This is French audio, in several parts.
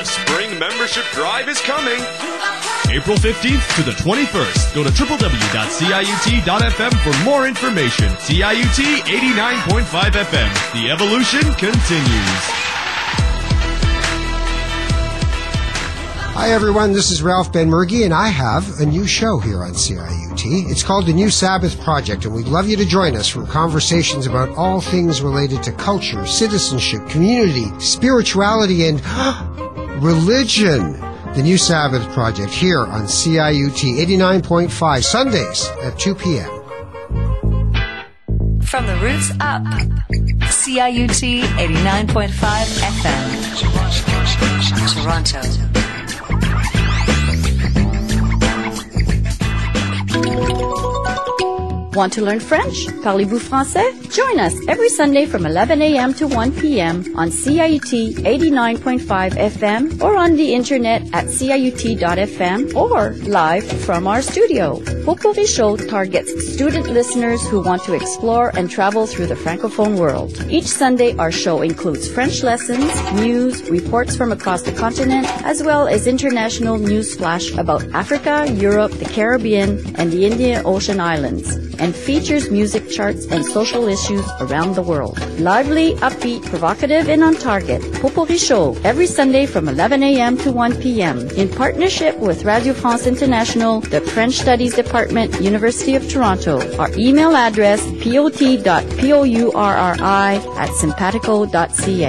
spring membership drive is coming. April 15th to the 21st. Go to www.ciut.fm for more information. CIUT 89.5 FM. The evolution continues. Hi everyone, this is Ralph Benmergui, and I have a new show here on CIUT. It's called The New Sabbath Project, and we'd love you to join us for conversations about all things related to culture, citizenship, community, spirituality, and religion. The New Sabbath Project here on CIUT 89.5, Sundays at 2 p.m. From the roots up, CIUT 89.5 FM, Toronto. Want to learn French? Parlez-vous français? Join us every Sunday from 11 a.m. to 1 p.m. on CIUT 89.5 FM or on the internet at ciut.fm or live from our studio. Popori Show targets student listeners who want to explore and travel through the Francophone world. Each Sunday, our show includes French lessons, news, reports from across the continent, as well as international news flash about Africa, Europe, the Caribbean, and the Indian Ocean Islands, and features music charts and social issues around the world. Lively, upbeat, provocative, and on target. Popori Show, every Sunday from 11 a.m. to 1 p.m. in partnership with Radio France International, the French Studies Department, University of Toronto. Our email address, pot.pourri@simpatico.ca.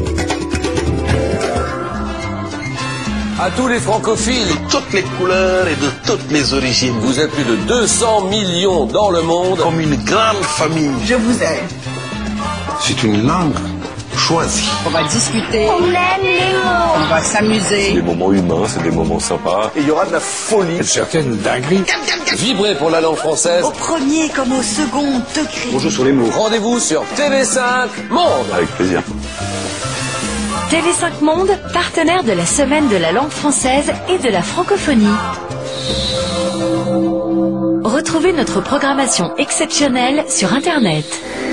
À tous les francophiles, toutes les couleurs et de toutes les origines. Vous êtes plus de 200 millions dans le monde. Comme une grande famille. Je vous aime. C'est une langue choisie. On va discuter. On aime les mots. On va s'amuser. C'est des moments humains, c'est des moments sympas. Et il y aura de la folie. Une certaine dinguerie. Vibrez pour la langue française. Au premier comme au second degré. On joue sur les mots. Rendez-vous sur TV5 Monde. Avec plaisir. TV5 Monde, partenaire de la Semaine de la langue française et de la francophonie. Retrouvez notre programmation exceptionnelle sur Internet.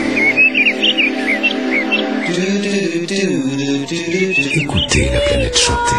Écoutez la planète chanter.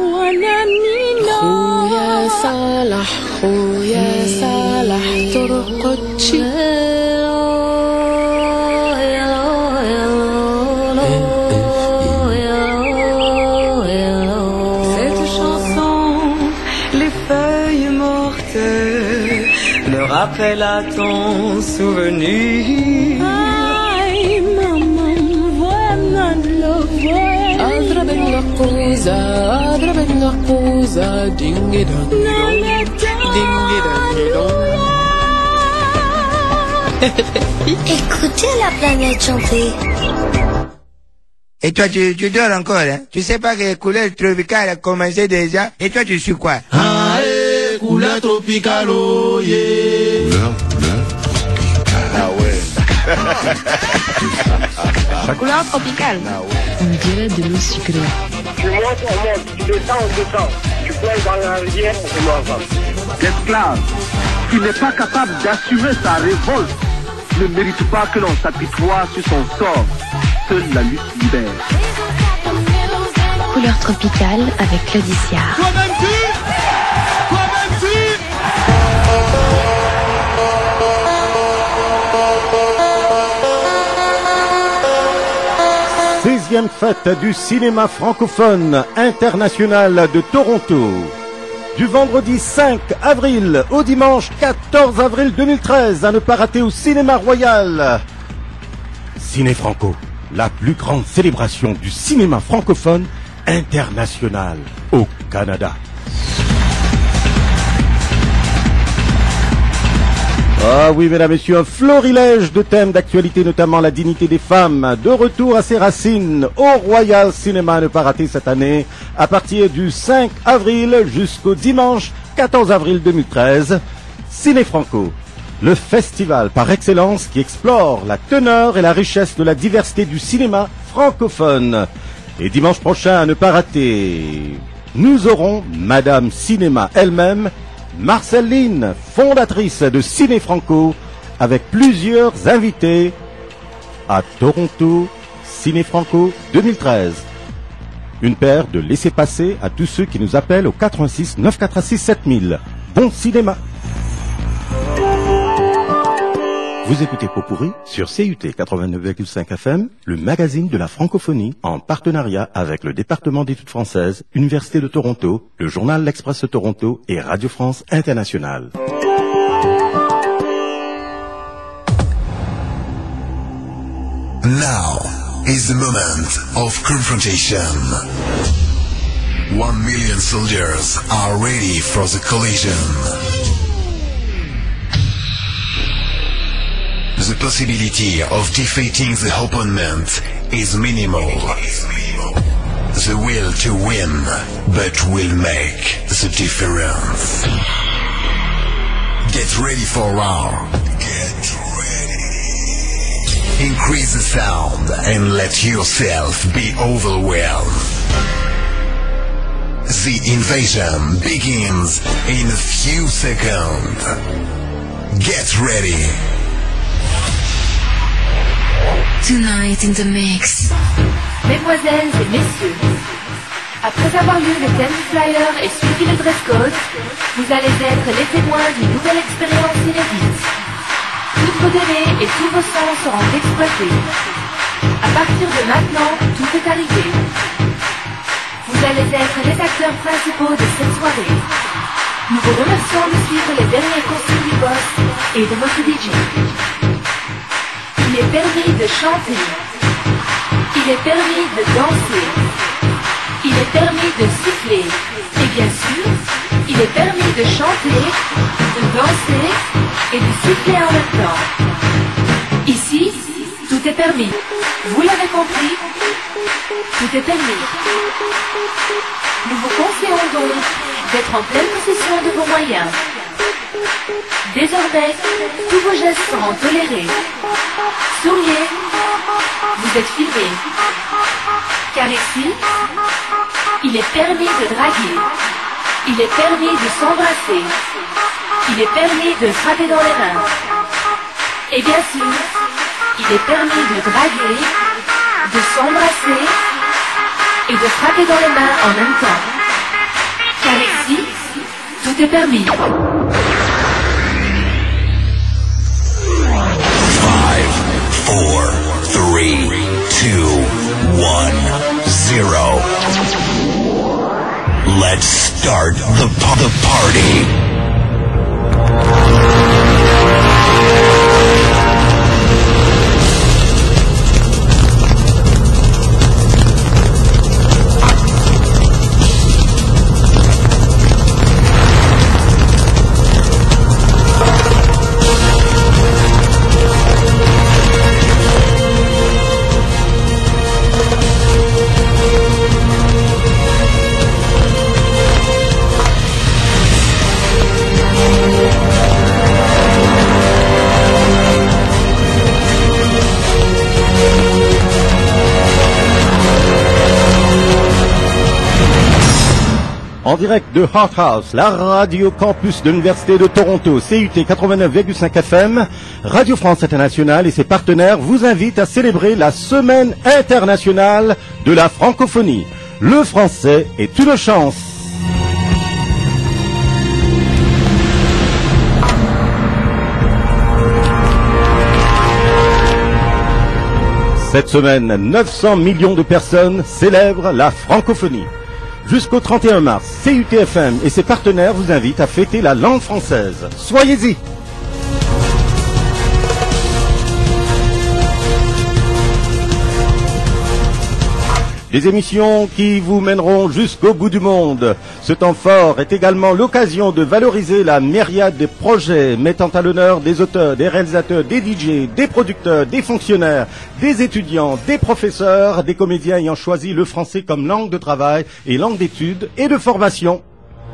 Rappelle à ton souvenir. Ay, maman, voilà le voyage. Adra ben la cosa, ding-dong, ding-dong. Écoutez la planète chanter. Et toi, tu dors encore, hein? Tu sais pas que couleur tropicale a commencé déjà? Et toi, tu suis quoi? Couleur tropicale, oh yeah. Ah ouais. Couleur tropicale. On dirait de l'eau sucrée. Tu montes, on monte. Tu descends, on descend. Tu plonges dans la rivière, on se mord. L'esclave qui n'est pas capable d'assumer sa révolte ne mérite pas que l'on s'apitoie sur son sort. Seule la lutte libère. Couleur tropicale avec Claudicia. Toi-même-tu. Sixième fête du cinéma francophone international de Toronto. Du vendredi 5 avril au dimanche 14 avril 2013, à ne pas rater au Cinéma Royal. Ciné Franco, la plus grande célébration du cinéma francophone international au Canada. Ah oui, mesdames, messieurs, un florilège de thèmes d'actualité, notamment la dignité des femmes, de retour à ses racines au Royal Cinéma, à ne pas rater cette année, à partir du 5 avril jusqu'au dimanche 14 avril 2013, Ciné Franco, le festival par excellence qui explore la teneur et la richesse de la diversité du cinéma francophone. Et dimanche prochain, à ne pas rater, nous aurons Madame Cinéma elle-même, Marceline, fondatrice de Ciné Franco, avec plusieurs invités à Toronto Ciné Franco 2013. Une paire de laissez-passer à tous ceux qui nous appellent au 86 946 7000. Bon cinéma. Vous écoutez Pot-Pourri sur CUT 89,5 FM, le magazine de la francophonie, en partenariat avec le département d'études françaises, Université de Toronto, le journal L'Express de Toronto et Radio France Internationale. Now is the moment of confrontation. 1 million soldiers are ready for the collision. The possibility of defeating the opponent is minimal. The will to win, but will make the difference. Get ready for war. Get ready. Increase the sound and let yourself be overwhelmed. The invasion begins in a few seconds. Get ready. Tonight in the mix. Mesdemoiselles et messieurs, après avoir lu le thème du flyer et suivi le dress code, vous allez être les témoins d'une nouvelle expérience inédite. Toutes vos données et tous vos sens seront exploités. À partir de maintenant, tout est arrivé. Vous allez être les acteurs principaux de cette soirée. Nous vous remercions de suivre les derniers consignes du boss et de votre DJ. Il est permis de chanter. Il est permis de danser. Il est permis de siffler. Et bien sûr, il est permis de chanter, de danser et de siffler en même temps. Ici, tout est permis. Vous l'avez compris, tout est permis. Nous vous conseillons donc d'être en pleine possession de vos moyens. Désormais, tous vos gestes seront tolérés. Souriez, vous êtes filmés. Car ici, il est permis de draguer. Il est permis de s'embrasser. Il est permis de frapper dans les mains. Et bien sûr, il est permis de draguer, de s'embrasser et de frapper dans les mains en même temps. Car ici, tout est permis. 5, 4, 3, 2, 1, 0. Let's start the party. En direct de Heart House, la radio campus de l'Université de Toronto, CUT 89,5 FM, Radio France Internationale et ses partenaires vous invitent à célébrer la Semaine internationale de la francophonie. Le français est une chance. Cette semaine, 900 millions de personnes célèbrent la francophonie. Jusqu'au 31 mars, CUTFM et ses partenaires vous invitent à fêter la langue française. Soyez-y! Des émissions qui vous mèneront jusqu'au bout du monde. Ce temps fort est également l'occasion de valoriser la myriade des projets mettant à l'honneur des auteurs, des réalisateurs, des DJ, des producteurs, des fonctionnaires, des étudiants, des professeurs, des comédiens ayant choisi le français comme langue de travail et langue d'études et de formation.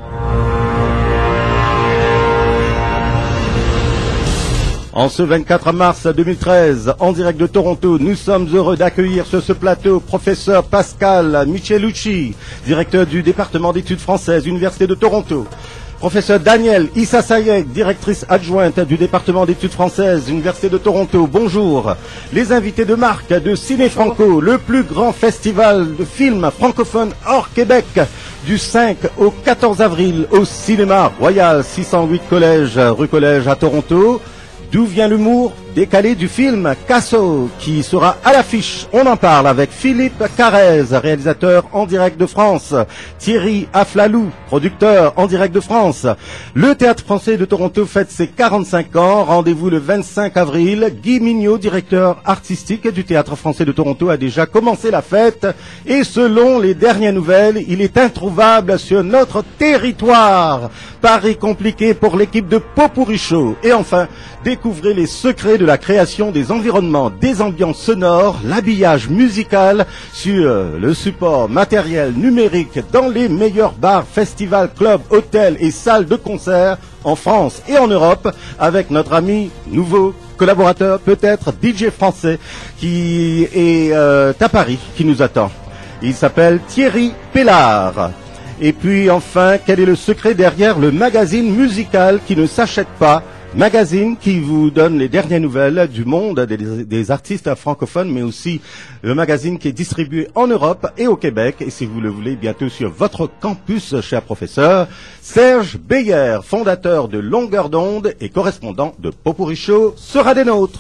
En ce 24 mars 2013, en direct de Toronto, nous sommes heureux d'accueillir sur ce plateau professeur Pascal Michelucci, directeur du département d'études françaises, Université de Toronto. Professeur Daniel Issa Sayek, directrice adjointe du département d'études françaises, Université de Toronto, bonjour. Les invités de marque de Ciné Franco, le plus grand festival de films francophones hors Québec, du 5 au 14 avril au Cinéma Royal 608 Collège, rue Collège à Toronto. D'où vient l'humour décalé du film Casso, qui sera à l'affiche? On en parle avec Philippe Carrez, réalisateur en direct de France, Thierry Aflalou, producteur en direct de France. Le Théâtre Français de Toronto fête ses 45 ans. Rendez-vous le 25 avril. Guy Mignot, directeur artistique du Théâtre Français de Toronto, a déjà commencé la fête. Et selon les dernières nouvelles, il est introuvable sur notre territoire. Pari compliqué pour l'équipe de Popuricho. Et enfin, découvrez les secrets de la création des environnements, des ambiances sonores, l'habillage musical sur le support matériel numérique dans les meilleurs bars, festivals, clubs, hôtels et salles de concert en France et en Europe, avec notre ami nouveau collaborateur, peut-être DJ français, qui est à Paris, qui nous attend. Il s'appelle Thierry Pellard. Et puis enfin, quel est le secret derrière le magazine musical qui ne s'achète pas? Magazine qui vous donne les dernières nouvelles du monde des artistes francophones, mais aussi le magazine qui est distribué en Europe et au Québec. Et si vous le voulez, bientôt sur votre campus, cher professeur. Serge Beyer, fondateur de Longueur d'onde et correspondant de Popuricho, sera des nôtres.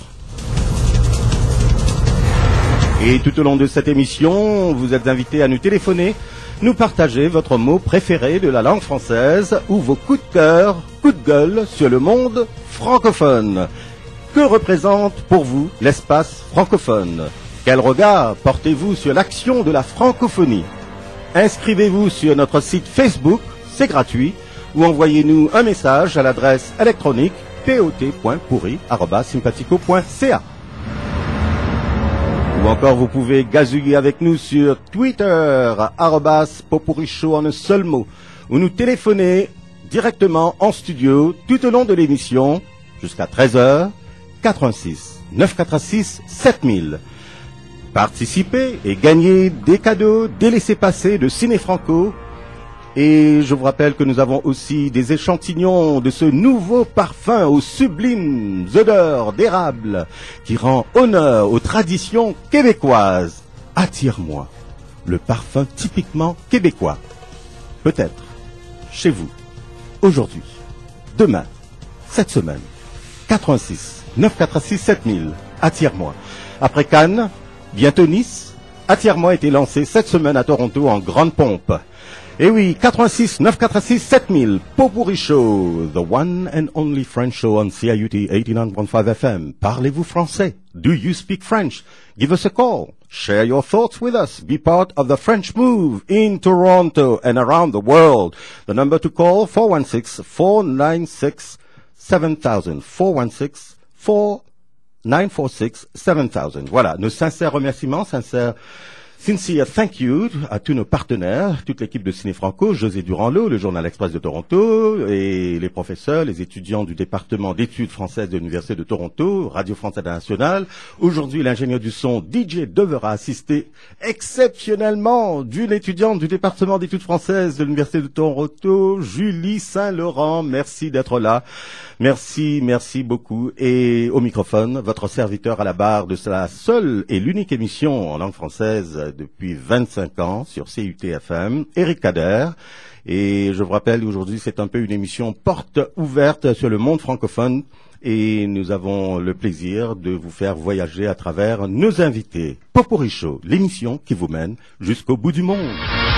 Et tout au long de cette émission, vous êtes invités à nous téléphoner, nous partager votre mot préféré de la langue française ou vos coups de cœur, coups de gueule sur le monde francophone. Que représente pour vous l'espace francophone? Quel regard portez-vous sur l'action de la francophonie? Inscrivez-vous sur notre site Facebook, c'est gratuit, ou envoyez-nous un message à l'adresse électronique pot.pourri@sympathico.ca. Ou encore, vous pouvez gazouiller avec nous sur Twitter, @Popuricho en un seul mot, ou nous téléphoner directement en studio tout au long de l'émission, jusqu'à 13h, 86 946 7000. Participez et gagnez des cadeaux, des laissez-passer de Ciné Franco. Et je vous rappelle que nous avons aussi des échantillons de ce nouveau parfum aux sublimes odeurs d'érable qui rend honneur aux traditions québécoises. Attire-moi, le parfum typiquement québécois. Peut-être chez vous, aujourd'hui, demain, cette semaine. 86 946 7000. Attire-moi. Après Cannes, bientôt Nice, Attire-moi a été lancé cette semaine à Toronto en grande pompe. Et oui, 86 946 7000, Popuricho, the one and only French show on CIUT 89.5 FM. Parlez-vous français? Do you speak French? Give us a call. Share your thoughts with us. Be part of the French move in Toronto and around the world. The number to call, 416-496-7000. 416-4946-7000. Voilà, nos sincères remerciements, sincere thank you à tous nos partenaires, toute l'équipe de Ciné Franco, José Durand-Lot, le Journal Express de Toronto, et les professeurs, les étudiants du département d'études françaises de l'Université de Toronto, Radio France Internationale. Aujourd'hui, l'ingénieur du son DJ devra assister exceptionnellement d'une étudiante du département d'études françaises de l'Université de Toronto, Julie Saint-Laurent. Merci d'être là. Merci beaucoup. Et au microphone, votre serviteur à la barre de la seule et l'unique émission en langue française depuis 25 ans sur CIUT-FM, Éric Kader. Et je vous rappelle, aujourd'hui, c'est un peu une émission porte ouverte sur le monde francophone. Et nous avons le plaisir de vous faire voyager à travers nos invités. Popuricho, l'émission qui vous mène jusqu'au bout du monde.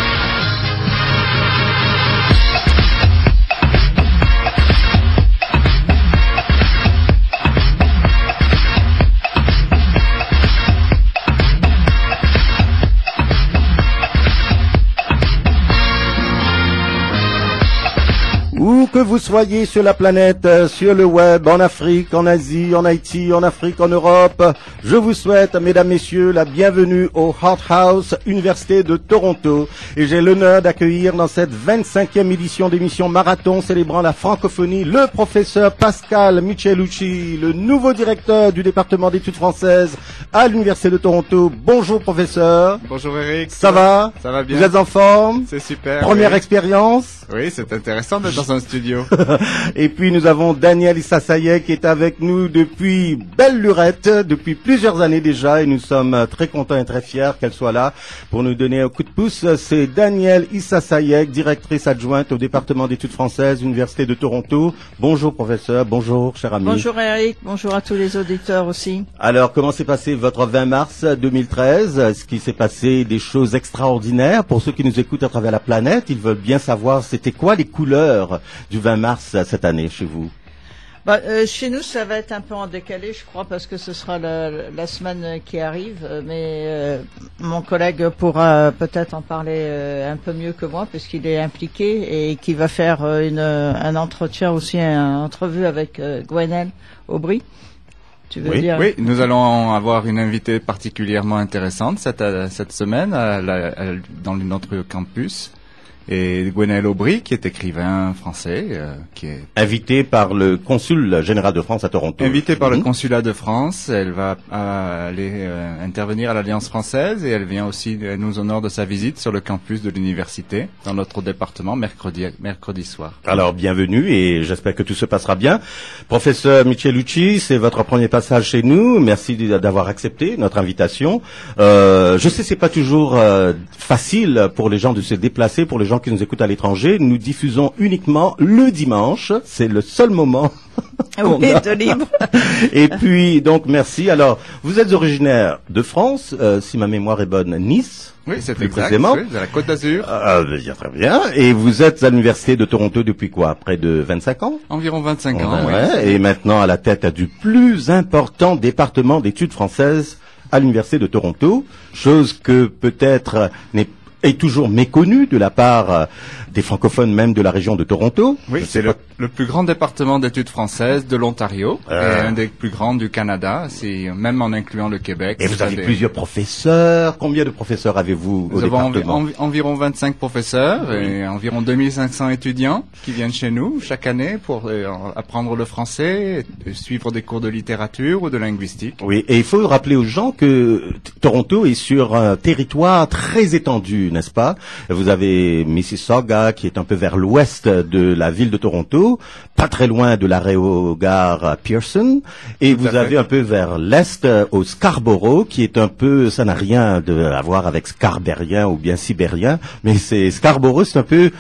Où que vous soyez sur la planète, sur le web, en Afrique, en Asie, en Haïti, en Afrique, en Europe, je vous souhaite, mesdames, messieurs, la bienvenue au Hot House, Université de Toronto. Et j'ai l'honneur d'accueillir dans cette 25e édition d'émission Marathon célébrant la francophonie, le professeur Pascal Michelucci, le nouveau directeur du département d'études françaises à l'Université de Toronto. Bonjour, professeur. Bonjour, Eric. Ça va? Ça va bien. Vous êtes en forme? C'est super. Première expérience? Oui, c'est intéressant d'être dans un studio. studio. Et puis nous avons Danielle Issassaye qui est avec nous depuis belle lurette, depuis plusieurs années déjà, et nous sommes très contents et très fiers qu'elle soit là pour nous donner un coup de pouce. C'est Danielle Issassaye, directrice adjointe au département d'études françaises, Université de Toronto. Bonjour professeur, bonjour cher ami. Bonjour Eric, bonjour à tous les auditeurs aussi. Alors comment s'est passé votre 20 mars 2013? Est-ce qu'il s'est passé des choses extraordinaires? Pour ceux qui nous écoutent à travers la planète, ils veulent bien savoir c'était quoi les couleurs du 20 mars cette année chez vous? Chez nous, ça va être un peu en décalé, je crois, parce que ce sera la semaine qui arrive. Mais mon collègue pourra peut-être en parler un peu mieux que moi, puisqu'il est impliqué et qui va faire un entretien aussi, une entrevue avec Gwenaëlle Aubry. Tu veux dire? Oui, nous allons avoir une invitée particulièrement intéressante cette semaine dans notre campus. Et Gwenaëlle Aubry, qui est écrivain français, qui est invité par le consul général de France à Toronto. Invité par le consulat de France, elle va aller intervenir à l'Alliance française et elle vient aussi, elle nous honore de sa visite sur le campus de l'université dans notre département mercredi soir. Alors bienvenue et j'espère que tout se passera bien. Professeur Michelucci, c'est votre premier passage chez nous. Merci d'avoir accepté notre invitation. Je sais c'est pas toujours facile pour les gens de se déplacer, pour les gens qui nous écoutent à l'étranger. Nous diffusons uniquement le dimanche. C'est le seul moment oui, de libre. Et puis, donc, merci. Alors, vous êtes originaire de France, si ma mémoire est bonne, Nice. Oui, c'est plus exact. Précisément. Oui, de la Côte d'Azur. Bien, très bien. Et vous êtes à l'Université de Toronto depuis quoi? Près de 25 ans? Environ 25 ans, oui. Oui. Et maintenant à la tête du plus important département d'études françaises à l'Université de Toronto. Chose que peut-être est toujours méconnu de la part des francophones même de la région de Toronto. Oui, c'est le plus grand département d'études françaises de l'Ontario et un des plus grands du Canada, même en incluant le Québec. Et vous avez plusieurs professeurs. Combien de professeurs avez-vous au département? Nous avons environ 25 professeurs et environ 2500 étudiants qui viennent chez nous chaque année pour apprendre le français, suivre des cours de littérature ou de linguistique. Oui, et il faut rappeler aux gens que Toronto est sur un territoire très étendu, n'est-ce pas? Vous avez Mississauga, qui est un peu vers l'ouest de la ville de Toronto, pas très loin de l'aérogare Pearson, et vous avez un peu vers l'est au Scarborough, qui est un peu, ça n'a rien à voir avec scarbérien ou bien sibérien, mais c'est Scarborough, c'est un peu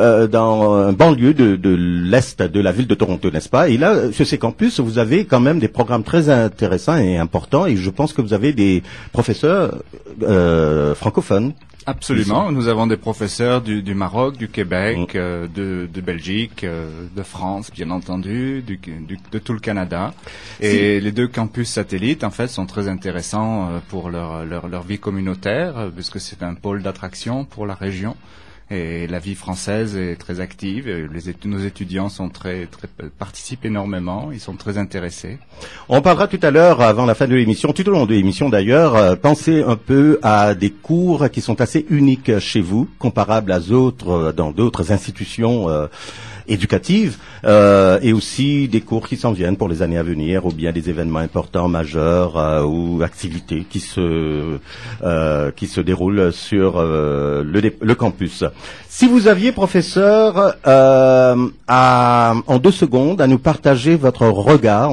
dans un banlieue de l'est de la ville de Toronto, n'est-ce pas? Et là, sur ces campus, vous avez quand même des programmes très intéressants et importants, et je pense que vous avez des professeurs francophones. Absolument. Nous avons des professeurs du Maroc, du Québec, de Belgique, de France, bien entendu, de tout le Canada. Et les deux campus satellites, en fait, sont très intéressants pour leur vie communautaire, puisque c'est un pôle d'attraction pour la région. Et la vie française est très active. Nos étudiants participent énormément. Ils sont très intéressés. On parlera tout à l'heure, avant la fin de l'émission, tout au long de l'émission d'ailleurs, pensez un peu à des cours qui sont assez uniques chez vous, comparables à dans d'autres institutions éducatives, et aussi des cours qui s'en viennent pour les années à venir, ou bien des événements importants, majeurs, ou activités qui se déroulent sur le campus. Si vous aviez, professeur, en 2 secondes, à nous partager votre regard,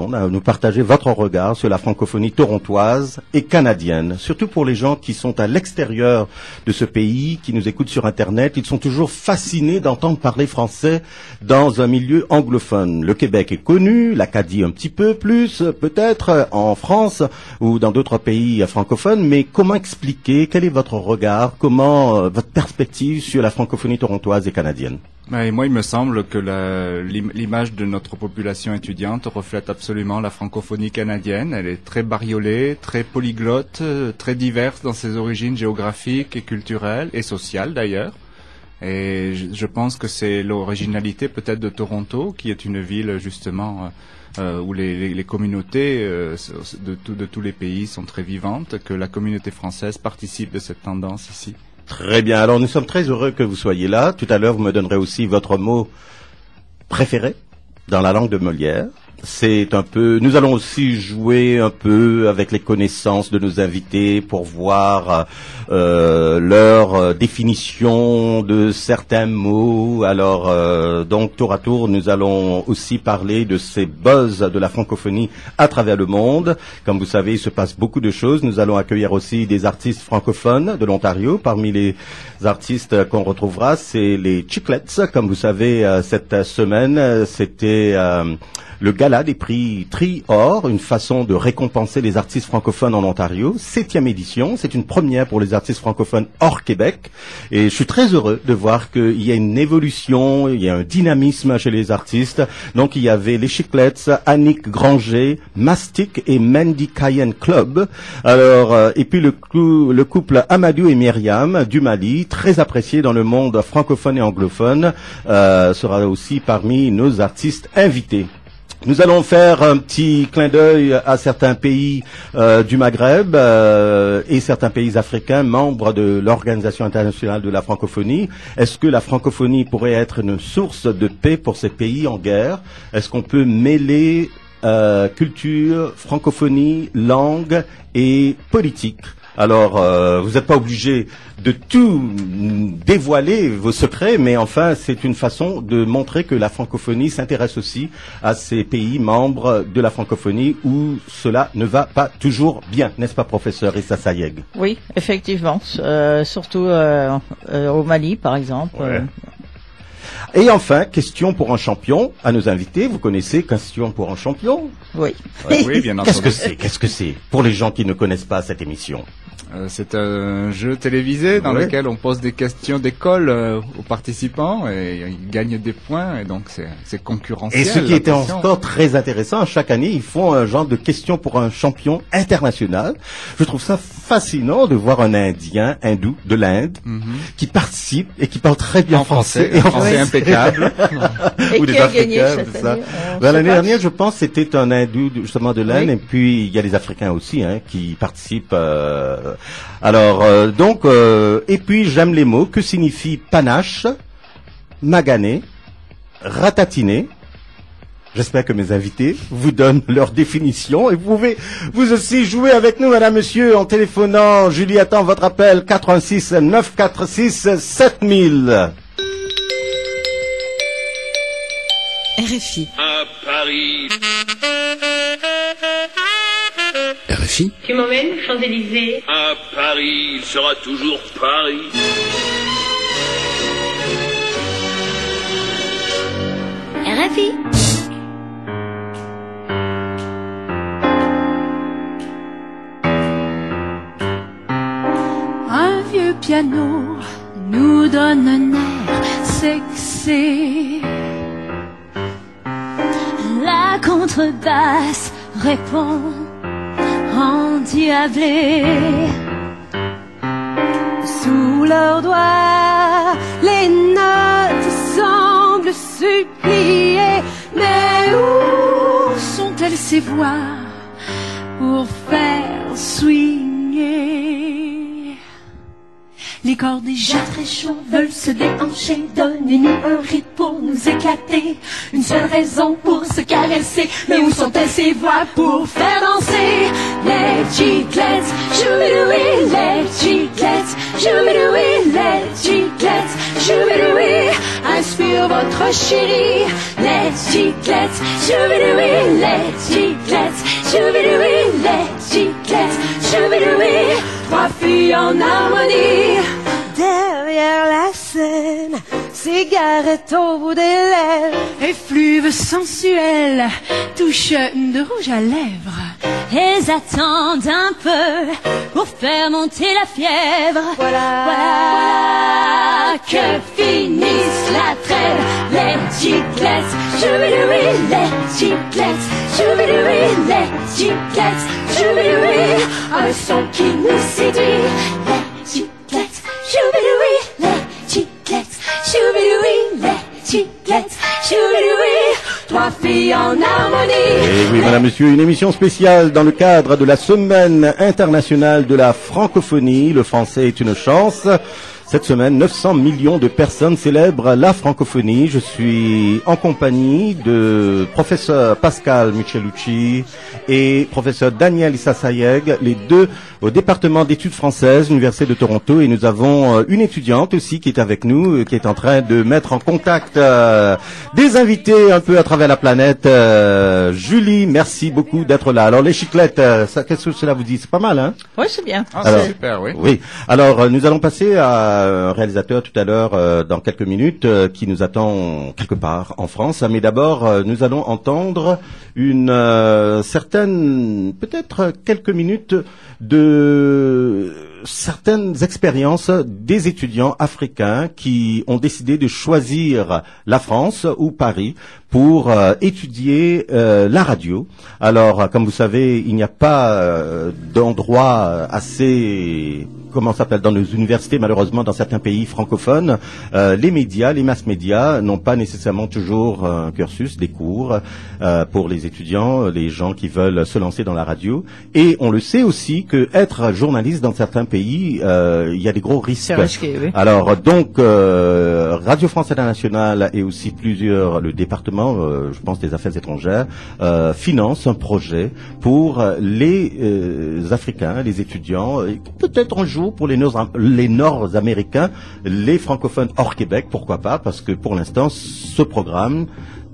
sur la francophonie torontoise et canadienne, surtout pour les gens qui sont à l'extérieur de ce pays, qui nous écoutent sur Internet, ils sont toujours fascinés d'entendre parler français dans un milieu anglophone. Le Québec est connu, l'Acadie un petit peu plus, peut-être, en France ou dans d'autres pays francophones, mais comment expliquer, quel est votre regard, votre perspective sur la francophonie torontoise et canadienne? Et moi, il me semble que l'image de notre population étudiante reflète absolument la francophonie canadienne. Elle est très bariolée, très polyglotte, très diverse dans ses origines géographiques et culturelles et sociales d'ailleurs. Et je pense que c'est l'originalité peut-être de Toronto, qui est une ville justement où les communautés de tous les pays sont très vivantes, que la communauté française participe de cette tendance ici. Très bien. Alors, nous sommes très heureux que vous soyez là. Tout à l'heure, vous me donnerez aussi votre mot préféré dans la langue de Molière. Nous allons aussi jouer un peu avec les connaissances de nos invités pour voir leur définition de certains mots. Alors, donc, tour à tour, nous allons aussi parler de ces buzz de la francophonie à travers le monde. Comme vous savez, il se passe beaucoup de choses. Nous allons accueillir aussi des artistes francophones de l'Ontario. Parmi les artistes qu'on retrouvera, c'est les Chiclets. Comme vous savez, cette semaine, c'était le gala des prix Tri-Or, une façon de récompenser les artistes francophones en Ontario. 7e édition, c'est une première pour les artistes francophones hors Québec. Et je suis très heureux de voir qu'il y a une évolution, il y a un dynamisme chez les artistes. Donc il y avait les Chiclets, Annick Granger, Mastic et Mandy Cayenne Club. Alors, et puis le couple Amadou et Myriam du Mali, très apprécié dans le monde francophone et anglophone, sera aussi parmi nos artistes invités. Nous allons faire un petit clin d'œil à certains pays du Maghreb et certains pays africains membres de l'Organisation internationale de la francophonie. Est-ce que la francophonie pourrait être une source de paix pour ces pays en guerre? Est-ce qu'on peut mêler culture, francophonie, langue et politique? Alors, vous n'êtes pas obligé de tout dévoiler vos secrets, mais enfin, c'est une façon de montrer que la francophonie s'intéresse aussi à ces pays membres de la francophonie où cela ne va pas toujours bien, n'est-ce pas, professeur Issa Sayeg? Oui, effectivement, surtout au Mali, par exemple. Ouais. Et enfin, question pour un champion à nos invités. Vous connaissez Question pour un champion? Oui. Oui, bien entendu. Qu'est-ce que c'est pour les gens qui ne connaissent pas cette émission? C'est un jeu télévisé dans lequel on pose des questions d'école aux participants et ils gagnent des points et donc c'est concurrentiel. Et ce qui était encore très intéressant, chaque année ils font un genre de questions pour un champion international. Je trouve ça fascinant de voir un Indien, hindou de l'Inde, qui participe et qui parle très bien français. Et en français impeccable. Et qui a gagné cette année? L'année dernière, je pense, c'était un hindou justement de l'Inde, et puis il y a les Africains aussi qui participent. Et puis j'aime les mots. Que signifie panache, magané, ratatiné? J'espère que mes invités vous donnent leur définition et vous pouvez vous aussi jouer avec nous, madame, monsieur, en téléphonant. Julie attend votre appel 86 946 7000. RFI. À Paris. RFI. Tu m'emmènes, Champs-Élysées? À Paris, il sera toujours Paris. RFI. Un vieux piano nous donne un air sexy. La contrebasse répond endiablé. Sous leurs doigts, les notes semblent supplier. Mais où sont-elles ces voix pour faire swinguer? Les corps déjà très chauds veulent se déhancher. Donnez-nous un rythme pour nous éclater. Une seule raison pour se caresser. Mais où sont-elles ces voix pour faire danser? Les Chiclets, choubidoui, les Chiclets, choubidoui, les Chiclets, choubidoui. Inspire votre chérie. Les Chiclets, choubidoui, les Chiclets, choubidoui, les Chiclets, choubidoui. Trois filles en harmonie. Derrière la scène, cigarette au bout des lèvres, effluve sensuelle, touche de rouge à lèvres. Elles attendent un peu pour faire monter la fièvre. Voilà que finisse la trêve. Les Chiclets, choubidoui, les Chiclets, choubidoui, les Chiclets, choubidoui. Un son qui nous séduit. Les Chiclets, choubidoui, les Chiclets, choubidoui, les Chiclets, choubidoui. Trois filles en harmonie. Et oui, madame, monsieur, une émission spéciale dans le cadre de la Semaine internationale de la francophonie. Le français est une chance. Cette semaine, 900 millions de personnes célèbrent la francophonie. Je suis en compagnie de professeur Pascal Michelucci et professeur Daniel Issasayeg, les deux au département d'études françaises, l'Université de Toronto. Et nous avons une étudiante aussi qui est avec nous, qui est en train de mettre en contact des invités un peu à travers la planète. Julie, merci beaucoup d'être là. Alors les chiclettes, qu'est-ce que cela vous dit? C'est pas mal, hein? Oui, c'est bien. Alors, c'est super, oui. Oui. Alors, nous allons passer à un réalisateur tout à l'heure, dans quelques minutes, qui nous attend quelque part en France. Mais d'abord, nous allons entendre une certaine, peut-être quelques minutes de certaines expériences des étudiants africains qui ont décidé de choisir la France ou Paris pour étudier la radio. Alors, comme vous savez, il n'y a pas d'endroit assez, comment ça s'appelle, dans nos universités, malheureusement, dans certains pays francophones. Les médias, les mass médias n'ont pas nécessairement toujours un cursus, des cours pour les étudiants, les gens qui veulent se lancer dans la radio. Et on le sait aussi que être journaliste dans certains pays, il y a des gros risques. C'est risqué, oui. Alors, donc, Radio France Internationale et aussi le département, je pense, des affaires étrangères, finance un projet pour les Africains, les étudiants, et peut-être un jour pour les Nord-Américains, les francophones hors Québec, pourquoi pas, parce que pour l'instant, ce programme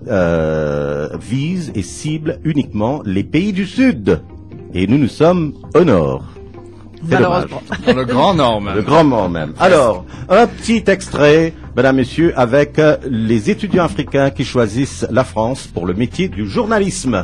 vise et cible uniquement les pays du Sud. Et nous sommes au Nord. Malheureusement. Dans le Grand Nord même. Le Grand Nord même. Alors, un petit extrait, mesdames, messieurs, avec les étudiants africains qui choisissent la France pour le métier du journalisme.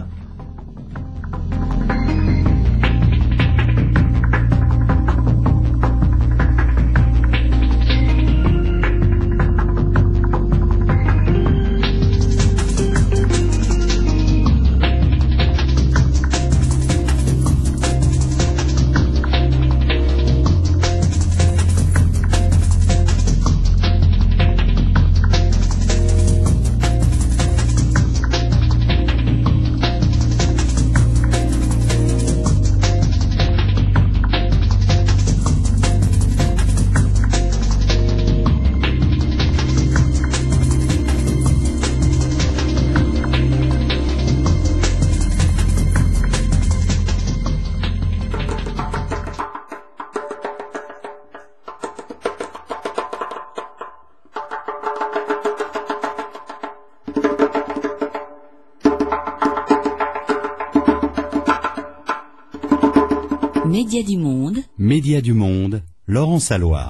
Médias du monde. Médias du monde, Laurent Salois.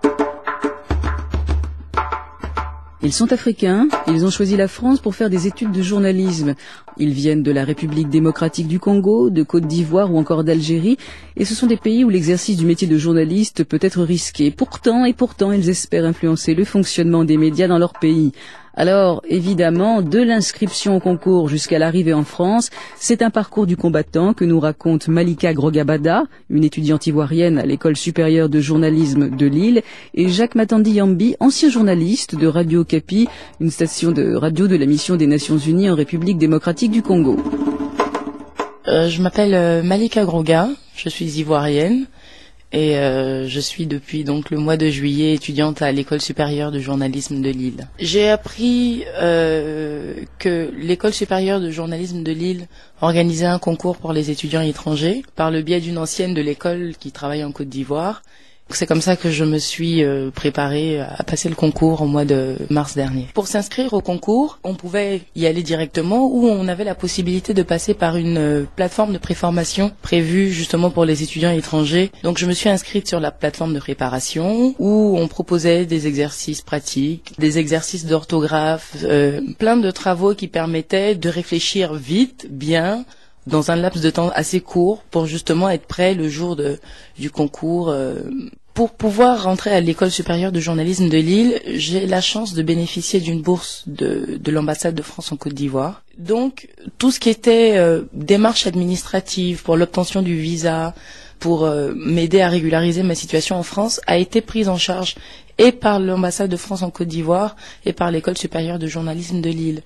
Ils sont africains, ils ont choisi la France pour faire des études de journalisme. Ils viennent de la République démocratique du Congo, de Côte d'Ivoire ou encore d'Algérie, et ce sont des pays où l'exercice du métier de journaliste peut être risqué. Pourtant, ils espèrent influencer le fonctionnement des médias dans leur pays. Alors, évidemment, de l'inscription au concours jusqu'à l'arrivée en France, c'est un parcours du combattant que nous raconte Malika Grogabada, une étudiante ivoirienne à l'École supérieure de journalisme de Lille, et Jacques Matandi Yambi, ancien journaliste de Radio Okapi, une station de radio de la mission des Nations Unies en République démocratique du Congo. Je m'appelle Malika Groga, je suis ivoirienne. Et je suis depuis donc le mois de juillet étudiante à l'École supérieure de journalisme de Lille. J'ai appris que l'École supérieure de journalisme de Lille organisait un concours pour les étudiants étrangers par le biais d'une ancienne de l'école qui travaille en Côte d'Ivoire. C'est comme ça que je me suis préparée à passer le concours au mois de mars dernier. Pour s'inscrire au concours, on pouvait y aller directement ou on avait la possibilité de passer par une plateforme de préformation prévue justement pour les étudiants étrangers. Donc je me suis inscrite sur la plateforme de préparation où on proposait des exercices pratiques, des exercices d'orthographe, plein de travaux qui permettaient de réfléchir vite, bien, dans un laps de temps assez court pour justement être prêt le jour du concours. Pour pouvoir rentrer à l'École supérieure de journalisme de Lille, j'ai la chance de bénéficier d'une bourse de l'ambassade de France en Côte d'Ivoire. Donc, tout ce qui était démarche administrative pour l'obtention du visa, pour m'aider à régulariser ma situation en France, a été prise en charge et par l'ambassade de France en Côte d'Ivoire et par l'École supérieure de journalisme de Lille.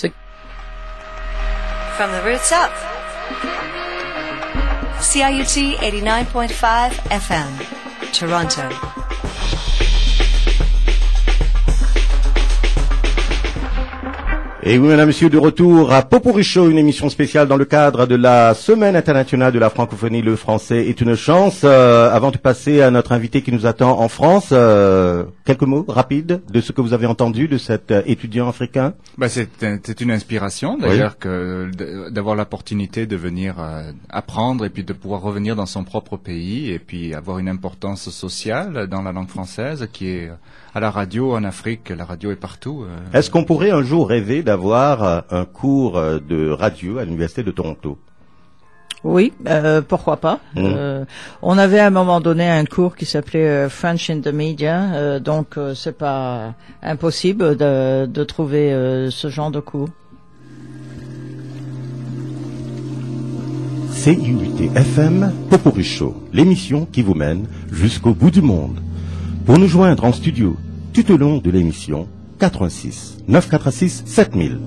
From the roots up. CIUT 89.5 FM, Toronto. Et oui, mesdames, messieurs, de retour à Popurrí Show, une émission spéciale dans le cadre de la Semaine internationale de la francophonie. Le français est une chance. Avant de passer à notre invité qui nous attend en France, quelques mots rapides de ce que vous avez entendu de cet étudiant africain. C'est une inspiration, d'ailleurs, d'avoir l'opportunité de venir apprendre et puis de pouvoir revenir dans son propre pays et puis avoir une importance sociale dans la langue française qui est à la radio en Afrique. La radio est partout. Est-ce qu'on pourrait un jour rêver d'avoir un cours de radio à l'Université de Toronto? Oui, pourquoi pas. On avait à un moment donné un cours qui s'appelait French in the Media, donc c'est pas impossible de trouver ce genre de cours. CIUT FM, Popurrí Show, l'émission qui vous mène jusqu'au bout du monde. Pour nous joindre en studio tout au long de l'émission, 86 946 7000.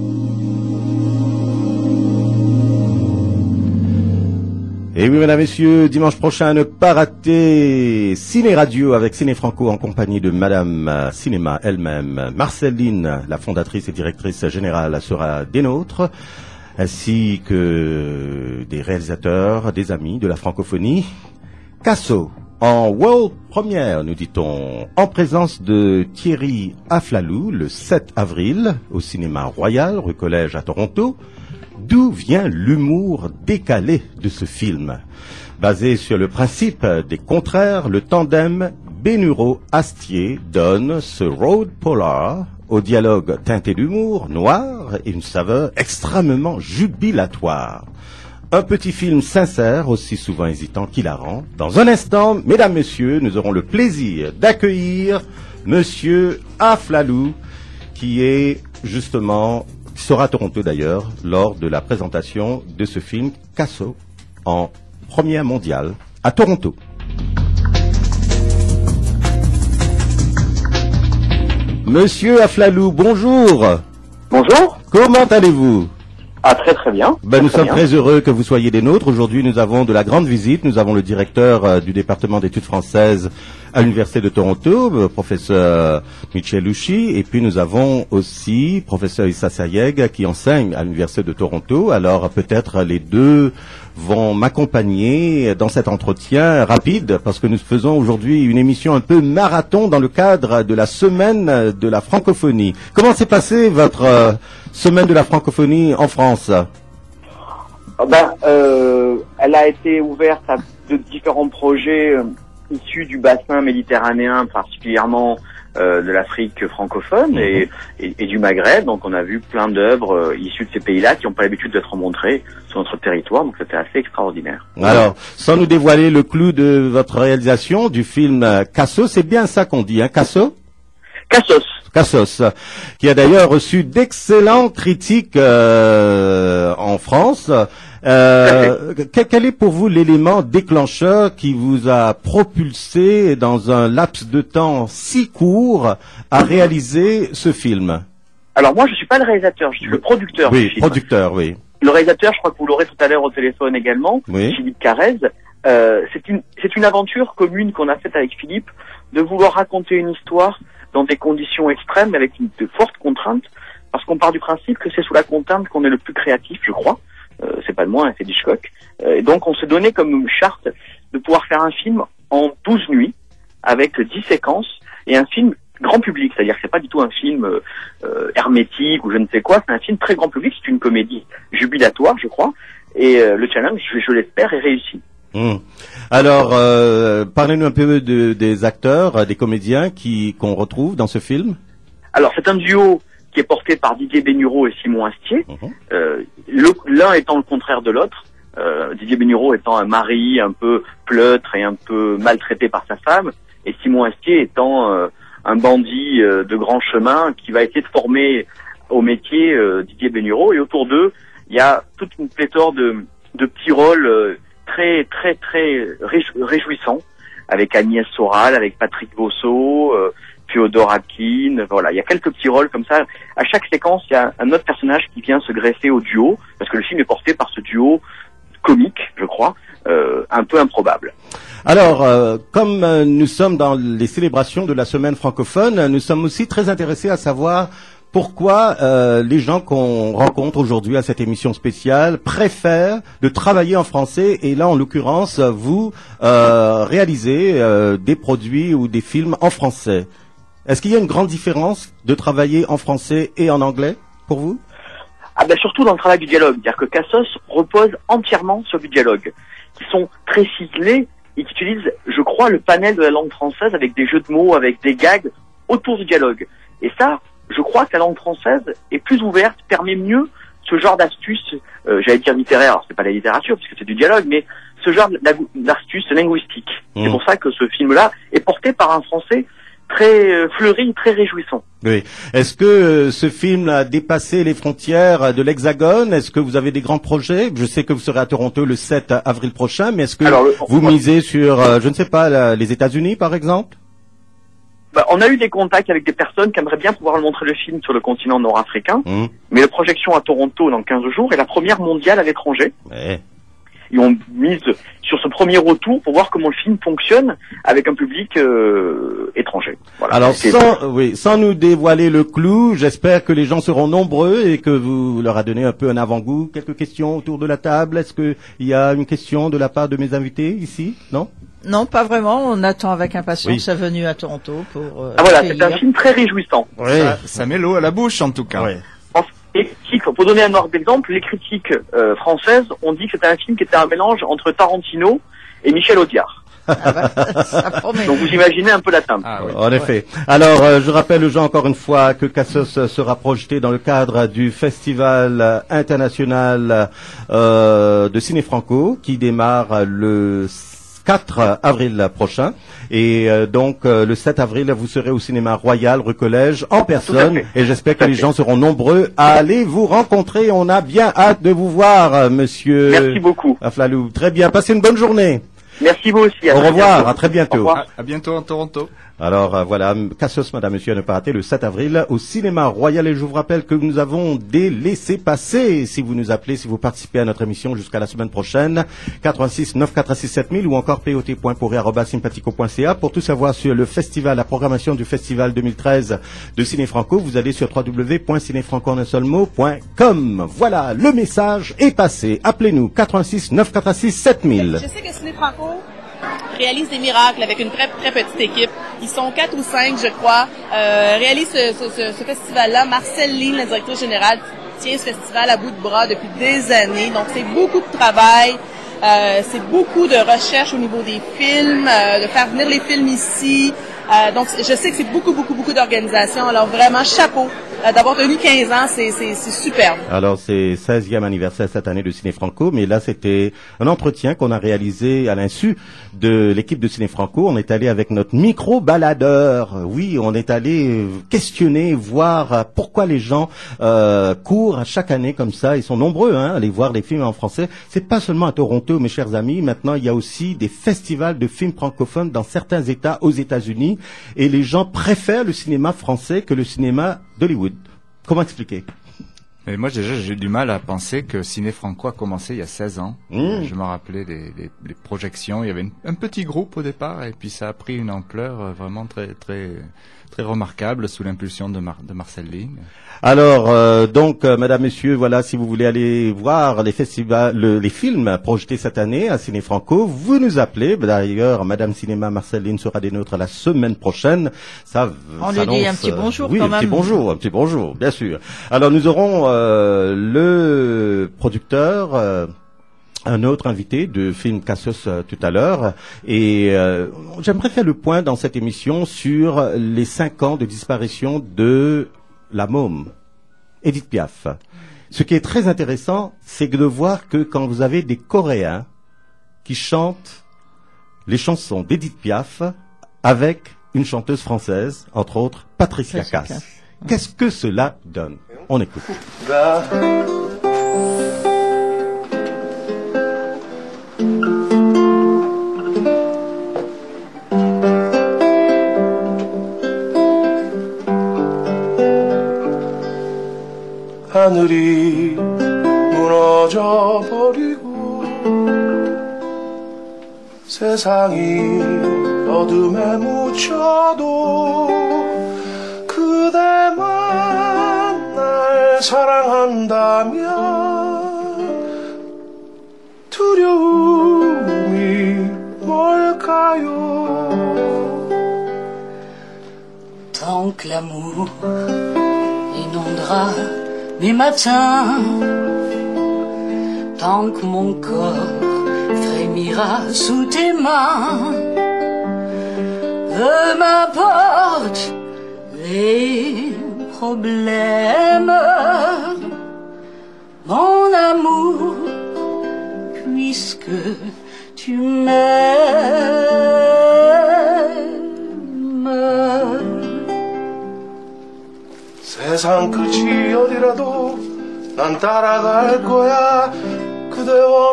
Et oui, mesdames, messieurs, dimanche prochain, ne pas rater Ciné Radio avec Ciné Franco en compagnie de Madame Cinéma elle-même. Marceline, la fondatrice et directrice générale, sera des nôtres, ainsi que des réalisateurs, des amis de la francophonie. Casso, en world première, nous dit-on, en présence de Thierry Aflaloux, le 7 avril, au cinéma Royal, rue Collège à Toronto. D'où vient l'humour décalé de ce film? Basé sur le principe des contraires, le tandem Bénureau-Astier donne ce road polar au dialogue teinté d'humour noir et une saveur extrêmement jubilatoire. Un petit film sincère, aussi souvent hésitant qu'hilarant. Dans un instant, mesdames, messieurs, nous aurons le plaisir d'accueillir Monsieur Aflaloux, qui est justement, sera à Toronto d'ailleurs, lors de la présentation de ce film Casso en première mondiale à Toronto. Monsieur Aflaloux, bonjour. Bonjour. Comment allez-vous? Ah, très très bien. Nous sommes très heureux que vous soyez des nôtres. Aujourd'hui, nous avons de la grande visite. Nous avons le directeur du département d'études françaises à l'Université de Toronto, professeur Michel Louchy, et puis nous avons aussi professeur Issa Sayeg qui enseigne à l'Université de Toronto. Alors peut-être les deux vont m'accompagner dans cet entretien rapide parce que nous faisons aujourd'hui une émission un peu marathon dans le cadre de la semaine de la francophonie. Comment s'est passée votre semaine de la francophonie en France? Elle a été ouverte à de différents projets issus du bassin méditerranéen, particulièrement de l'Afrique francophone et du Maghreb. Donc on a vu plein d'œuvres issues de ces pays-là qui n'ont pas l'habitude d'être montrées sur notre territoire. Donc c'était assez extraordinaire. Alors, sans nous dévoiler le clou de votre réalisation du film Casso, c'est bien ça qu'on dit, hein, Casso? Cassos, qui a d'ailleurs reçu d'excellentes critiques en France. Quel est pour vous l'élément déclencheur qui vous a propulsé dans un laps de temps si court à réaliser ce film? Alors moi, je suis pas le réalisateur, je suis le producteur du film. Oui, producteur, oui. Le réalisateur, je crois que vous l'aurez tout à l'heure au téléphone également, Philippe Carrez. C'est une aventure commune qu'on a faite avec Philippe de vouloir raconter une histoire dans des conditions extrêmes, avec de fortes contraintes, parce qu'on part du principe que c'est sous la contrainte qu'on est le plus créatif, je crois. C'est pas de moi, c'est Hitchcock. Et donc on se donnait comme charte de pouvoir faire un film en 12 nuits, avec 10 séquences, et un film grand public, c'est-à-dire que c'est pas du tout un film hermétique ou je ne sais quoi, c'est un film très grand public, c'est une comédie jubilatoire, je crois, et le challenge, je l'espère, est réussi. Alors, parlez-nous un peu des acteurs, des comédiens qu'on retrouve dans ce film. Alors, c'est un duo qui est porté par Didier Bénureau et Simon Astier, l'un étant le contraire de l'autre. Didier Bénureau étant un mari un peu pleutre et un peu maltraité par sa femme, et Simon Astier étant un bandit de grand chemin qui va essayer de former au métier Didier Bénureau. Et autour d'eux, il y a toute une pléthore de petits rôles très très très réjouissants, avec Agnès Soral, avec Patrick Bosso, Fyodor Apkin, voilà, il y a quelques petits rôles comme ça. À chaque séquence, il y a un autre personnage qui vient se greffer au duo, parce que le film est porté par ce duo comique, je crois, un peu improbable. Alors, comme nous sommes dans les célébrations de la semaine francophone, nous sommes aussi très intéressés à savoir pourquoi les gens qu'on rencontre aujourd'hui à cette émission spéciale préfèrent de travailler en français et là, en l'occurrence, vous réalisez des produits ou des films en français. Est-ce qu'il y a une grande différence de travailler en français et en anglais pour vous? Ah ben surtout dans le travail du dialogue, c'est-à-dire que Cassos repose entièrement sur du dialogue, qui sont très ciselés et qui utilisent, je crois, le panel de la langue française avec des jeux de mots, avec des gags autour du dialogue. Et ça, je crois que la langue française est plus ouverte, permet mieux ce genre d'astuces, j'allais dire littéraire, alors c'est pas la littérature puisque c'est du dialogue, mais ce genre d'astuces linguistiques. C'est pour ça que ce film-là est porté par un français très fleuri, très réjouissant. Oui. Est-ce que ce film a dépassé les frontières de l'Hexagone? Est-ce que vous avez des grands projets? Je sais que vous serez à Toronto le 7 avril prochain, mais est-ce que vous misez sur, je ne sais pas, les États-Unis par exemple? On a eu des contacts avec des personnes qui aimeraient bien pouvoir montrer le film sur le continent nord-africain, mais la projection à Toronto dans 15 jours est la première mondiale à l'étranger. Ouais. Et on mise sur ce premier retour pour voir comment le film fonctionne avec un public étranger. Voilà. Alors sans nous dévoiler le clou, j'espère que les gens seront nombreux et que vous leur avez donné un peu un avant-goût. Quelques questions autour de la table. Est-ce qu'il y a une question de la part de mes invités ici? Non? Non, pas vraiment. On attend avec impatience sa venue à Toronto pour. Voilà, c'est un film très réjouissant. Oui. Ça met l'eau à la bouche en tout cas. Oui. Et pour donner un ordre d'exemple, les critiques françaises ont dit que c'était un film qui était un mélange entre Tarantino et Michel Audiard. Donc vous imaginez un peu la teinte. Ah, oui. En effet. Alors, je rappelle aux gens encore une fois que Cassos sera projeté dans le cadre du Festival international de Ciné Franco qui démarre le 4 avril prochain et donc le 7 avril vous serez au cinéma Royal rue Collège en personne et j'espère que les gens seront nombreux à aller vous rencontrer. On a bien hâte de vous voir, monsieur. Merci beaucoup. Aflalou. Très bien, passez une bonne journée. Merci vous aussi. Au revoir, à très bientôt. À bientôt en Toronto. Alors voilà, Cassos, madame, monsieur, à ne pas rater le 7 avril au cinéma Royal. Et je vous rappelle que nous avons des laissez-passer. Si vous nous appelez, si vous participez à notre émission jusqu'à la semaine prochaine, 86 946 7000 ou encore pot.pourri@sympathico.ca. Pour tout savoir sur le festival, la programmation du festival 2013 de Ciné Franco, vous allez sur www.cinéfranco.com. Voilà, le message est passé. Appelez-nous 86 946 7000. Je sais que Ciné Franco réalise des miracles avec une très très petite équipe. Ils sont 4 ou 5, je crois. Réalise ce festival-là. Marcel Ligne, la directrice générale, tient ce festival à bout de bras depuis des années. Donc c'est beaucoup de travail. C'est beaucoup de recherche au niveau des films, de faire venir les films ici. Donc je sais que c'est beaucoup d'organisation. Alors vraiment, chapeau. D'avoir tenu 15 ans, c'est superbe. Alors, c'est 16e anniversaire cette année de Ciné Franco, mais là, c'était un entretien qu'on a réalisé à l'insu de l'équipe de Ciné Franco. On est allé avec notre micro-baladeur. Oui, on est allé questionner, voir pourquoi les gens courent à chaque année comme ça. Ils sont nombreux, à aller voir les films en français. C'est pas seulement à Toronto, mes chers amis. Maintenant, il y a aussi des festivals de films francophones dans certains États aux États-Unis. Et les gens préfèrent le cinéma français que le cinéma d'Hollywood. Comment expliquer? Mais moi, déjà, j'ai du mal à penser que Ciné Franco a commencé il y a 16 ans. Je me rappelais les projections. Il y avait un petit groupe au départ, et puis ça a pris une ampleur vraiment très remarquable sous l'impulsion de Marcel Ligne. Alors, donc, mesdames, messieurs, voilà, si vous voulez aller voir les festivals, les films projetés cette année à Ciné Franco, vous nous appelez. D'ailleurs, Madame Cinéma Marcel Ligne sera des nôtres la semaine prochaine. On lui dit un petit bonjour quand même. Un petit bonjour, bien sûr. Alors, nous aurons le producteur, un autre invité de film Cassos tout à l'heure, et j'aimerais faire le point dans cette émission sur les 5 ans de disparition de la môme, Edith Piaf. Ce qui est très intéressant, c'est de voir que quand vous avez des Coréens qui chantent les chansons d'Edith Piaf avec une chanteuse française, entre autres Patricia Cass. Qu'est-ce que cela donne? On écoute. 하늘이 무너져 버리고 세상이 어둠에 묻혀도 그대만 사랑한다면 두려움이 뭘까요? Tant que l'amour inondera mes matins, tant que mon corps frémira sous tes mains, peu m'importe les problèmes, mon amour, puisque tu m'aimes. 세상 끝이 어디라도 난 따라갈 거야. 그대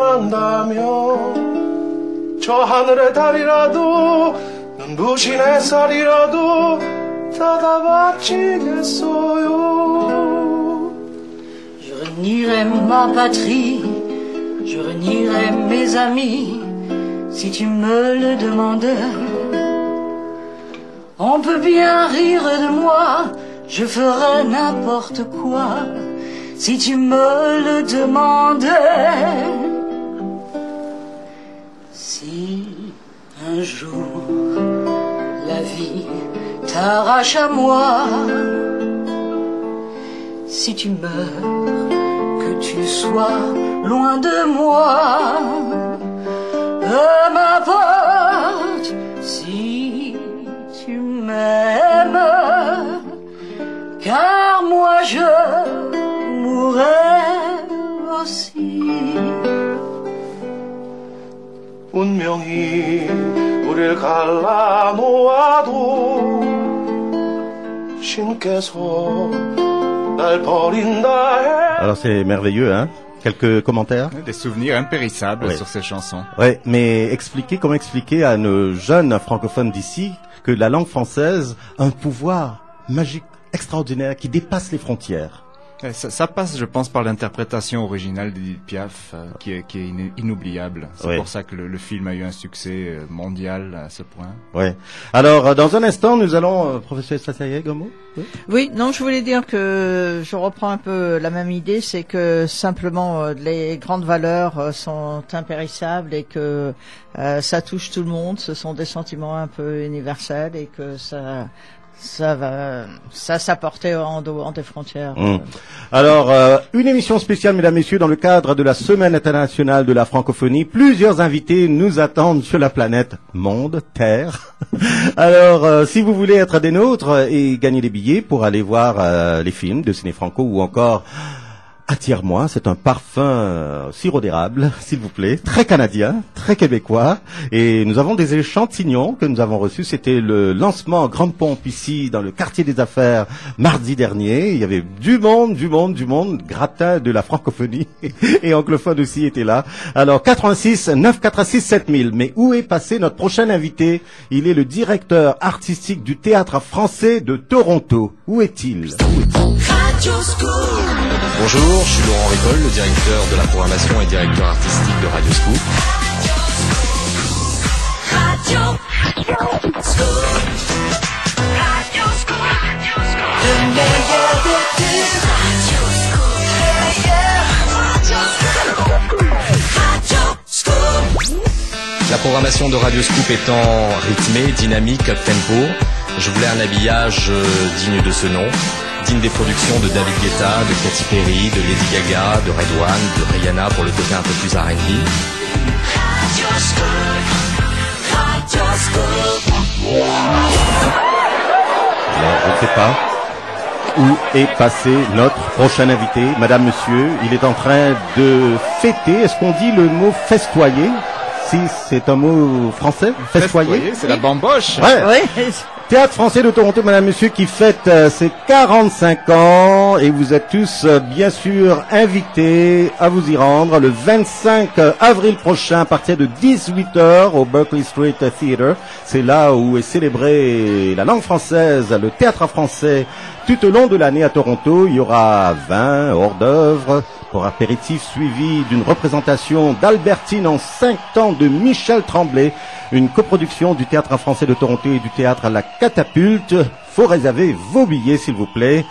원한다면 저 하늘의 달이라도 눈부신 햇살이라도 다 바치겠어요. Je renierai ma patrie, je renierai mes amis, si tu me le demandes. On peut bien rire de moi, je ferai n'importe quoi, si tu me le demandes. Si un jour la vie t'arrache à moi, si tu meurs, que tu sois loin de moi, peu m'importe si tu m'aimes, car moi je mourrai aussi. 운명이 우릴 갈라놓아도 신께서 날 버린다 해. Alors c'est merveilleux, hein? Quelques commentaires? Des souvenirs impérissables sur ces chansons. Ouais, mais comment expliquer à nos jeunes francophones d'ici que la langue française a un pouvoir magique, extraordinaire, qui dépasse les frontières? Ça passe, je pense, par l'interprétation originale d'Edith Piaf, qui est inoubliable. C'est pour ça que le film a eu un succès mondial à ce point. Ouais. Alors, dans un instant, nous allons, professeur Estrassaïeg, un mot? Oui, non, je voulais dire que je reprends un peu la même idée, c'est que simplement les grandes valeurs sont impérissables et que ça touche tout le monde. Ce sont des sentiments un peu universels et que ça s'apporter en dehors des frontières. Alors, une émission spéciale, mesdames, messieurs, dans le cadre de la Semaine internationale de la francophonie. Plusieurs invités nous attendent sur la planète Monde, Terre. Alors, si vous voulez être des nôtres et gagner des billets pour aller voir les films de Ciné Franco ou encore Attire-moi, c'est un parfum sirop d'érable, s'il vous plaît, très canadien, très québécois. Et nous avons des échantillons que nous avons reçus. C'était le lancement en grande pompe ici, dans le quartier des affaires, mardi dernier. Il y avait du monde, gratin de la francophonie. Et anglophone aussi était là. Alors, 86 946 7000. Mais où est passé notre prochain invité? Il est le directeur artistique du Théâtre français de Toronto. Où est-il? Bonjour, je suis Laurent Ricol, le directeur de la programmation et directeur artistique de Radio Scoop. La programmation de Radio Scoop étant rythmée, dynamique, up-tempo, je voulais un habillage digne de ce nom. Digne des productions de David Guetta, de Katy Perry, de Lady Gaga, de Red One, de Rihanna pour le côté un peu plus R&B. Alors, je ne sais pas où est passé notre prochain invité. Madame, monsieur, il est en train de fêter. Est-ce qu'on dit le mot festoyer? Si c'est un mot français, festoyer. C'est la bamboche. Ouais. Oui. Théâtre français de Toronto, madame, monsieur, qui fête ses 45 ans et vous êtes tous bien sûr invités à vous y rendre le 25 avril prochain à partir de 18h au Berkeley Street Theatre. C'est là où est célébrée la langue française, le théâtre français tout au long de l'année à Toronto, il y aura vin, hors d'œuvre, pour apéritif suivi d'une représentation d'Albertine en 5 temps de Michel Tremblay, une coproduction du Théâtre français de Toronto et du Théâtre à la Catapulte. Faut réserver vos billets, s'il vous plaît.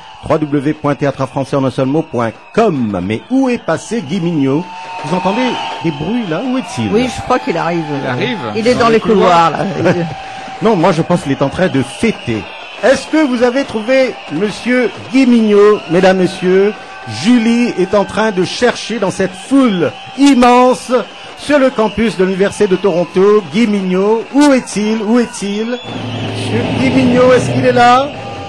www.théâtrefrançais.com. Mais où est passé Guy Mignot? Vous entendez des bruits là? Où est-il? Oui, je crois qu'il arrive. Il arrive. Il est dans les couloirs là. Non, moi je pense qu'il est en train de fêter. Est-ce que vous avez trouvé Monsieur Guy Mignot, mesdames, messieurs? Julie est en train de chercher dans cette foule immense sur le campus de l'Université de Toronto. Guy Mignot, où est-il? Où est-il? Monsieur Guy Mignot, est-ce qu'il est là?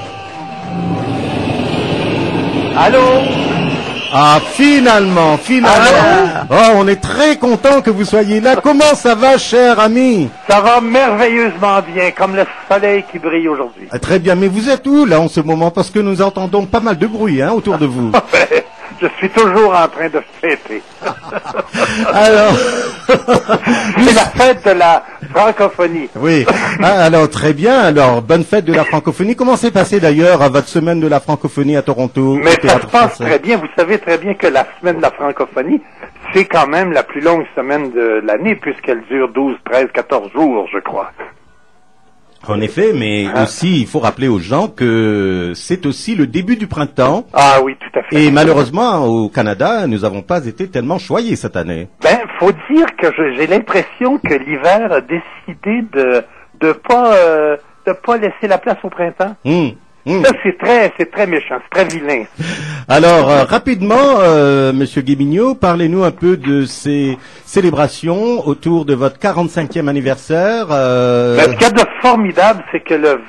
Allô? Ah, finalement. Oh, on est très content que vous soyez là. Comment ça va, cher ami? Ça va merveilleusement bien, comme le soleil qui brille aujourd'hui. Ah, très bien, mais vous êtes où, là, en ce moment? Parce que nous entendons pas mal de bruit, hein, autour de vous. Je suis toujours en train de fêter. Alors... C'est la fête de la francophonie. Oui. Ah, alors, très bien. Alors, bonne fête de la francophonie. Comment s'est passé, d'ailleurs, à votre semaine de la francophonie à Toronto? Mais ça se passe très bien. Vous savez très bien que la semaine de la francophonie, c'est quand même la plus longue semaine de l'année, puisqu'elle dure 12, 13, 14 jours, je crois. En effet, mais aussi, il faut rappeler aux gens que c'est aussi le début du printemps. Ah oui, tout à fait. Et malheureusement, au Canada, nous n'avons pas été tellement choyés cette année. Ben, faut dire que j'ai l'impression que l'hiver a décidé de pas laisser la place au printemps. Ça, c'est très méchant, c'est très vilain. Alors, rapidement, Monsieur Guy Mignot, parlez-nous un peu de ces célébrations autour de votre 45e anniversaire. Ce qu'il y a de formidable, c'est que le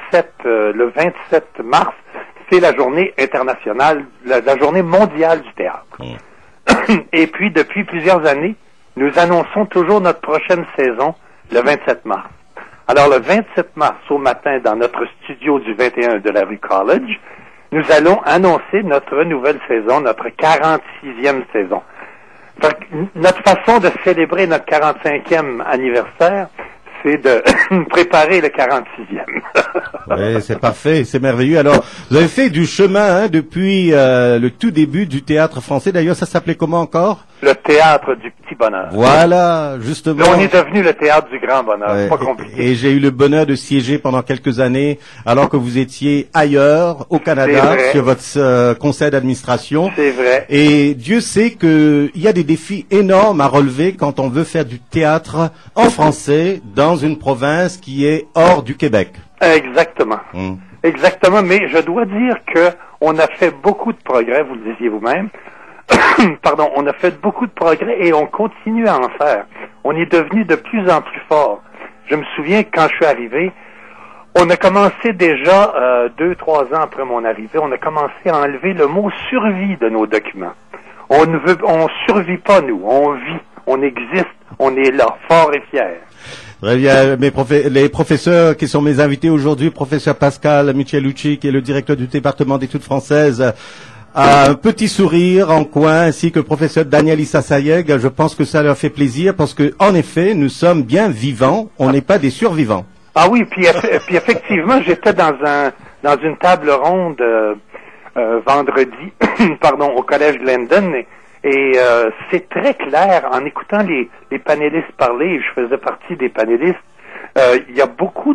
27 mars, c'est la journée internationale, la journée mondiale du théâtre. Et puis, depuis plusieurs années, nous annonçons toujours notre prochaine saison, le 27 mars. Alors, le 27 mars, au matin, dans notre studio du 21 de la rue College, nous allons annoncer notre nouvelle saison, notre 46e saison. Donc, notre façon de célébrer notre 45e anniversaire, c'est de préparer le 46e. Oui, c'est parfait, c'est merveilleux. Alors, vous avez fait du chemin hein, depuis le tout début du théâtre français. D'ailleurs, ça s'appelait comment encore? Le théâtre du petit bonheur. Voilà, justement. Mais on est devenu le théâtre du grand bonheur. Ouais, pas compliqué. Et j'ai eu le bonheur de siéger pendant quelques années, alors que vous étiez ailleurs, au Canada, sur votre conseil d'administration. C'est vrai. Et Dieu sait qu'il y a des défis énormes à relever quand on veut faire du théâtre en français dans une province qui est hors du Québec. Exactement. Exactement, mais je dois dire que on a fait beaucoup de progrès, vous le disiez vous-même. Pardon, on a fait beaucoup de progrès et on continue à en faire. On est devenu de plus en plus fort. Je me souviens que quand je suis arrivé, on a commencé déjà 2-3 ans après mon arrivée, on a commencé à enlever le mot survie de nos documents. On survit pas nous, on vit, on existe, on est là, fort et fier. Très bien, les professeurs qui sont mes invités aujourd'hui, professeur Pascal Michelucci, qui est le directeur du département d'études françaises, a un petit sourire en coin, ainsi que le professeur Daniel Issa-Sayeg. Je pense que ça leur fait plaisir parce que, en effet, nous sommes bien vivants, on n'est pas des survivants. Ah oui, puis effectivement, j'étais dans une table ronde vendredi, pardon, au collège Glendon, et c'est très clair en écoutant les panélistes parler, et je faisais partie des panélistes. Il y a beaucoup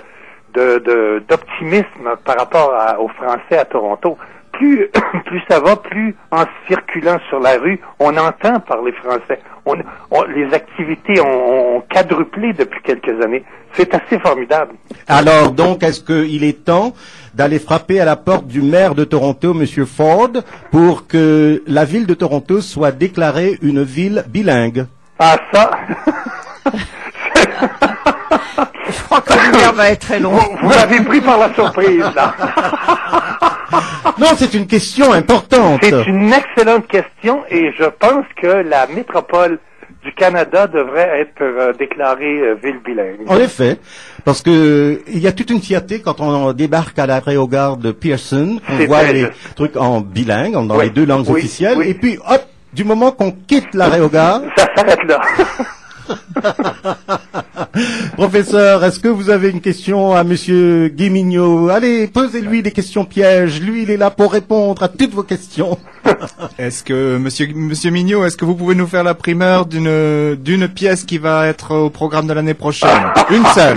d'optimisme par rapport aux Français à Toronto. Plus ça va, plus en circulant sur la rue, on entend parler français. Les activités ont quadruplé depuis quelques années. C'est assez formidable. Alors donc, est-ce qu'il est temps d'aller frapper à la porte du maire de Toronto, Monsieur Ford, pour que la ville de Toronto soit déclarée une ville bilingue? Ah ça Je crois que l'hiver va être très long. Vous m'avez pris par la surprise, là. Non, c'est une question importante. C'est une excellente question et je pense que la métropole du Canada devrait être déclarée ville bilingue. En effet, parce que il y a toute une fierté quand on débarque à l'aérogare de Pearson, on voit les trucs en bilingue, dans les deux langues officielles, et puis hop, du moment qu'on quitte l'aérogare, ça s'arrête là. Professeur, est-ce que vous avez une question à Monsieur Guy Mignot? Allez, posez-lui des questions pièges. Lui, il est là pour répondre à toutes vos questions. Est-ce que, Monsieur Mignot, est-ce que vous pouvez nous faire la primeur d'une pièce qui va être au programme de l'année prochaine? Une seule.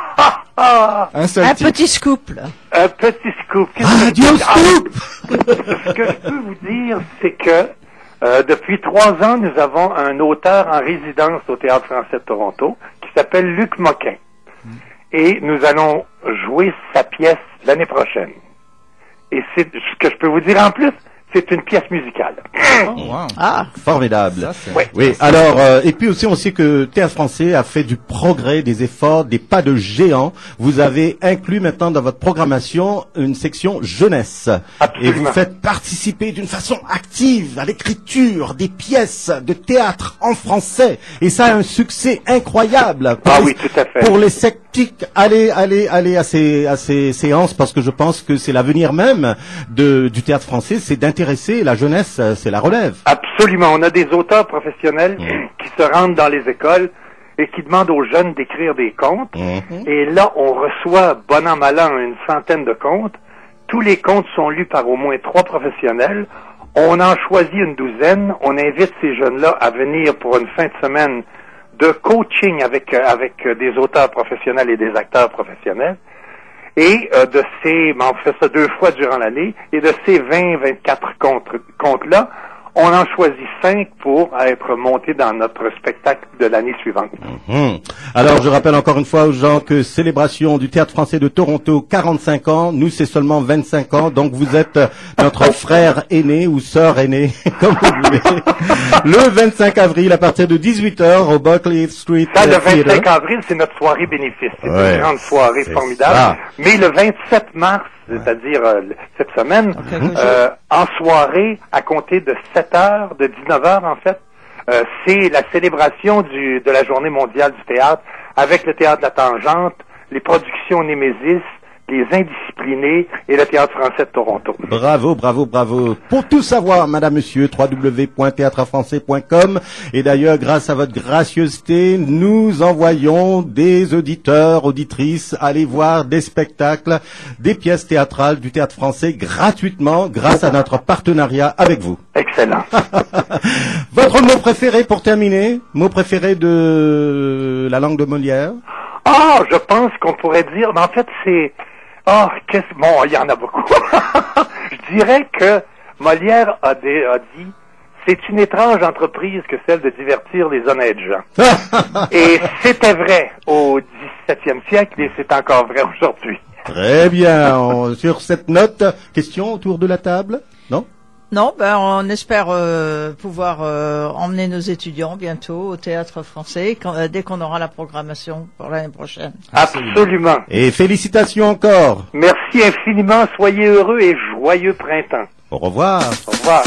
Un petit scoop, là. Un petit scoop. Radio Scoop! Ce que je peux vous dire, c'est que depuis 3 ans, nous avons un auteur en résidence au Théâtre français de Toronto qui s'appelle Luc Moquin. Et nous allons jouer sa pièce l'année prochaine. Et c'est ce que je peux vous dire en plus, c'est une pièce musicale. Oh, wow. Ah, formidable. Oui. Oui. Alors, et puis aussi, on sait que Théâtre Français a fait du progrès, des efforts, des pas de géant. Vous avez inclus maintenant dans votre programmation une section jeunesse. Absolument. Et vous faites participer d'une façon active à l'écriture des pièces de théâtre en français. Et ça a un succès incroyable. Oui, tout à fait. Pour les sceptiques, allez à ces séances parce que je pense que c'est l'avenir même du théâtre français, c'est d'intéresser la jeunesse, c'est la relève. Absolument. On a des auteurs professionnels qui se rendent dans les écoles et qui demandent aux jeunes d'écrire des contes. Et là, on reçoit, bon an, mal an, une centaine de contes. Tous les contes sont lus par au moins 3 professionnels. On en choisit une douzaine. On invite ces jeunes-là à venir pour une fin de semaine de coaching avec des auteurs professionnels et des acteurs professionnels. Et on fait ça 2 fois durant l'année, et de ces 20-24 contes-là, on en choisit 5 pour être montés dans notre spectacle de l'année suivante. Alors, je rappelle encore une fois aux gens que célébration du Théâtre Français de Toronto, 45 ans. Nous, c'est seulement 25 ans. Donc, vous êtes notre frère aîné ou sœur aînée, comme vous voulez. Le 25 avril, à partir de 18h, au Buckley Street Ça, le 25 Theater. avril, c'est notre soirée bénéfice. C'est une grande soirée formidable. Ça. Mais le 27 mars, c'est-à-dire cette semaine, en soirée, à compter de 7h, de 19h en fait, c'est la célébration de la Journée mondiale du théâtre avec le Théâtre de la Tangente, les productions Némésis, les Indisciplinés et le Théâtre Français de Toronto. Bravo, bravo, bravo. Pour tout savoir, madame, monsieur, www.théâtrefrançais.com. Et d'ailleurs, grâce à votre gracieuseté, nous envoyons des auditeurs, auditrices, aller voir des spectacles, des pièces théâtrales du Théâtre Français gratuitement grâce à notre partenariat avec vous. Excellent. Votre mot préféré pour terminer? Mot préféré de la langue de Molière? Je pense qu'on pourrait dire, mais en fait, c'est... bon, il y en a beaucoup. Je dirais que Molière a dit, c'est une étrange entreprise que celle de divertir les honnêtes gens. Et c'était vrai au XVIIe siècle et c'est encore vrai aujourd'hui. Très bien. Sur cette note, question autour de la table? Non? Non, on espère pouvoir emmener nos étudiants bientôt au Théâtre Français dès qu'on aura la programmation pour l'année prochaine. Absolument. Et félicitations encore. Merci infiniment, soyez heureux et joyeux printemps. Au revoir. Au revoir.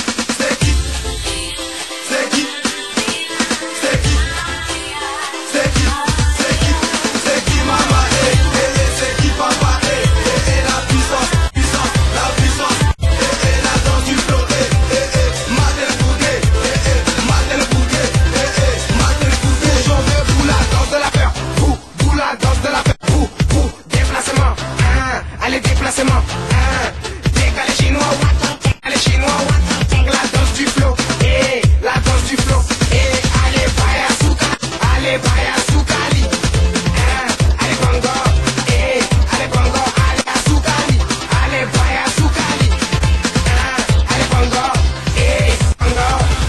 Décalé chinois, allez chinois, la danse du flow, la danse du flow, allez baya soukali, allez bongo, allez soukali, allez baya soukali, allez bongo, bongo.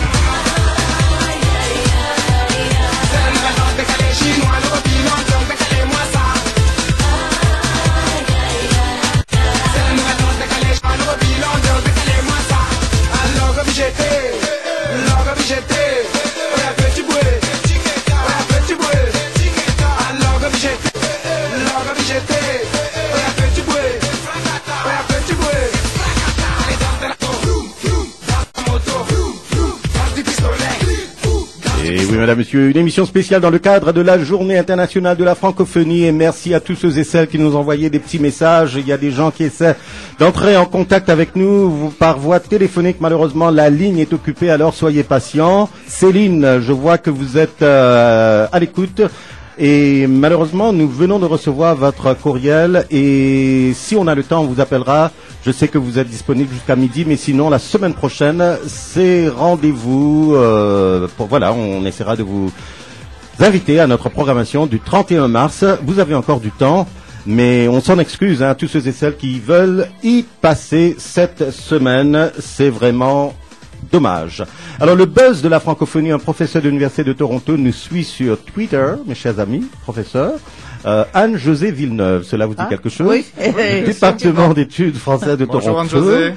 C'est la nouvelle danse décalé chinois, le bilan, donc décalez-moi ça. Et oui, madame, monsieur, une émission spéciale dans le cadre de la Journée internationale de la francophonie. Et merci à tous ceux et celles qui nous ont envoyé des petits messages. Il y a des gens qui essaient d'entrer en contact avec nous par voie téléphonique. Malheureusement, la ligne est occupée, alors soyez patients. Céline, je vois que vous êtes à l'écoute. Et malheureusement, nous venons de recevoir votre courriel et si on a le temps, on vous appellera. Je sais que vous êtes disponible jusqu'à midi, mais sinon, la semaine prochaine, c'est rendez-vous. Voilà, on essaiera de vous inviter à notre programmation du 31 mars. Vous avez encore du temps. Mais on s'en excuse, tous ceux et celles qui veulent y passer cette semaine. C'est vraiment dommage. Alors, le buzz de la francophonie, un professeur de l'Université de Toronto nous suit sur Twitter, mes chers amis, professeurs. Anne-Josée Villeneuve, cela vous dit quelque chose? Oui. Du département d'études françaises de Bonjour Toronto. Anne-Josée.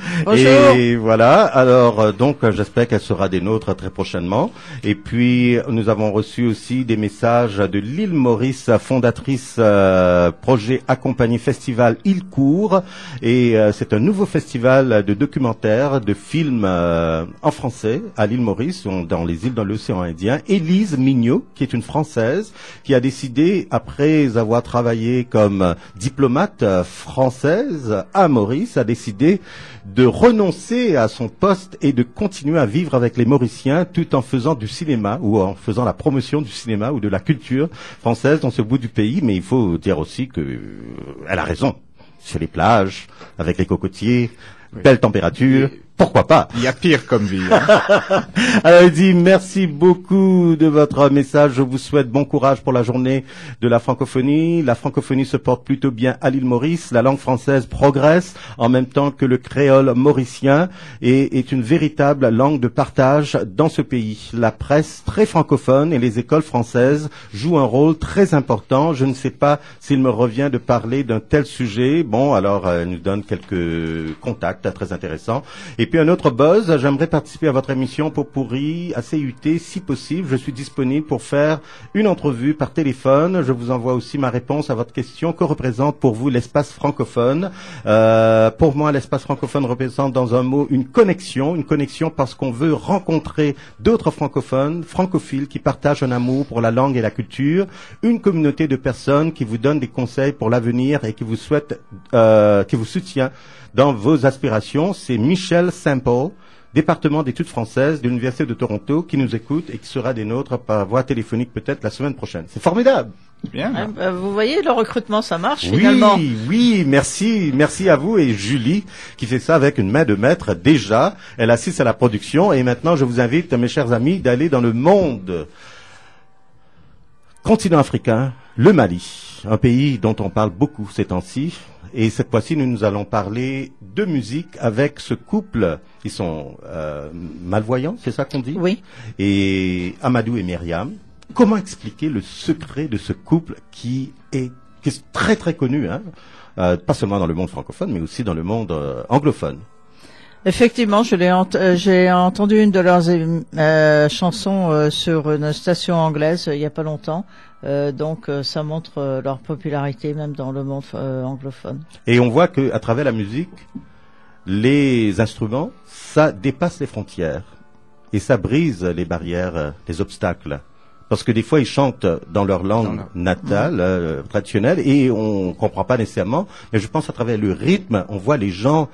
Et voilà. Alors, donc, j'espère qu'elle sera des nôtres très prochainement. Et puis, nous avons reçu aussi des messages de l'île Maurice, fondatrice projet accompagné festival Île Court. Et c'est un nouveau festival de documentaires, de films en français à l'île Maurice, dans les îles de l'océan Indien. Élise Mignot, qui est une Française, qui a décidé, après avoir travaillé comme diplomate française à Maurice, a décidé de renoncer à son poste et de continuer à vivre avec les Mauriciens tout en faisant du cinéma ou en faisant la promotion du cinéma ou de la culture française dans ce bout du pays. Mais il faut dire aussi que elle a raison. Sur les plages, avec les cocotiers, belle température. Pourquoi pas? Il y a pire comme vie. Alors, il dit merci beaucoup de votre message. Je vous souhaite bon courage pour la journée de la francophonie. La francophonie se porte plutôt bien à l'île Maurice. La langue française progresse en même temps que le créole mauricien et est une véritable langue de partage dans ce pays. La presse très francophone et les écoles françaises jouent un rôle très important. Je ne sais pas s'il me revient de parler d'un tel sujet. Bon, alors, elle nous donne quelques contacts très intéressants. Et puis un autre buzz, j'aimerais participer à votre émission pour pourri à CUT si possible. Je suis disponible pour faire une entrevue par téléphone. Je vous envoie aussi ma réponse à votre question. Que représente pour vous l'espace francophone? Pour moi, l'espace francophone représente dans un mot une connexion parce qu'on veut rencontrer d'autres francophones, francophiles qui partagent un amour pour la langue et la culture, une communauté de personnes qui vous donnent des conseils pour l'avenir et qui vous souhaitent, qui vous soutient dans vos aspirations. C'est Michel Sample, département d'études françaises de l'Université de Toronto, qui nous écoute et qui sera des nôtres par voie téléphonique peut-être la semaine prochaine. C'est formidable. Bien. Vous voyez, le recrutement, ça marche finalement. Oui, merci à vous et Julie qui fait ça avec une main de maître déjà. Elle assiste à la production et maintenant je vous invite, mes chers amis, d'aller dans le monde. Continent africain, le Mali, un pays dont on parle beaucoup ces temps-ci. Et cette fois-ci, nous allons parler de musique avec ce couple. Ils sont malvoyants, c'est ça qu'on dit? Oui. Et Amadou et Myriam. Comment expliquer le secret de ce couple qui est très très connu, pas seulement dans le monde francophone, mais aussi dans le monde anglophone? Effectivement, j'ai entendu une de leurs chansons sur une station anglaise il y a pas longtemps. Donc ça montre leur popularité même dans le monde anglophone. Et on voit que à travers la musique, les instruments, ça dépasse les frontières et ça brise les barrières, les obstacles. Parce que des fois, ils chantent dans leur langue natale, traditionnelle, et on comprend pas nécessairement. Mais je pense à travers le rythme, on voit les gens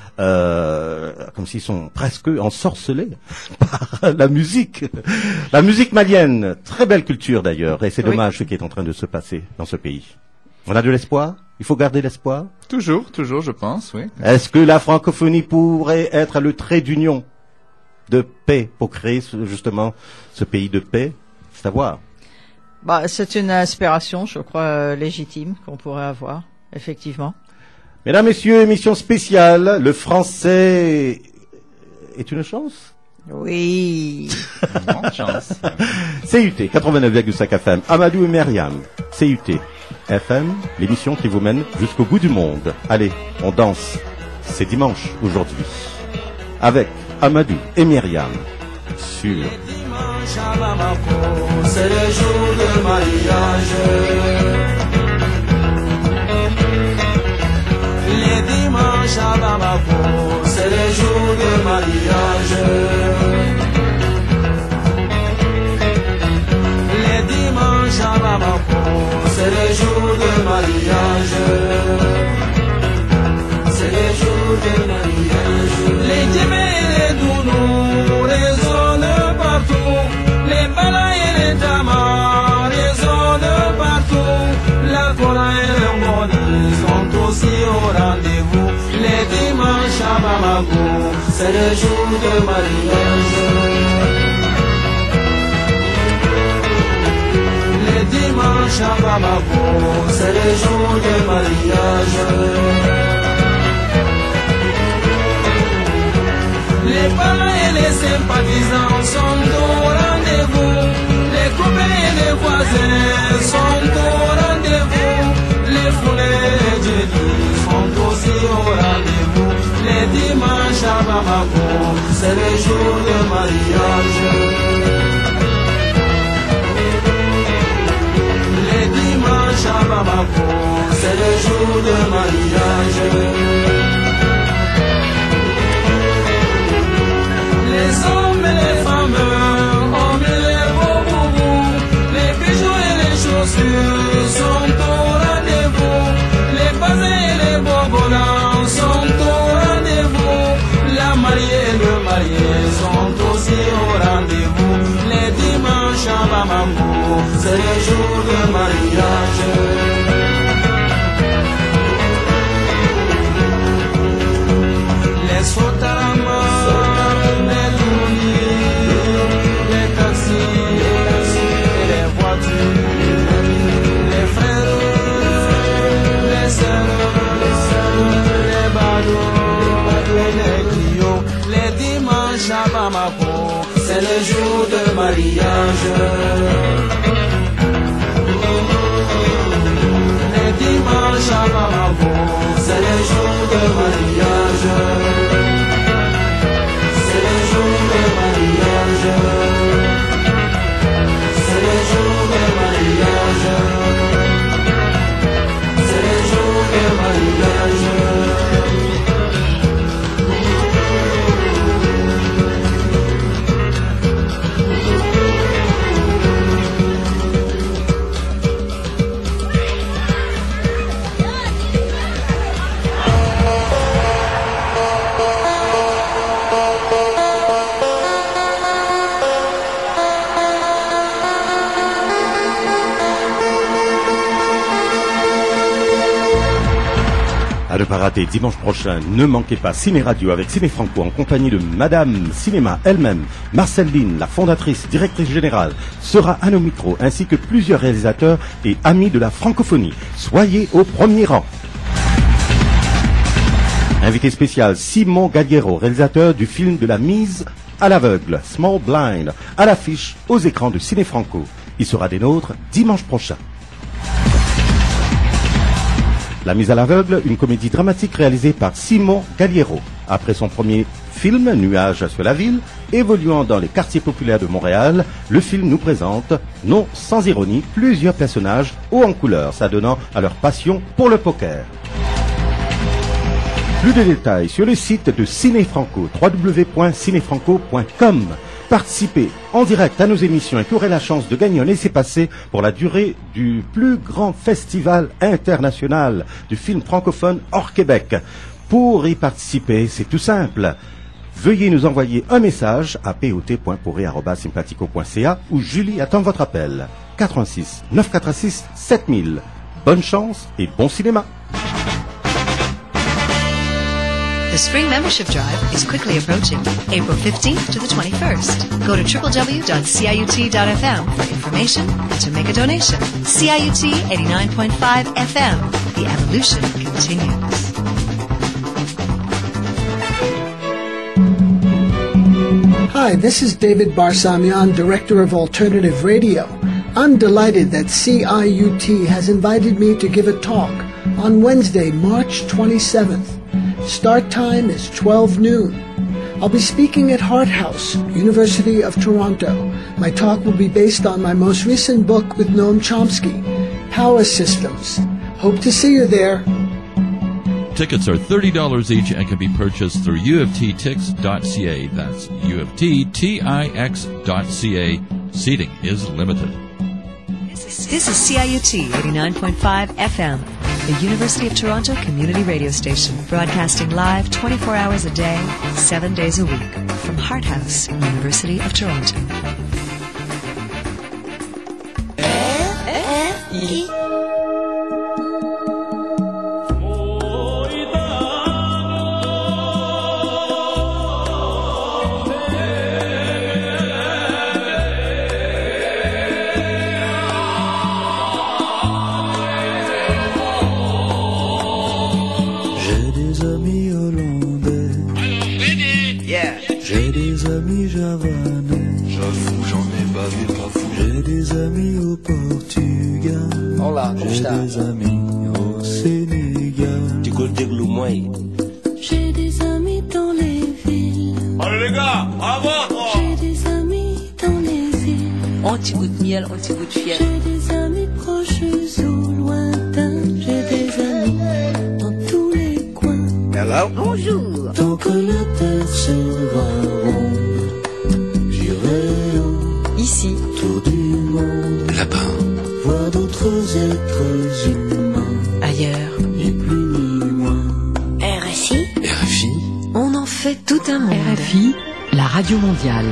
comme s'ils sont presque ensorcelés par la musique. La musique malienne, très belle culture d'ailleurs, et c'est dommage ce qui est en train de se passer dans ce pays. On a de l'espoir? Il faut garder l'espoir? Toujours, je pense, oui. Est-ce que la francophonie pourrait être le trait d'union, de paix, pour créer justement ce pays de paix? C'est à voir. C'est une inspiration, je crois, légitime qu'on pourrait avoir, effectivement. Mesdames, Messieurs, émission spéciale, le français est une chance? Oui. Bonne chance. CUT, 89,5 FM, Amadou et Myriam, CUT, FM, l'émission qui vous mène jusqu'au bout du monde. Allez, on danse. C'est dimanche aujourd'hui. Avec Amadou et Myriam sur... C'est le jour de mariage. Les dimanches à Bamako, c'est le jour de mariage. Les dimanches à Bamako, c'est le jour de mariage. C'est le jour de mariage. Les djemés et les dounous résonnent partout. Les balas et les tamas résonnent partout. Bamako, c'est le jour de mariage. Le dimanche à Bamako, c'est le jour de mariage. Les parents et les sympathisants sont au rendez-vous. Les copains et les voisins sont au rendez-vous. Les foulées de Dieu sont aussi au rendez-vous. Les dimanches à Bamako, c'est le jour de mariage. Les dimanches à Bamako, c'est le jour de mariage. Les hommes et les femmes ont mis les beaux boubous. Les bijoux et les chaussures sont au rendez-vous. Les bazins et les bobonans sont au rendez-vous. La mariée et le marié sont aussi au rendez-vous. Les dimanches à Bamako, c'est le jour de mariage. Les Sotarama, les Tounis, les taxis et les voitures, les frères, les sœurs, les badauds et les guillots. Les dimanches à Bamako, c'est le jour de mariage. Les dimanches à Bamako, c'est le jour de mariage. C'est le jour de mariage. C'est le jour de mariage. C'est le jour de mariage. À ne pas rater, dimanche prochain, ne manquez pas Ciné Radio avec Ciné Franco en compagnie de Madame Cinéma elle-même. Marcel Lin, la fondatrice, directrice générale, sera à nos micros, ainsi que plusieurs réalisateurs et amis de la francophonie. Soyez au premier rang. Invité spécial, Simon Galliero, réalisateur du film de la mise à l'aveugle, Small Blind, à l'affiche aux écrans de Ciné Franco. Il sera des nôtres dimanche prochain. La mise à l'aveugle, une comédie dramatique réalisée par Simon Galliero. Après son premier film, Nuages sur la ville, évoluant dans les quartiers populaires de Montréal, le film nous présente, non sans ironie, plusieurs personnages hauts en couleur, s'adonnant à leur passion pour le poker. Plus de détails sur le site de Ciné Franco, www.cinefranco.com. Participez en direct à nos émissions et qui aurez la chance de gagner un laissez-passer pour la durée du plus grand festival international du film francophone hors Québec. Pour y participer, c'est tout simple. Veuillez nous envoyer un message à pot.pourré@sympathico.ca ou Julie attend votre appel. 86 946 7000. Bonne chance et bon cinéma. The spring membership drive is quickly approaching, April 15th to the 21st. Go to www.ciut.fm for information and to make a donation. CIUT 89.5 FM. The evolution continues. Hi, this is David Barsamian, Director of Alternative Radio. I'm delighted that CIUT has invited me to give a talk on Wednesday, March 27th. Start time is 12 noon. I'll be speaking at Hart House, University of Toronto. My talk will be based on my most recent book with Noam Chomsky, Power Systems. Hope to see you there. Tickets are $30 each and can be purchased through uftix.ca. That's uftix.ca. Seating is limited. This is CIUT 89.5 FM, the University of Toronto community radio station, broadcasting live 24 hours a day, 7 days a week, from Hart House, University of Toronto. J'ai des amis javanais. J'avoue, j'en ai pas vu pas fou. J'ai des amis au Portugal. J'ai des amis au Sénégal. J'ai des amis dans les villes. Allez les gars, bravo. J'ai des amis dans les îles. Un petit goût de miel, un petit goût de fiel. J'ai des amis proches ou lointains. J'ai des amis dans tous les coins. Hello. Bonjour. Tant que la terre sera ronde, j'irai Ici. autour du monde. Là-bas. Voir d'autres êtres humains. Ailleurs. Ni plus ni moins. RFI. RFI. On en fait tout un monde. RFI, la radio mondiale.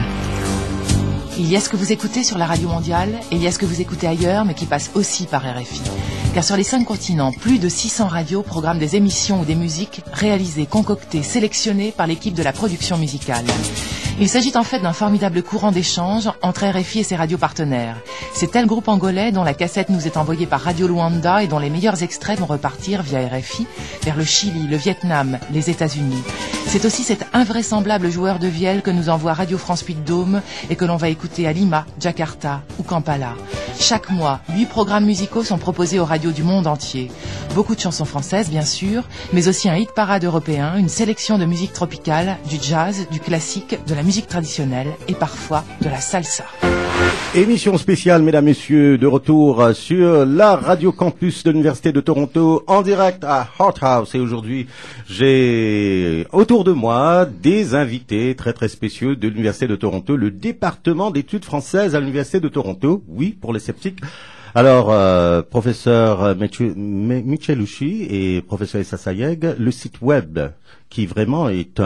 Il y a ce que vous écoutez sur la radio mondiale et il y a ce que vous écoutez ailleurs mais qui passe aussi par RFI. Car sur les 5 continents, plus de 600 radios programment des émissions ou des musiques réalisées, concoctées, sélectionnées par l'équipe de la production musicale. Il s'agit en fait d'un formidable courant d'échange entre RFI et ses radios partenaires. C'est tel groupe angolais dont la cassette nous est envoyée par Radio Luanda et dont les meilleurs extraits vont repartir via RFI vers le Chili, le Vietnam, les États-Unis. C'est aussi cet invraisemblable joueur de vielle que nous envoie Radio France Puy-de-Dôme et que l'on va écouter à Lima, Jakarta ou Kampala. Chaque mois, 8 programmes musicaux sont proposés aux radios du monde entier. Beaucoup de chansons françaises, bien sûr, mais aussi un hit parade européen, une sélection de musique tropicale, du jazz, du classique, de la musique traditionnelle et parfois de la salsa. Émission spéciale, mesdames, messieurs, de retour sur la Radio Campus de l'Université de Toronto, en direct à Hot House. Et aujourd'hui, j'ai autour de moi des invités très très spéciaux de l'Université de Toronto, le département d'études françaises à l'Université de Toronto. Oui, pour les sceptiques. Alors, professeur Michelouchi et professeur Issa Sayeg, le site web qui vraiment est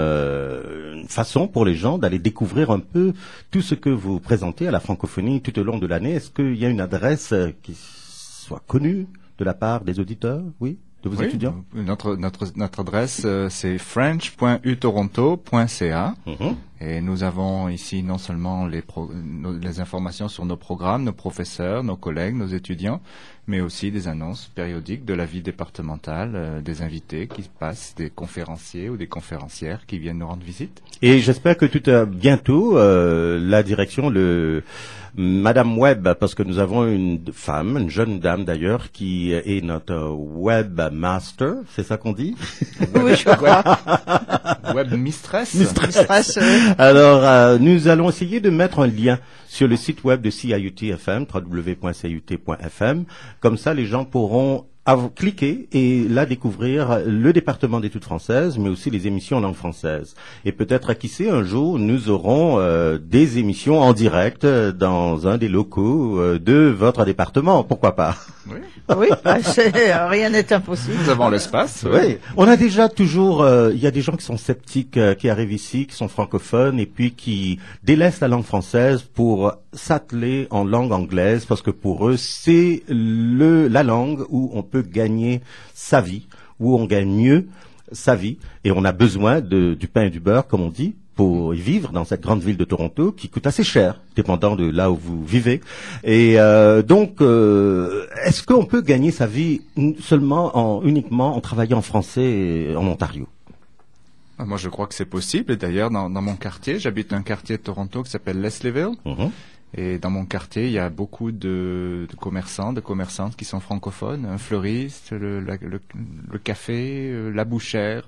une façon pour les gens d'aller découvrir un peu tout ce que vous présentez à la francophonie tout au long de l'année. Est-ce qu'il y a une adresse qui soit connue de la part des auditeurs, oui, de vos étudiants? Notre adresse, c'est french.utoronto.ca. Et nous avons ici non seulement les informations sur nos programmes, nos professeurs, nos collègues, nos étudiants, mais aussi des annonces périodiques de la vie départementale, des invités qui passent, des conférenciers ou des conférencières qui viennent nous rendre visite. Et j'espère que bientôt, la direction, Madame Webb, parce que nous avons une femme, une jeune dame d'ailleurs, qui est notre webmaster, c'est ça qu'on dit? Oui, je crois. Web mistress. Mistress, Alors, nous allons essayer de mettre un lien sur le site web de CIUT-FM, www.ciut.fm. Comme ça, les gens pourront cliquer et là découvrir le département d'études françaises, mais aussi les émissions en langue française. Et peut-être, qui sait, un jour, nous aurons des émissions en direct dans un des locaux de votre département. Pourquoi pas? Oui. Oui, rien n'est impossible. Nous avons l'espace. Oui. On a déjà toujours, il y a des gens qui sont sceptiques, qui arrivent ici, qui sont francophones et puis qui délaissent la langue française pour s'atteler en langue anglaise parce que pour eux, c'est la langue où on peut gagner sa vie, où on gagne mieux sa vie et on a besoin du pain et du beurre, comme on dit, pour y vivre dans cette grande ville de Toronto qui coûte assez cher, dépendant de là où vous vivez. Et donc, est-ce qu'on peut gagner sa vie uniquement en travaillant en français en Ontario? Moi, je crois que c'est possible. Et d'ailleurs, dans mon quartier, j'habite un quartier de Toronto qui s'appelle Leslieville. Et dans mon quartier, il y a beaucoup de commerçants, de commerçantes qui sont francophones, un fleuriste, le café, la bouchère,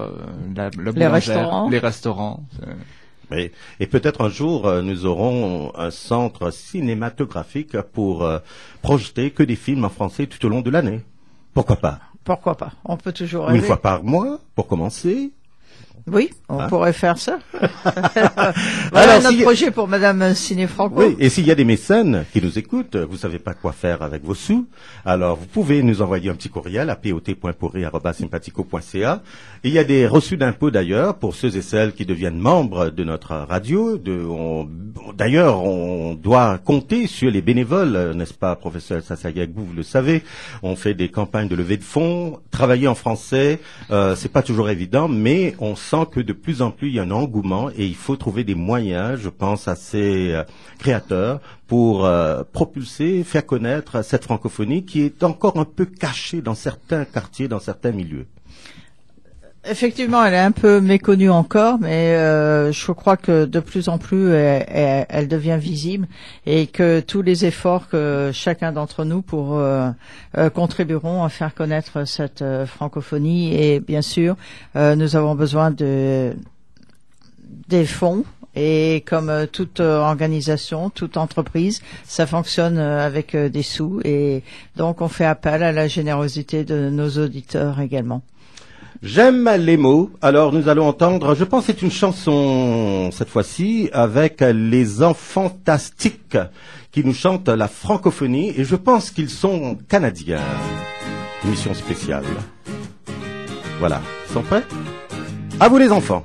les restaurants. Et peut-être un jour, nous aurons un centre cinématographique pour projeter que des films en français tout au long de l'année. Pourquoi pas? Pourquoi pas? On peut toujours rêver. Une fois par mois, pour commencer. Oui, on pourrait faire ça. Voilà alors, notre projet pour Madame Ciné Franco. Oui, et s'il y a des mécènes qui nous écoutent, vous savez pas quoi faire avec vos sous, alors vous pouvez nous envoyer un petit courriel à pot.pourri@sympathico.ca. Il y a des reçus d'impôts d'ailleurs pour ceux et celles qui deviennent membres de notre radio. D'ailleurs, on doit compter sur les bénévoles, n'est-ce pas, professeur Sassayag, vous le savez. On fait des campagnes de levée de fonds, travailler en français, c'est pas toujours évident, mais on sent que de plus en plus il y a un engouement et il faut trouver des moyens, je pense, à ces créateurs pour propulser, faire connaître cette francophonie qui est encore un peu cachée dans certains quartiers, dans certains milieux. Effectivement, elle est un peu méconnue encore, mais je crois que de plus en plus, elle devient visible et que tous les efforts que chacun d'entre nous contribueront à faire connaître cette francophonie. Et bien sûr, nous avons besoin des fonds. Et comme toute organisation, toute entreprise, ça fonctionne avec des sous. Et donc, on fait appel à la générosité de nos auditeurs également. J'aime les mots. Alors nous allons entendre, je pense que c'est une chanson cette fois-ci avec les Enfants Fantastiques qui nous chantent la francophonie et je pense qu'ils sont canadiens. Émission spéciale. Voilà, ils sont prêts? À vous les enfants.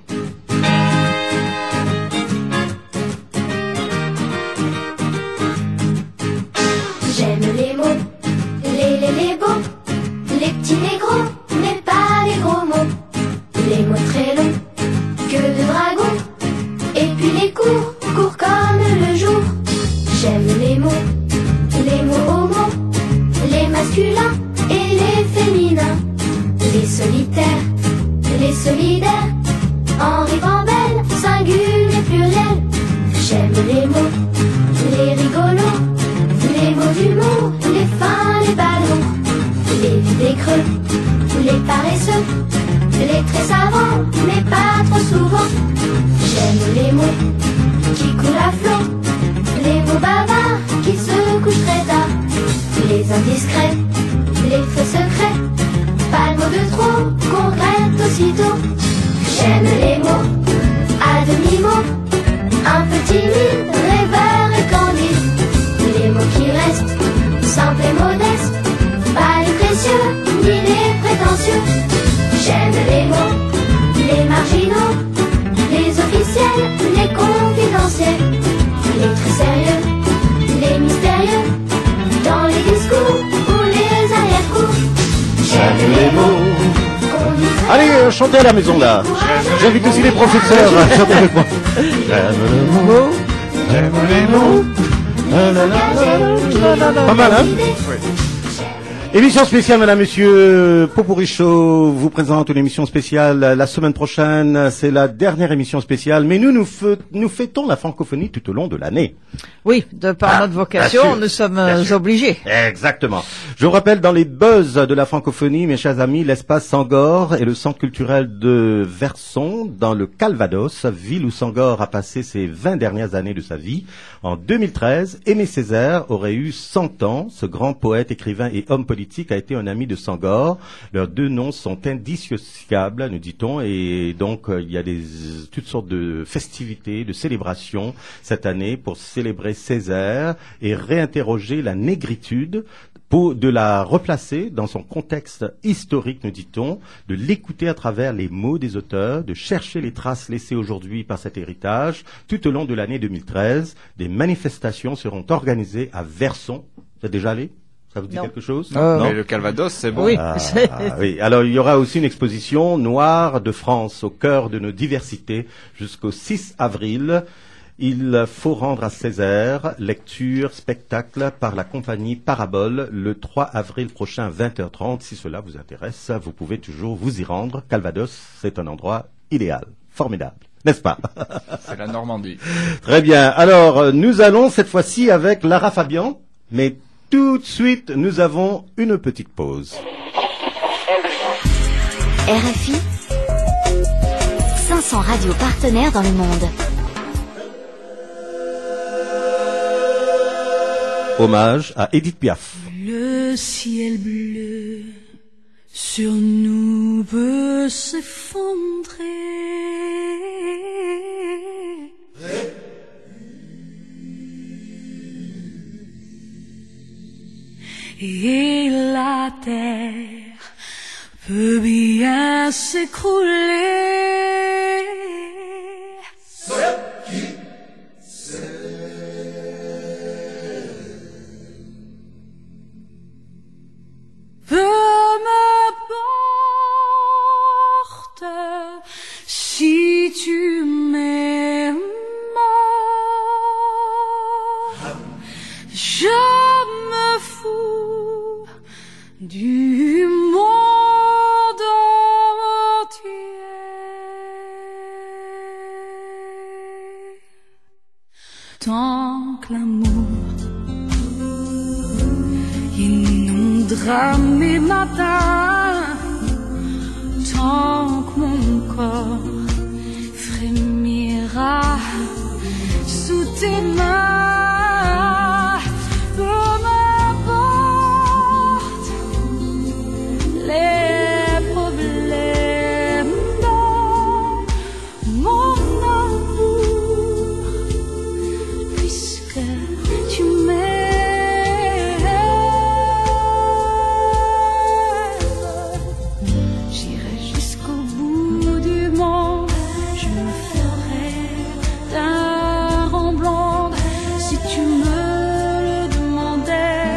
J'aime les mots, les beaux, les petits, les gros, mais pas les gros mots. Les mots très longs, que de dragons, et puis les courts, courts comme le jour. J'aime les mots homo, les masculins et les féminins. Les solitaires, les solidaires, en ribambelle, singulier, pluriel. J'aime les mots, les rigolos, les mots d'humour, les fins, les ballons, les vides et creux, les paresseux, les très savants, mais pas trop souvent. J'aime les mots qui coulent à flot, les mots bavards qui se couchent très tard, les indiscrets, les très secrets, pas le mot de trop qu'on regrette aussitôt. J'aime les mots à demi-mot, un peu timide, rêveur et candide. Les mots qui restent, simples et modestes, pas les précieux, ni les prétentieux. J'aime les mots, les marginaux, les officiels, les confidentiels, les très sérieux, les mystérieux, dans les discours ou les arrière-cours. J'aime les mots. Allez, chantez à la maison là. J'invite aussi les professeurs à chanter avec moi. J'aime les mots, j'aime les mots. Pas mal, hein? Oui. Émission spéciale, madame, monsieur. Poporicho vous présente une émission spéciale la semaine prochaine. C'est la dernière émission spéciale, mais nous fêtons la francophonie tout au long de l'année. Oui, de par notre vocation, nous sommes obligés. Exactement. Je vous rappelle, dans les buzz de la francophonie, mes chers amis, l'espace Sangor et le centre culturel de Verson, dans le Calvados, ville où Sangor a passé ses 20 dernières années de sa vie. En 2013, Aimé Césaire aurait eu 100 ans. Ce grand poète, écrivain et homme politique a été un ami de Sangor. Leurs deux noms sont indissociables, nous dit-on, et donc il y a toutes sortes de festivités, de célébrations cette année pour célébrer Césaire et réinterroger la négritude, de la replacer dans son contexte historique, nous dit-on, de l'écouter à travers les mots des auteurs, de chercher les traces laissées aujourd'hui par cet héritage. Tout au long de l'année 2013, des manifestations seront organisées à Verson. Vous êtes déjà allé ? Ça vous dit quelque chose? Non, mais le Calvados, c'est bon. Oui. Oui. Alors, il y aura aussi une exposition Noire de France au cœur de nos diversités jusqu'au 6 avril. Il faut rendre à Césaire, lecture, spectacle par la compagnie Parabole le 3 avril prochain, 20h30. Si cela vous intéresse, vous pouvez toujours vous y rendre. Calvados, c'est un endroit idéal, formidable, n'est-ce pas? C'est la Normandie. Très bien. Alors, nous allons cette fois-ci avec Lara Fabian, mais tout de suite, nous avons une petite pause. RFI, 500 radios partenaires dans le monde. Hommage à Edith Piaf. Le ciel bleu sur nous peut s'effondrer. Et la terre peut bien s'écrouler. Peu m'importe si tu m'aimes, je me fous du monde entier. tant que l'amour inondera mes matins, tant que mon corps frémira sous tes mains. Peu m'importe les problèmes dans mon amour, puisque tu m'aimes. J'irai jusqu'au bout du monde, je me ferai d'un rang blonde si tu me le demandais.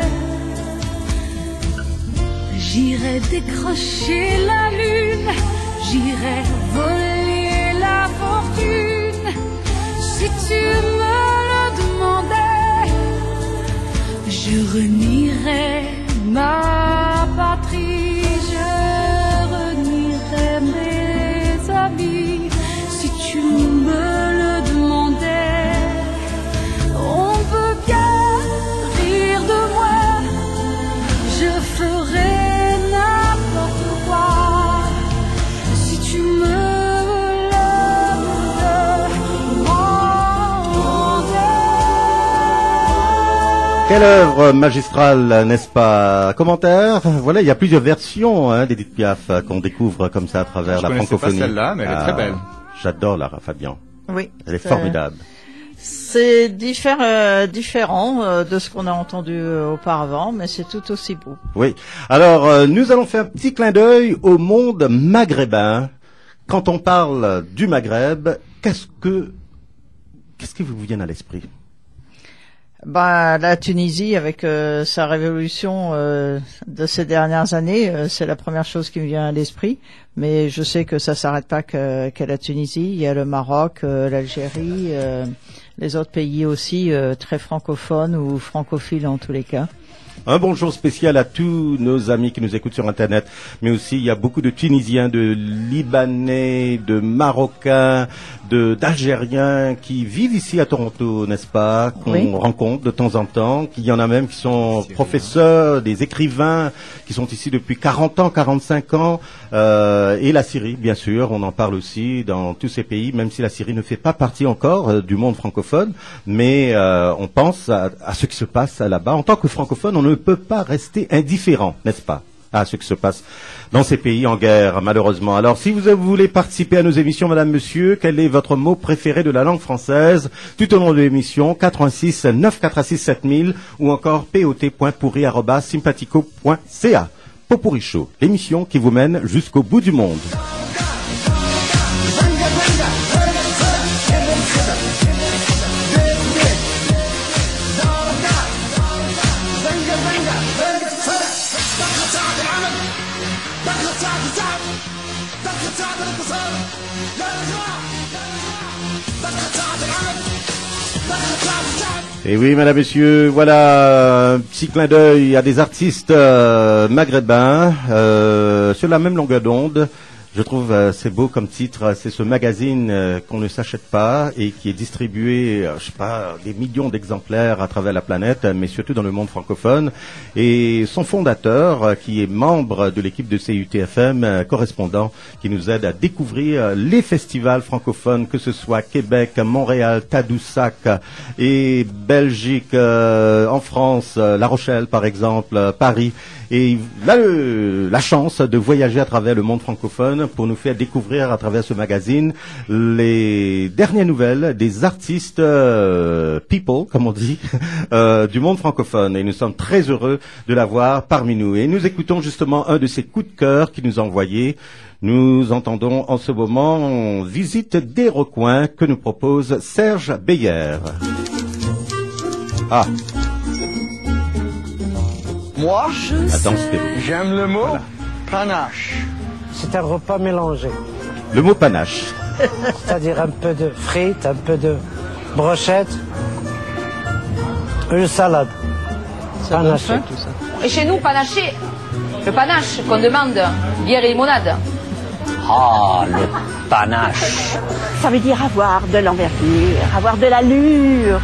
J'irai décrocher la lune, j'irai voler la fortune si tu me le demandais. Je renierai ma patrie, je renierai mes amis si tu me le demandais. On peut bien rire de moi, je ferai n'importe quoi si tu me le demandais. Quelle œuvre magistrale, n'est-ce pas? Commentaire? Voilà, il y a plusieurs versions d'Edith Piaf qu'on découvre comme ça à travers la francophonie. Je connaissais pas celle-là, mais elle est très belle. J'adore Lara Fabian. Oui. Elle est formidable. C'est différent de ce qu'on a entendu auparavant, mais c'est tout aussi beau. Oui. Alors, nous allons faire un petit clin d'œil au monde maghrébin. Quand on parle du Maghreb, qu'est-ce qui vous vient à l'esprit? La Tunisie, avec sa révolution de ces dernières années, c'est la première chose qui me vient à l'esprit. Mais je sais que ça s'arrête pas qu'à la Tunisie. Il y a le Maroc, l'Algérie, les autres pays aussi très francophones ou francophiles en tous les cas. Un bonjour spécial à tous nos amis qui nous écoutent sur Internet, mais aussi il y a beaucoup de Tunisiens, de Libanais, de Marocains, d'Algériens qui vivent ici à Toronto, n'est-ce pas, qu'on rencontre de temps en temps, qu'il y en a même qui sont professeurs, des écrivains, qui sont ici depuis 40 ans, 45 ans, et la Syrie, bien sûr, on en parle aussi dans tous ces pays, même si la Syrie ne fait pas partie encore du monde francophone, mais on pense à ce qui se passe là-bas. En tant que francophone, on ne peut pas rester indifférent, n'est-ce pas, à ce qui se passe dans ces pays en guerre, malheureusement. Alors, si vous voulez participer à nos émissions, madame, monsieur, quel est votre mot préféré de la langue française tout au long de l'émission? 86 946 7000 ou encore pot.pourri@sympathico.ca. Pot-pourri Show, l'émission qui vous mène jusqu'au bout du monde. Et oui, mesdames, messieurs, voilà un petit clin d'œil à des artistes maghrébins sur la même longueur d'onde. Je trouve c'est beau comme titre. C'est ce magazine qu'on ne s'achète pas et qui est distribué, je sais pas, des millions d'exemplaires à travers la planète, mais surtout dans le monde francophone. Et son fondateur, qui est membre de l'équipe de CUTFM, correspondant, qui nous aide à découvrir les festivals francophones, que ce soit Québec, Montréal, Tadoussac et Belgique, en France, La Rochelle par exemple, Paris. Et il a la chance de voyager à travers le monde francophone pour nous faire découvrir à travers ce magazine les dernières nouvelles des artistes people, comme on dit, du monde francophone. Et nous sommes très heureux de l'avoir parmi nous. Et nous écoutons justement un de ses coups de cœur qu'il nous a envoyé. Nous entendons en ce moment Visite des recoins que nous propose Serge Beyer. Ah. Moi, j'aime le mot panache. C'est un repas mélangé. Le mot panache. C'est-à-dire un peu de frites, un peu de brochettes, une salade. Panaché, tout ça. Et chez nous, panaché, le panache qu'on demande, bière et limonade. Ah, le panache. Ça veut dire avoir de l'envergure, avoir de l'allure,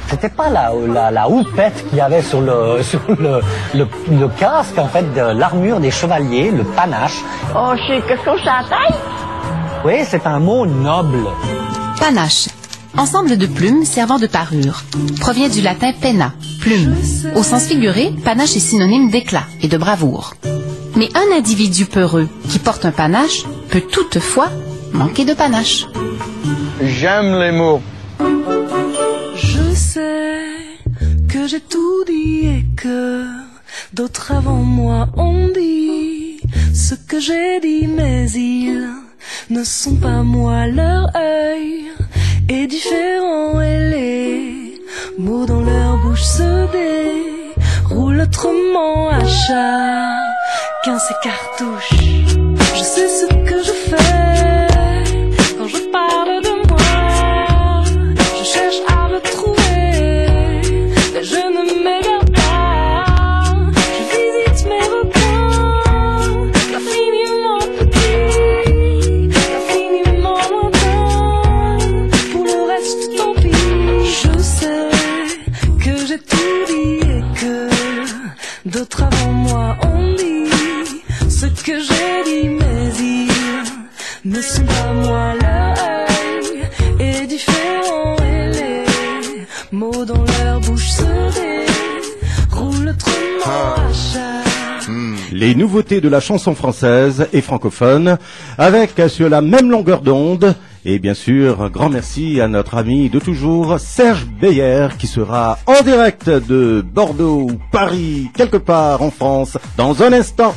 c'était pas la houppette qu'il y avait sur le casque, en fait, de l'armure des chevaliers, le panache. Oh, je sais, qu'est-ce qu'on chantait? Oui, c'est un mot noble. Panache. Ensemble de plumes servant de parure. Provient du latin penna, plume. Au sens figuré, panache est synonyme d'éclat et de bravoure. Mais un individu peureux qui porte un panache peut toutefois manquer de panache. J'aime les mots. Je sais que j'ai tout dit et que d'autres avant moi ont dit ce que j'ai dit, mais ils ne sont pas moi. Leur œil est différent et les mots dans leur bouche se déroulent autrement à chacun ses cartouches. Je sais ce que je fais quand je parle de moi. Je cherche à me trouver, mais je ne m'égare pas. Je visite mes recoins, l'infiniment petit, l'infiniment lointain. Pour le reste, tant pis. Je sais que j'ai tout dit et que d'autres avant moi ont dit ce que j'ai dit, mais ils ne sont pas moi. Leur œil est différent et les mots dans leur bouche se déroulent autrement à chaque. Les nouveautés de la chanson française et francophone, avec sur la même longueur d'onde. Et bien sûr, un grand merci à notre ami de toujours, Serge Beyer, qui sera en direct de Bordeaux ou Paris, quelque part en France, dans un instant.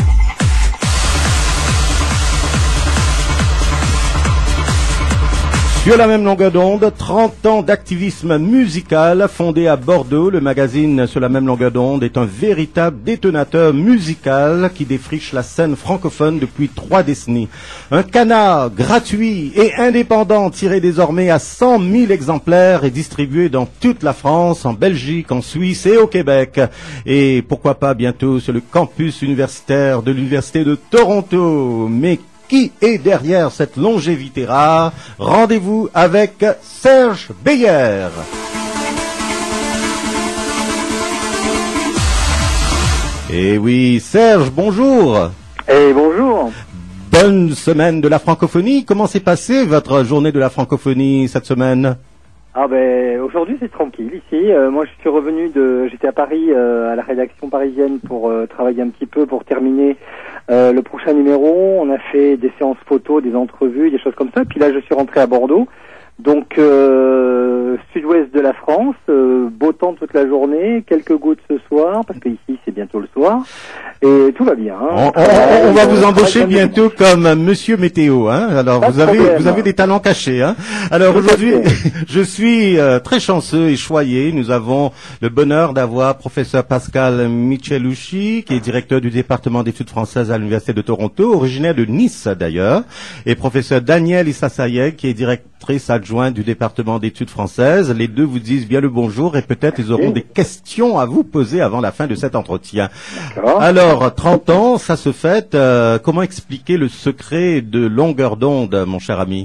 Sur la même longueur d'onde, 30 ans d'activisme musical fondé à Bordeaux. Le magazine Sur la même longueur d'onde est un véritable détonateur musical qui défriche la scène francophone depuis 3 décennies. Un canard gratuit et indépendant tiré désormais à 100 000 exemplaires et distribué dans toute la France, en Belgique, en Suisse et au Québec. Et pourquoi pas bientôt sur le campus universitaire de l'Université de Toronto. Mais qui est derrière cette longévité rare? Rendez-vous avec Serge Beyer. Et oui, Serge, bonjour. Et bonjour. Bonne semaine de la francophonie. Comment s'est passée votre journée de la francophonie cette semaine? Ah ben aujourd'hui c'est tranquille ici. Moi je suis revenu j'étais à Paris à la rédaction parisienne pour travailler un petit peu pour terminer le prochain numéro. On a fait des séances photos, des entrevues, des choses comme ça. Puis là je suis rentré à Bordeaux. Donc sud-ouest de la France, beau temps toute la journée, quelques gouttes ce soir parce que ici c'est bientôt le soir et tout va bien. Hein. On va vous embaucher bientôt comme Monsieur Météo. Hein. Alors vous avez des talents cachés. Hein. Alors aujourd'hui, je suis très chanceux et choyé. Nous avons le bonheur d'avoir professeur Pascal Michelucci, qui est directeur du département d'études françaises à l'Université de Toronto, originaire de Nice d'ailleurs, et professeur Daniel Issasayeg, qui est directrice adjointe du département d'études françaises. Les deux vous disent bien le bonjour et peut-être ils auront des questions à vous poser avant la fin de cet entretien. Alors, 30 ans, ça se fête. Comment expliquer le secret de longueur d'onde, mon cher ami?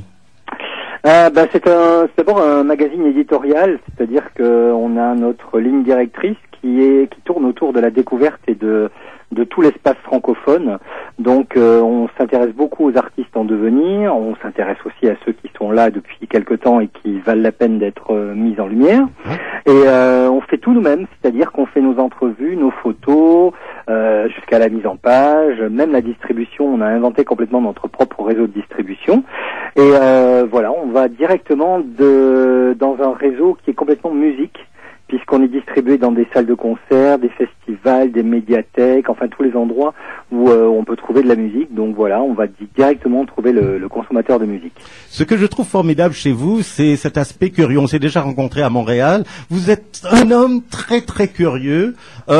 C'est d'abord un magazine éditorial, c'est-à-dire qu'on a notre ligne directrice qui tourne autour de la découverte et de tout l'espace francophone. Donc on s'intéresse beaucoup aux artistes en devenir, on s'intéresse aussi à ceux qui sont là depuis quelque temps et qui valent la peine d'être mis en lumière. Et on fait tout nous-mêmes, c'est-à-dire qu'on fait nos entrevues, nos photos, jusqu'à la mise en page, même la distribution. On a inventé complètement notre propre réseau de distribution. Et voilà, on va directement dans un réseau qui est complètement musique, puisqu'on est distribué dans des salles de concert, des festivals, des médiathèques, enfin tous les endroits où on peut trouver de la musique. Donc voilà, on va directement trouver le consommateur de musique. Ce que je trouve formidable chez vous, c'est cet aspect curieux. On s'est déjà rencontré à Montréal. Vous êtes un homme très très curieux.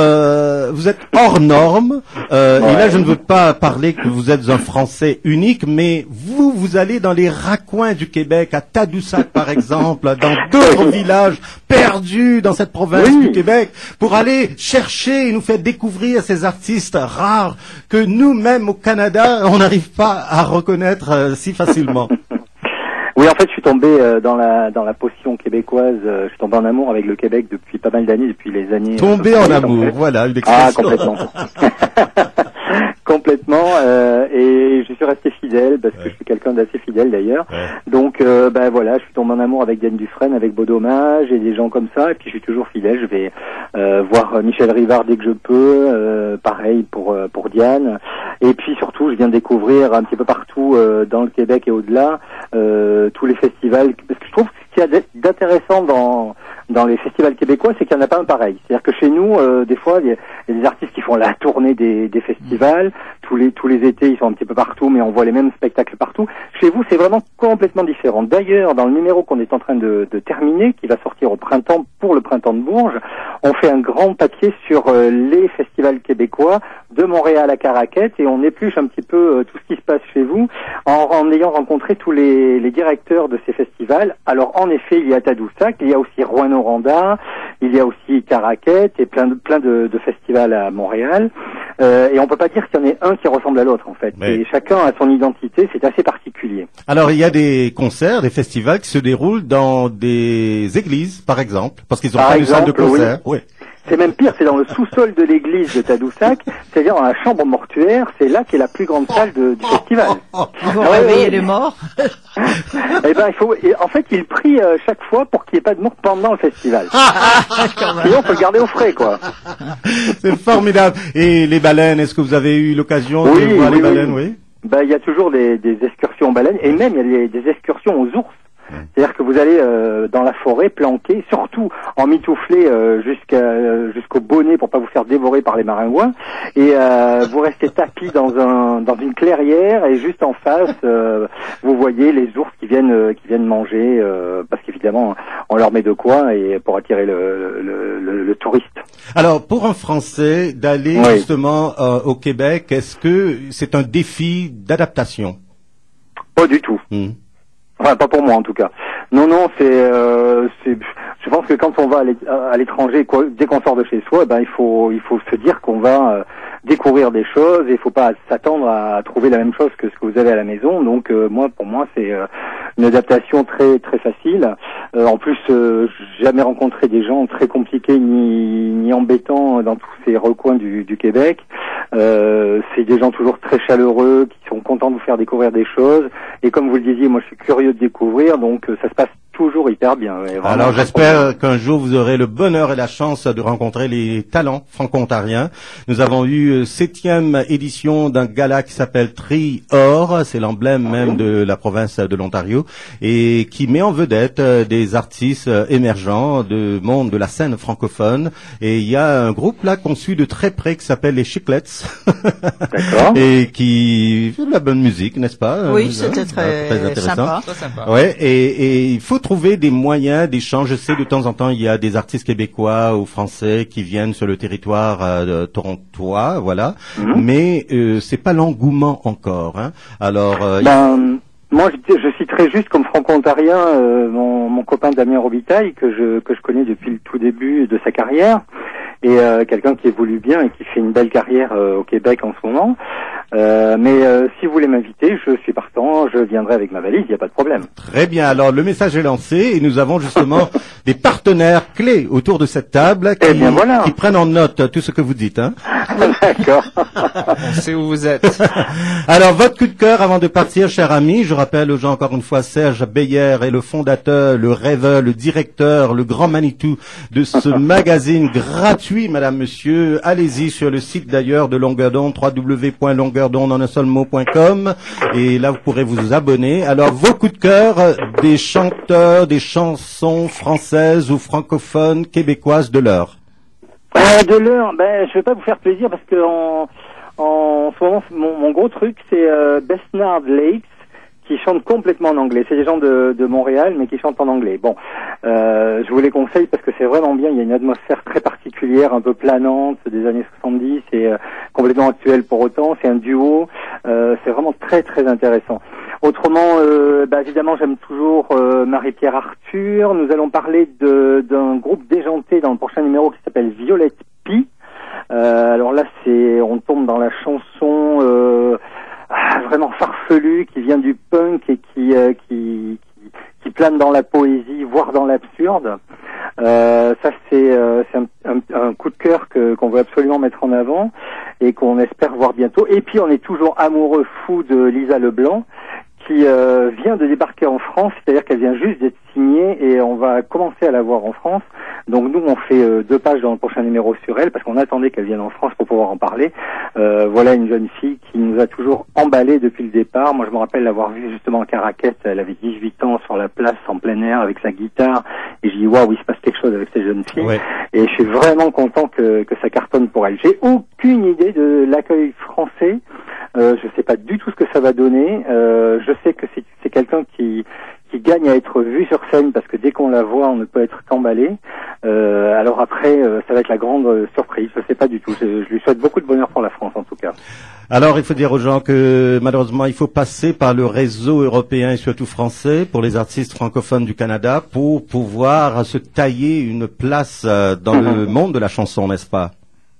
Vous êtes hors norme. Et là, je ne veux pas parler que vous êtes un Français unique, mais vous allez dans les raccoins du Québec, à Tadoussac par exemple, dans d'autres villages perdus dans cette province du Québec, pour aller chercher et nous faire découvrir ces artistes rares que nous-mêmes au Canada, on n'arrive pas à reconnaître si facilement. Oui, en fait, je suis tombé dans la potion québécoise. Je suis tombé en amour avec le Québec depuis pas mal d'années, depuis les années. Tombé en amour, voilà une expression. Complètement. Complètement. Et je suis resté fidèle parce que je suis quelqu'un d'assez fidèle d'ailleurs. Ouais. Donc, voilà, je suis tombé en amour avec Diane Dufresne, avec Beau Dommage et des gens comme ça. Et puis, je suis toujours fidèle. Je vais voir Michel Rivard dès que je peux. Pareil pour Diane. Et puis surtout, je viens découvrir un petit peu partout dans le Québec et au-delà tous les festivals. Parce que je trouve que ce qu'il y a d'intéressant dans les festivals québécois, c'est qu'il n'y en a pas un pareil. C'est-à-dire que chez nous, des fois, il y a des artistes qui font la tournée des festivals. Tous les étés, ils sont un petit peu partout, mais on voit les mêmes spectacles partout. Chez vous, c'est vraiment complètement différent. D'ailleurs, dans le numéro qu'on est en train de terminer, qui va sortir au printemps, pour le printemps de Bourges, on fait un grand papier sur les festivals québécois, de Montréal à Caraquette, et on épluche un petit peu tout ce qui se passe chez vous, en ayant rencontré tous les directeurs de ces festivals. Alors, en effet, il y a Tadoussac, il y a aussi Rouyn-Noranda, il y a aussi Caraquette, et plein de festivals à Montréal. Et on peut pas dire qu'il y en ait un qui ressemble à l'autre, en fait. Oui. Et chacun a son identité, c'est assez particulier. Alors, il y a des concerts, des festivals qui se déroulent dans des églises, par exemple, parce qu'ils ont pas de salle de concert. Oui. C'est même pire, c'est dans le sous-sol de l'église de Tadoussac, c'est-à-dire dans la chambre mortuaire, c'est là qu'est la plus grande salle du festival. Ils vont réveiller les morts. Eh ben, en fait, ils prient chaque fois pour qu'il n'y ait pas de mort pendant le festival. Sinon, on peut le garder au frais, quoi. C'est formidable. Et les baleines, est-ce que vous avez eu l'occasion de voir les baleines, oui? Ben, il y a toujours des excursions aux baleines, et même il y a des excursions aux ours. C'est-à-dire que vous allez dans la forêt planquer, surtout en mitouflé jusqu'au bonnet pour pas vous faire dévorer par les maringouins, et vous restez tapis dans une clairière, et juste en face vous voyez les ours qui viennent manger, parce qu'évidemment on leur met de quoi, et pour attirer le touriste. Alors, pour un Français d'aller justement au Québec, est-ce que c'est un défi d'adaptation? Pas du tout. Enfin, pas pour moi en tout cas. Non, je pense que quand on va à l'étranger, dès qu'on sort de chez soi, il faut se dire qu'on va découvrir des choses, et il faut pas s'attendre à trouver la même chose que ce que vous avez à la maison. Donc pour moi, c'est une adaptation très très facile. En plus, j'ai jamais rencontré des gens très compliqués ni embêtants dans tous ces recoins du Québec. C'est des gens toujours très chaleureux, qui sont contents de vous faire découvrir des choses. Et comme vous le disiez, moi je suis curieux de découvrir, donc ça se passe toujours hyper bien. Alors j'espère qu'un jour vous aurez le bonheur et la chance de rencontrer les talents franco-ontariens. Nous avons eu 7e édition d'un gala qui s'appelle Tri Or, c'est l'emblème même de la province de l'Ontario, et qui met en vedette des artistes émergents du monde de la scène francophone. Et il y a un groupe là qu'on suit de très près qui s'appelle les Chiclets. D'accord. Et qui fait de la bonne musique, n'est-ce pas? Oui, c'était très intéressant. sympa. Très sympa. Ouais, et il faut trouver des moyens d'échange. Je sais, de temps en temps, il y a des artistes québécois ou français qui viennent sur le territoire torontois, voilà. Mais c'est pas l'engouement encore. Hein. Alors, moi, je citerai juste comme franco-ontarien mon copain Damien Robitaille, que je connais depuis le tout début de sa carrière, et quelqu'un qui évolue bien et qui fait une belle carrière au Québec en ce moment. Mais si vous voulez m'inviter, je suis partant, je viendrai avec ma valise, il n'y a pas de problème. Très bien, alors le message est lancé, et nous avons justement des partenaires clés autour de cette table qui prennent en note tout ce que vous dites. Hein. D'accord. On sait où vous êtes. Alors, votre coup de cœur avant de partir, cher ami. Je rappelle aux gens encore une fois, Serge Beyer est le fondateur, le rêveur, le directeur, le grand Manitou de ce magazine gratuit, madame, monsieur. Allez-y sur le site d'ailleurs de Longueur d'onde, www.longueurdonde.com, et là vous pourrez vous abonner. Alors, vos coups de cœur des chanteurs, des chansons françaises ou francophones québécoises de l'heure. De l'heure, je vais pas vous faire plaisir parce que en ce moment, mon gros truc, c'est Besnard Lakes, qui chantent complètement en anglais. C'est des gens de Montréal, mais qui chantent en anglais. Bon, je vous les conseille parce que c'est vraiment bien. Il y a une atmosphère très particulière, un peu planante, des années 70, et complètement actuelle pour autant. C'est un duo. C'est vraiment très très intéressant. Autrement, évidemment, j'aime toujours Marie-Pierre Arthur. Nous allons parler d'un groupe déjanté dans le prochain numéro qui s'appelle Violette Pie. Alors là, on tombe dans la chanson vraiment farfelue qui vient du punk et qui qui plane dans la poésie, voire dans l'absurde. Ça c'est un coup de cœur qu'on veut absolument mettre en avant et qu'on espère voir bientôt. Et puis on est toujours amoureux fou de Lisa Leblanc, qui vient de débarquer en France, c'est-à-dire qu'elle vient juste d'être signée et on va commencer à la voir en France. Donc nous on fait 2 pages dans le prochain numéro sur elle parce qu'on attendait qu'elle vienne en France pour pouvoir en parler. Voilà une jeune fille qui nous a toujours emballé depuis le départ. Moi je me rappelle l'avoir vue justement à Caraquet, elle avait 18 ans sur la place en plein air avec sa guitare et je dis waouh, il se passe quelque chose avec ces jeunes filles. Ouais. Et je suis vraiment content que ça cartonne pour elle. J'ai aucune idée de l'accueil français. Je sais pas du tout ce que ça va donner. Je sais que c'est quelqu'un qui gagne à être vu sur scène parce que dès qu'on la voit, on ne peut être qu'emballé. Alors après, ça va être la grande surprise. Je sais pas du tout. Je lui souhaite beaucoup de bonheur pour la France en tout cas. Alors, il faut dire aux gens que malheureusement, il faut passer par le réseau européen et surtout français pour les artistes francophones du Canada pour pouvoir se tailler une place dans le monde de la chanson, n'est-ce pas?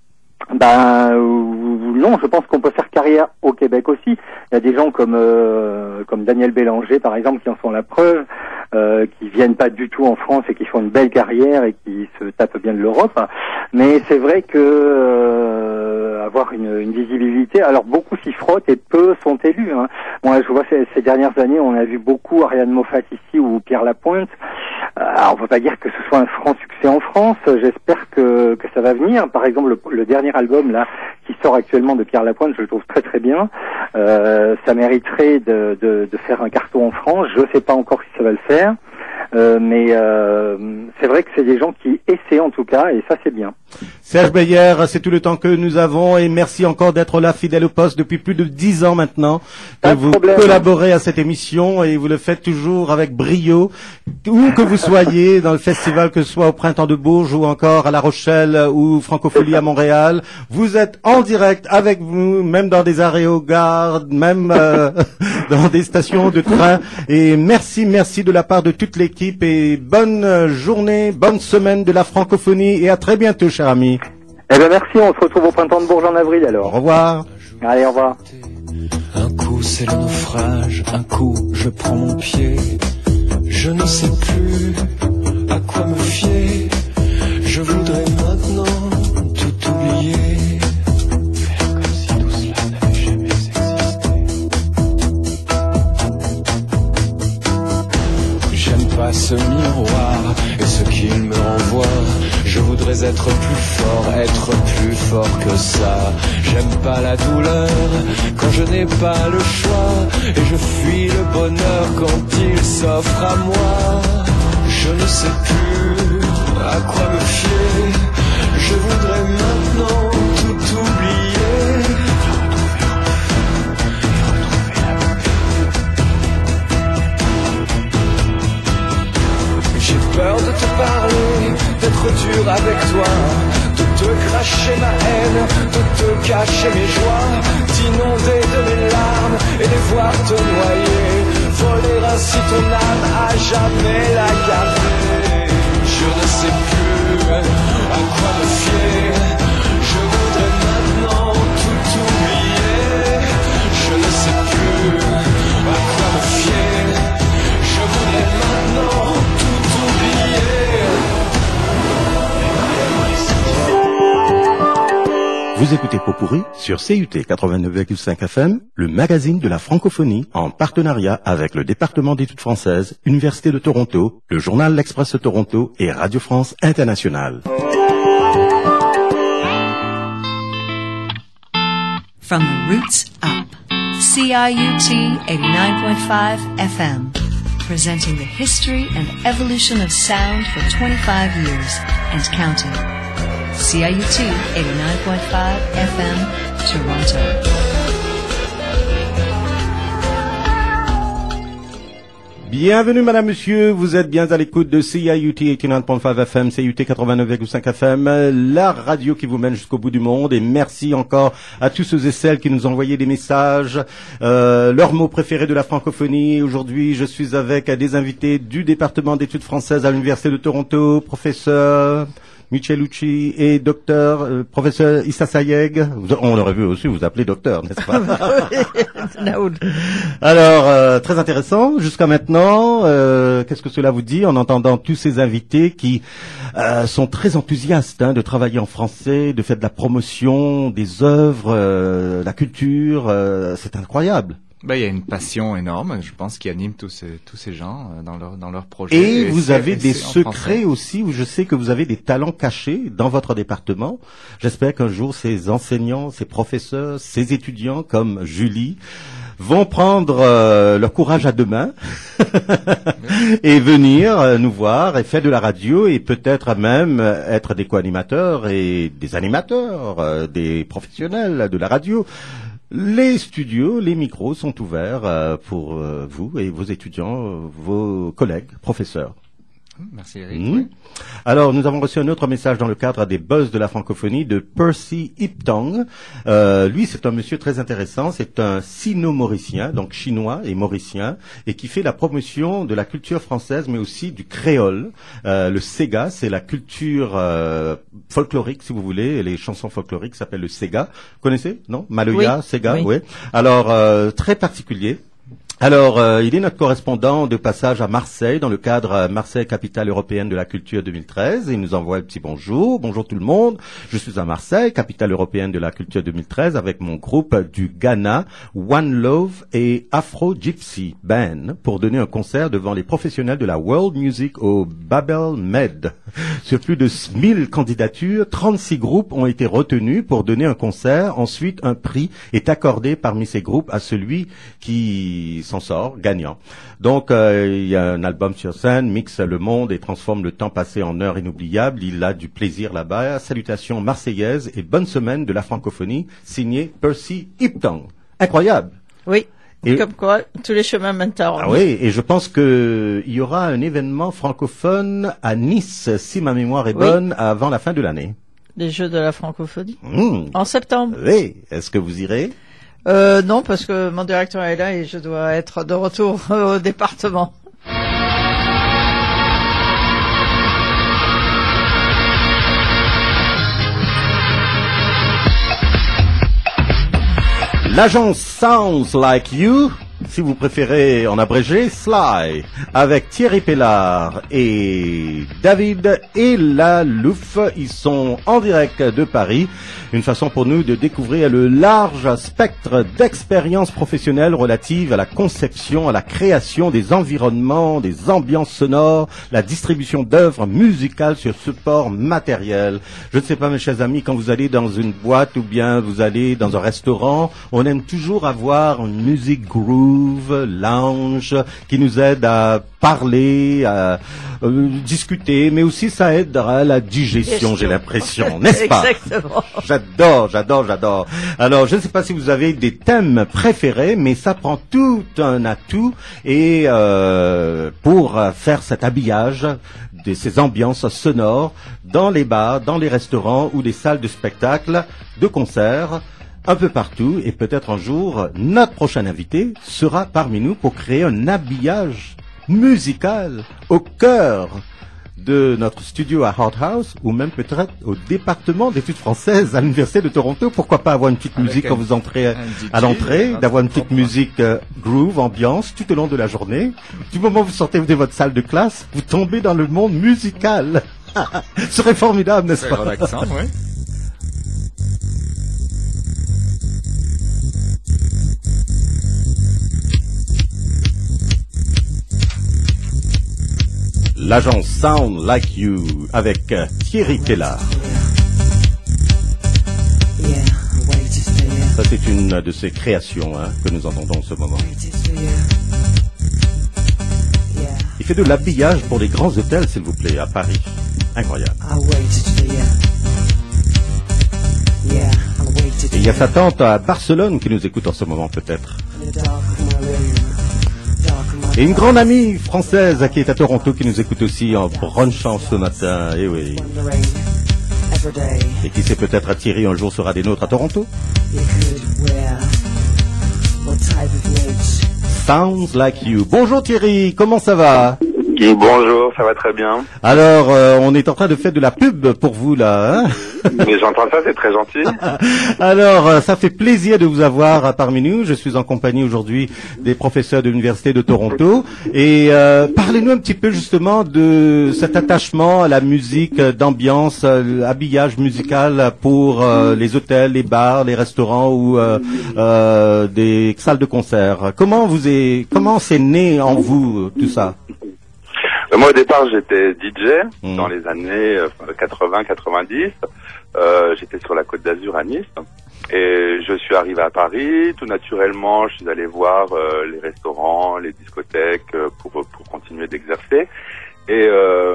Non, je pense qu'on peut faire carrière au Québec aussi. Il y a des gens comme Daniel Bélanger, par exemple, qui en sont la preuve, qui viennent pas du tout en France et qui font une belle carrière et qui se tapent bien de l'Europe. Mais c'est vrai que avoir une visibilité, alors beaucoup s'y frottent et peu sont élus. Hein. Moi, je vois ces dernières années, on a vu beaucoup Ariane Moffat ici ou Pierre Lapointe. Alors, on peut pas dire que ce soit un franc succès en France. J'espère que ça va venir. Par exemple, le dernier album là qui sort actuellement de Pierre Lapointe, je le trouve très très bien. Ça mériterait de faire un carton en France. Je sais pas encore si ça va le faire. Mais c'est vrai que c'est des gens qui essaient en tout cas et ça c'est bien. Serge Beyer, c'est tout le temps que nous avons et merci encore d'être là fidèle au poste depuis plus de 10 ans maintenant que vous collaborez à cette émission et vous le faites toujours avec brio où que vous soyez dans le festival, que ce soit au Printemps de Bourges ou encore à La Rochelle ou Francophonie à Montréal. Vous êtes en direct avec vous, même dans des arrêts aux gares, même dans des stations de train et merci de la part de toute l'équipe et bonne journée, bonne semaine de la francophonie et à très bientôt, cher ami. Eh ben merci, on se retrouve au Printemps de Bourges en avril alors. Au revoir. Allez, au revoir. Un coup c'est le naufrage, un coup je prends mon pied. Je ne sais plus à quoi me fier. Je voudrais maintenant tout oublier. Faire comme si tout cela n'avait jamais existé. J'aime pas ce miroir et ce qu'il me renvoie. Je voudrais être plus fort que ça. J'aime pas la douleur quand je n'ai pas le choix. Et je fuis le bonheur quand il s'offre à moi. Je ne sais plus à quoi me fier. Je voudrais maintenant tout oublier. J'ai peur de te parler, d'être dur avec toi, de te cracher ma haine, de te cacher mes joies, d'inonder de mes larmes et les voir te noyer, voler ainsi ton âme à jamais la garder. Je ne sais plus à quoi me fier, je voudrais maintenant tout oublier. Je ne sais plus à quoi me fier, je voudrais maintenant tout oublier. Vous écoutez Pot-Pourri sur CUT 89,5 FM, le magazine de la francophonie, en partenariat avec le département d'études françaises, Université de Toronto, le journal L'Express de Toronto et Radio France Internationale. From the roots up, CIUT 89.5 FM, presenting the history and evolution of sound for 25 years and counting. CIUT 89.5 FM, Toronto. Bienvenue madame, monsieur, vous êtes bien à l'écoute de CIUT 89.5 FM, CIUT 89,5 FM, la radio qui vous mène jusqu'au bout du monde et merci encore à tous ceux et celles qui nous ont envoyé des messages, leurs mots préférés de la francophonie. Aujourd'hui, je suis avec des invités du département d'études françaises à l'Université de Toronto, professeur Michelucci et docteur, professeur Issa Sayeg. On aurait vu aussi vous appeler docteur, n'est-ce pas? Naoul. Alors, très intéressant. Jusqu'à maintenant, qu'est-ce que cela vous dit en entendant tous ces invités qui sont très enthousiastes de travailler en français, de faire de la promotion des œuvres, la culture. C'est incroyable. Il y a une passion énorme, je pense, qui anime tous ces gens dans leur projet. Et vous avez des secrets aussi, où je sais que vous avez des talents cachés dans votre département. J'espère qu'un jour, ces enseignants, ces professeurs, ces étudiants comme Julie vont prendre leur courage à deux mains et venir nous voir et faire de la radio et peut-être même être des co-animateurs et des animateurs, des professionnels de la radio. Les studios, les micros sont ouverts pour vous et vos étudiants, vos collègues, professeurs. Merci Eric. Oui. Alors, nous avons reçu un autre message dans le cadre des buzz de la francophonie de Percy Iptong. Lui, c'est un monsieur très intéressant. C'est un sino-mauricien, donc chinois et mauricien, et qui fait la promotion de la culture française, mais aussi du créole. Le Sega, c'est la culture folklorique, si vous voulez. Les chansons folkloriques s'appellent le Sega. Vous connaissez? Non? Maloya, oui. Sega, oui. Alors, très particulier. Alors, il est notre correspondant de passage à Marseille dans le cadre Marseille capitale européenne de la culture 2013. Il nous envoie un petit bonjour. Bonjour tout le monde. Je suis à Marseille, capitale européenne de la culture 2013, avec mon groupe du Ghana, One Love et Afro Gypsy Band, pour donner un concert devant les professionnels de la world music au Babel Med. Sur plus de 1000 candidatures, 36 groupes ont été retenus pour donner un concert. Ensuite, un prix est accordé parmi ces groupes à celui qui s'en sort gagnant. Donc, il y a un album sur scène, mixe le monde et transforme le temps passé en heures inoubliables. Il a du plaisir là-bas. Salutations marseillaises et bonne semaine de la francophonie, signé Percy Iptong. Incroyable. Oui. Et comme quoi, tous les chemins mènent à Rome. Ah oui, et je pense que il y aura un événement francophone à Nice, si ma mémoire est bonne, avant la fin de l'année. Les Jeux de la francophonie. En septembre. Oui. Est-ce que vous irez? Non, parce que mon directeur est là et je dois être de retour au département. L'agence Sounds Like You, si vous préférez en abrégé, Sly, avec Thierry Pellard et David Elalouf. Ils sont en direct de Paris. Une façon pour nous de découvrir le large spectre d'expériences professionnelles relatives à la conception, à la création des environnements, des ambiances sonores, la distribution d'œuvres musicales sur support matériel. Je ne sais pas, mes chers amis, quand vous allez dans une boîte ou bien vous allez dans un restaurant, on aime toujours avoir une musique groove, lounge, qui nous aide à parler, à discuter, mais aussi ça aide à la digestion, j'ai l'impression, n'est-ce pas? Exactement. J'adore. Alors, je ne sais pas si vous avez des thèmes préférés, mais ça prend tout un atout et pour faire cet habillage de ces ambiances sonores dans les bars, dans les restaurants ou les salles de spectacle, de concerts, un peu partout, et peut-être un jour, notre prochain invité sera parmi nous pour créer un habillage musical au cœur de notre studio à Hot House, ou même peut-être au département d'études françaises à l'Université de Toronto. Pourquoi pas avoir une petite musique quand vous entrez à l'entrée, d'avoir une petite musique groove, ambiance, tout au long de la journée. Du moment où vous sortez de votre salle de classe, vous tombez dans le monde musical. Ce serait formidable, n'est-ce pas? Relaxant, oui. L'agence Sound Like You avec Thierry Pellard. Ça, c'est une de ses créations que nous entendons en ce moment. Il fait de l'habillage pour les grands hôtels, s'il vous plaît, à Paris. Incroyable. Et il y a sa tante à Barcelone qui nous écoute en ce moment, peut-être. Et une grande amie française qui est à Toronto qui nous écoute aussi en brunchant ce matin. Eh oui. Et qui sait, peut-être Thierry un jour sera des nôtres à Toronto. Sounds Like You. Bonjour Thierry, comment ça va? Bonjour, ça va très bien. Alors, on est en train de faire de la pub pour vous, là. Hein Mais j'entends ça, c'est très gentil. Alors, ça fait plaisir de vous avoir parmi nous. Je suis en compagnie aujourd'hui des professeurs de l'Université de Toronto. Et parlez-nous un petit peu justement de cet attachement à la musique d'ambiance, habillage musical pour les hôtels, les bars, les restaurants ou des salles de concert. Comment c'est né en vous, tout ça? Moi, au départ, j'étais DJ dans les années 80-90. J'étais sur la Côte d'Azur à Nice. Et je suis arrivé à Paris. Tout naturellement, je suis allé voir les restaurants, les discothèques pour continuer d'exercer. Et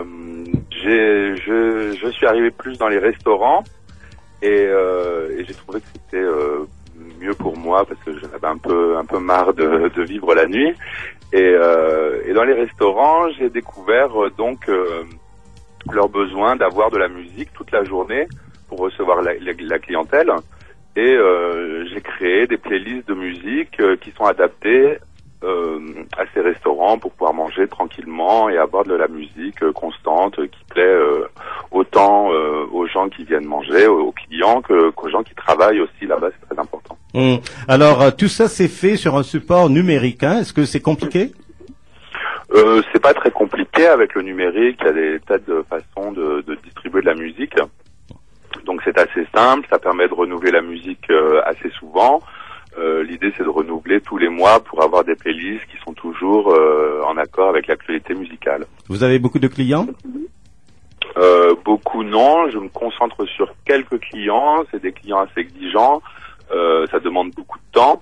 je suis arrivé plus dans les restaurants. Et j'ai trouvé que c'était mieux pour moi parce que j'avais un peu marre de vivre la nuit. Et dans les restaurants, j'ai découvert leur besoin d'avoir de la musique toute la journée pour recevoir la clientèle. Et j'ai créé des playlists de musique qui sont adaptées à ces restaurants pour pouvoir manger tranquillement et avoir de la musique constante qui plaît autant aux gens qui viennent manger, aux clients qu'aux gens qui travaillent aussi là-bas, c'est très important. Alors, tout ça c'est fait sur un support numérique, hein? Est-ce que c'est compliqué? C'est pas très compliqué avec le numérique, il y a des tas de façons de distribuer de la musique. Donc c'est assez simple, ça permet de renouveler la musique assez souvent. L'idée c'est de renouveler tous les mois pour avoir des playlists qui sont toujours en accord avec l'actualité musicale. Vous avez beaucoup de clients? Beaucoup non, je me concentre sur quelques clients, c'est des clients assez exigeants, ça demande beaucoup de temps.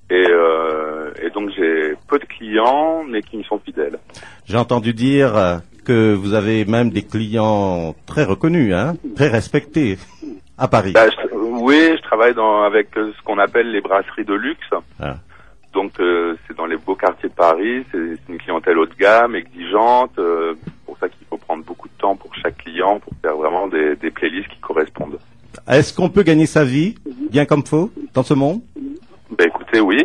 Et donc j'ai peu de clients, mais qui me sont fidèles. J'ai entendu dire que vous avez même des clients très reconnus, hein, très respectés à Paris. Oui, je travaille avec ce qu'on appelle les brasseries de luxe. Ah. Donc c'est dans les beaux quartiers de Paris, c'est une clientèle haut de gamme, exigeante. Pour ça qu'il faut prendre beaucoup de temps pour chaque client pour faire vraiment des playlists qui correspondent. Est-ce qu'on peut gagner sa vie bien comme faut dans ce monde? Ben écoutez, oui.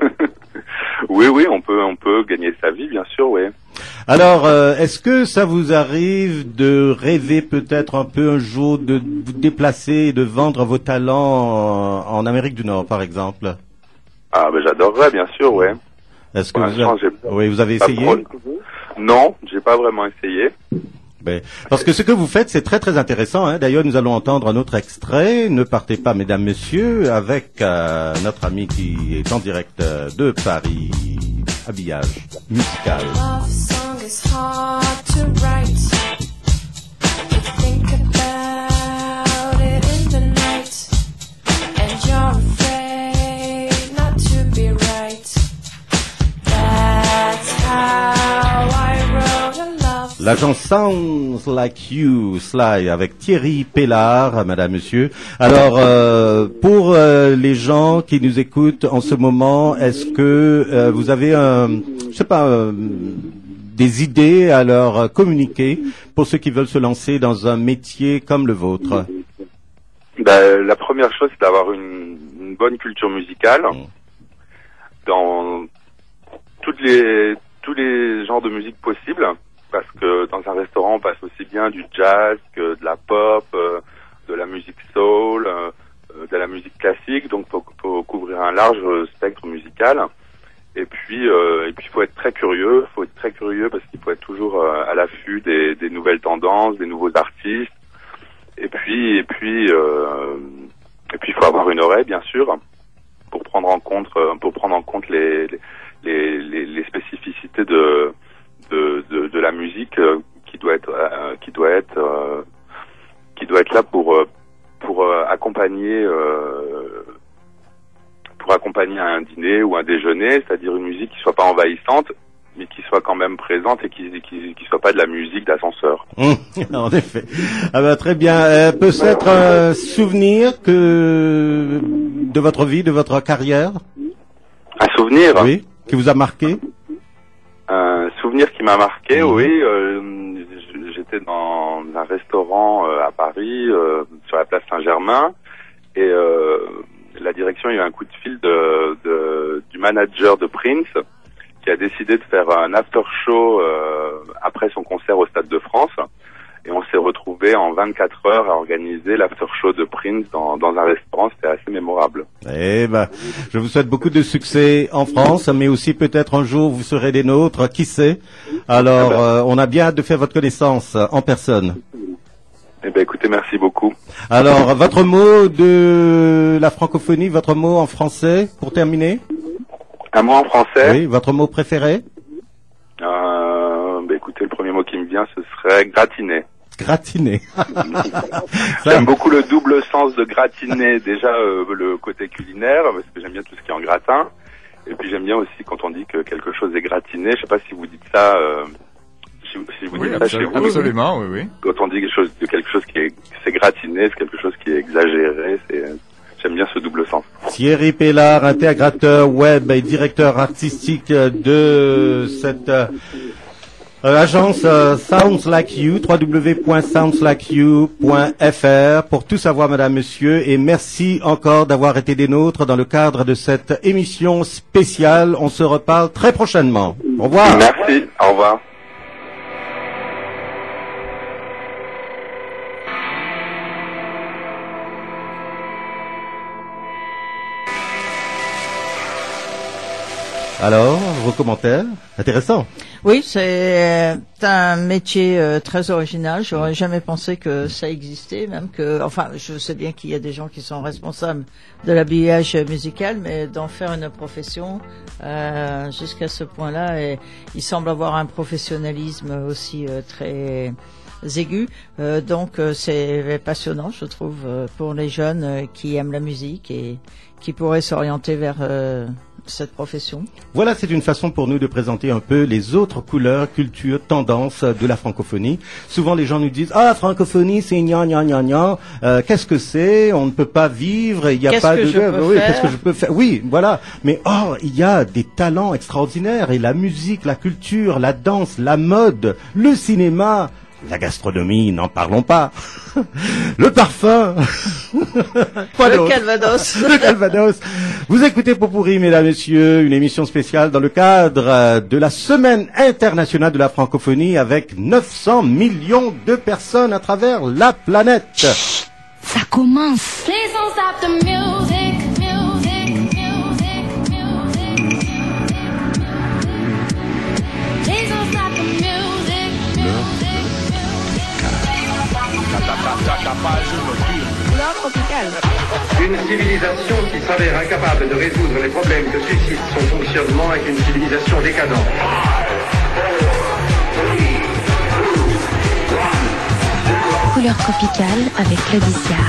oui, on peut gagner sa vie, bien sûr, oui. Alors, est-ce que ça vous arrive de rêver peut-être un peu un jour de vous déplacer et de vendre vos talents en Amérique du Nord, par exemple? Ah, ben j'adorerais, bien sûr, oui. Est-ce que vous avez essayé? Non, j'ai pas vraiment essayé. Parce que ce que vous faites, c'est très très intéressant. Hein. D'ailleurs, nous allons entendre un autre extrait. Ne partez pas, mesdames, messieurs, avec notre ami qui est en direct de Paris. Habillage musical. L'agence Sounds Like You, Sly, avec Thierry Pellard, madame, monsieur. Alors, pour les gens qui nous écoutent en ce moment, est-ce que vous avez des idées à leur communiquer pour ceux qui veulent se lancer dans un métier comme le vôtre? La première chose, c'est d'avoir une bonne culture musicale dans tous les genres de musique possibles. Parce que dans un restaurant, on passe aussi bien du jazz que de la pop, de la musique soul, de la musique classique. Donc, faut couvrir un large spectre musical. Et puis, faut être très curieux. Faut être très curieux parce qu'il faut être toujours à l'affût des nouvelles tendances, des nouveaux artistes. Et puis, faut avoir une oreille, bien sûr, pour prendre en compte les spécificités de la musique qui doit être là pour accompagner un dîner ou un déjeuner, c'est-à-dire une musique qui soit pas envahissante mais qui soit quand même présente et qui soit pas de la musique d'ascenseur. En effet. Ah ben, très bien. Peut-être un souvenir de votre vie, de votre carrière? Un souvenir? Oui, qui vous a marqué? Un souvenir qui m'a marqué, oui. J'étais dans un restaurant à Paris, sur la place Saint-Germain, et la direction a eu un coup de fil du manager de Prince, qui a décidé de faire un after show après son concert au Stade de France. Et on s'est retrouvés en 24 heures à organiser l'after show de Prince dans un restaurant. C'était assez mémorable. Eh ben, je vous souhaite beaucoup de succès en France, mais aussi peut-être un jour vous serez des nôtres, qui sait. Alors, on a bien hâte de faire votre connaissance en personne. Eh ben, écoutez, merci beaucoup. Alors, votre mot de la francophonie, votre mot en français, pour terminer? Un mot en français? Oui, votre mot préféré? Ben, écoutez, le premier mot qui me vient, ce serait gratiner. Gratiner. J'aime beaucoup le double sens de gratiner. Déjà, le côté culinaire, parce que j'aime bien tout ce qui est en gratin. Et puis j'aime bien aussi quand on dit que quelque chose est gratiné. Je sais pas si vous dites ça, si vous dites ça chez vous. Absolument, oui. Quand on dit quelque chose qui est, c'est gratiné, c'est quelque chose qui est exagéré, j'aime bien ce double sens. Thierry Pellard, intégrateur web et directeur artistique de cette agence Sounds Like You, www.soundslikeyou.fr pour tout savoir, madame, monsieur, et merci encore d'avoir été des nôtres dans le cadre de cette émission spéciale. On se reparle très prochainement. Au revoir. Merci, au revoir. Alors, vos commentaires? Intéressant. Oui, c'est un métier très original. J'aurais jamais pensé que ça existait, même que, enfin, je sais bien qu'il y a des gens qui sont responsables de l'habillage musical, mais d'en faire une profession jusqu'à ce point-là, et il semble avoir un professionnalisme aussi très aigu. Donc, c'est passionnant, je trouve, pour les jeunes qui aiment la musique et qui pourraient s'orienter vers cette profession. Voilà, c'est une façon pour nous de présenter un peu les autres couleurs, cultures, tendances de la francophonie. Souvent, les gens nous disent « Ah, francophonie, c'est gna gna gna gna. Qu'est-ce que c'est? On ne peut pas vivre, il n'y a pas de... » Oui, qu'est-ce que je peux faire? Oui, voilà. Mais il y a des talents extraordinaires, et la musique, la culture, la danse, la mode, le cinéma, la gastronomie, n'en parlons pas. Le parfum. Le Calvados. Le Calvados. Vous écoutez Pot-pourri, mesdames, messieurs, une émission spéciale dans le cadre de la Semaine internationale de la francophonie avec 900 millions de personnes à travers la planète. Ça commence. Please don't stop the music, music, music, music. Please don't stop the music, music, Couleur tropicale. Une civilisation qui s'avère incapable de résoudre les problèmes que suscite son fonctionnement est une civilisation décadente. Couleur tropicale avec Claudicia.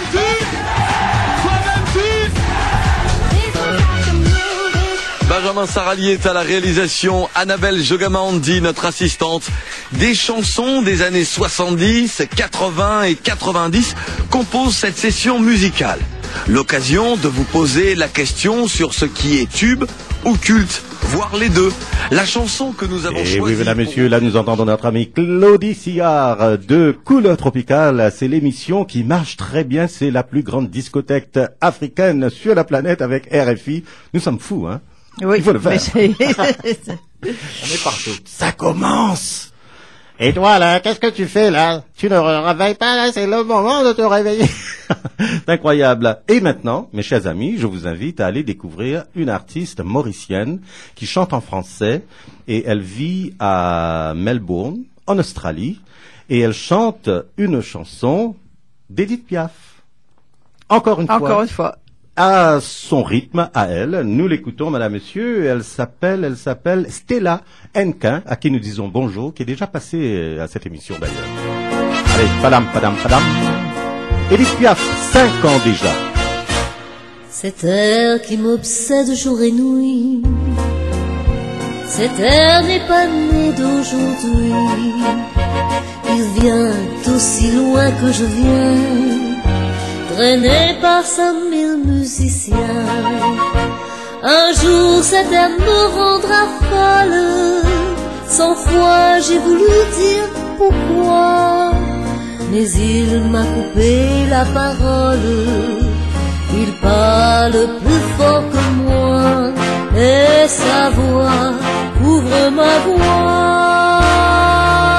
Benjamin Sarali est à la réalisation, Annabelle Jogamandi, notre assistante. Des chansons des années 70, 80 et 90 composent cette session musicale. L'occasion de vous poser la question sur ce qui est tube ou culte, voire les deux. La chanson que nous avons choisie... Oui, mesdames, messieurs, là nous entendons notre ami Claudie Sillard de Couleur Tropicale. C'est l'émission qui marche très bien, c'est la plus grande discothèque africaine sur la planète avec RFI. Nous sommes fous, hein? Oui, il faut le faire. On est partout. Ça commence. Et toi, là, qu'est-ce que tu fais, là? Tu ne réveilles pas, là? C'est le moment de te réveiller. C'est incroyable. Et maintenant, mes chers amis, je vous invite à aller découvrir une artiste mauricienne qui chante en français, et elle vit à Melbourne, en Australie, et elle chante une chanson d'Edith Piaf. Encore une fois. À son rythme, à elle. Nous l'écoutons, madame, monsieur. Elle s'appelle Stella Henquin, à qui nous disons bonjour, qui est déjà passée à cette émission d'ailleurs. Allez, padam, padam, padam. Edith Piaf, 5 ans déjà. Cet air qui m'obsède jour et nuit, cet air n'est pas né d'aujourd'hui. Il vient d'aussi loin que je viens, traîné par 5000 musiciens. Un jour cet air me rendra folle, 100 fois j'ai voulu dire pourquoi, mais il m'a coupé la parole. Il parle plus fort que moi, et sa voix couvre ma voix.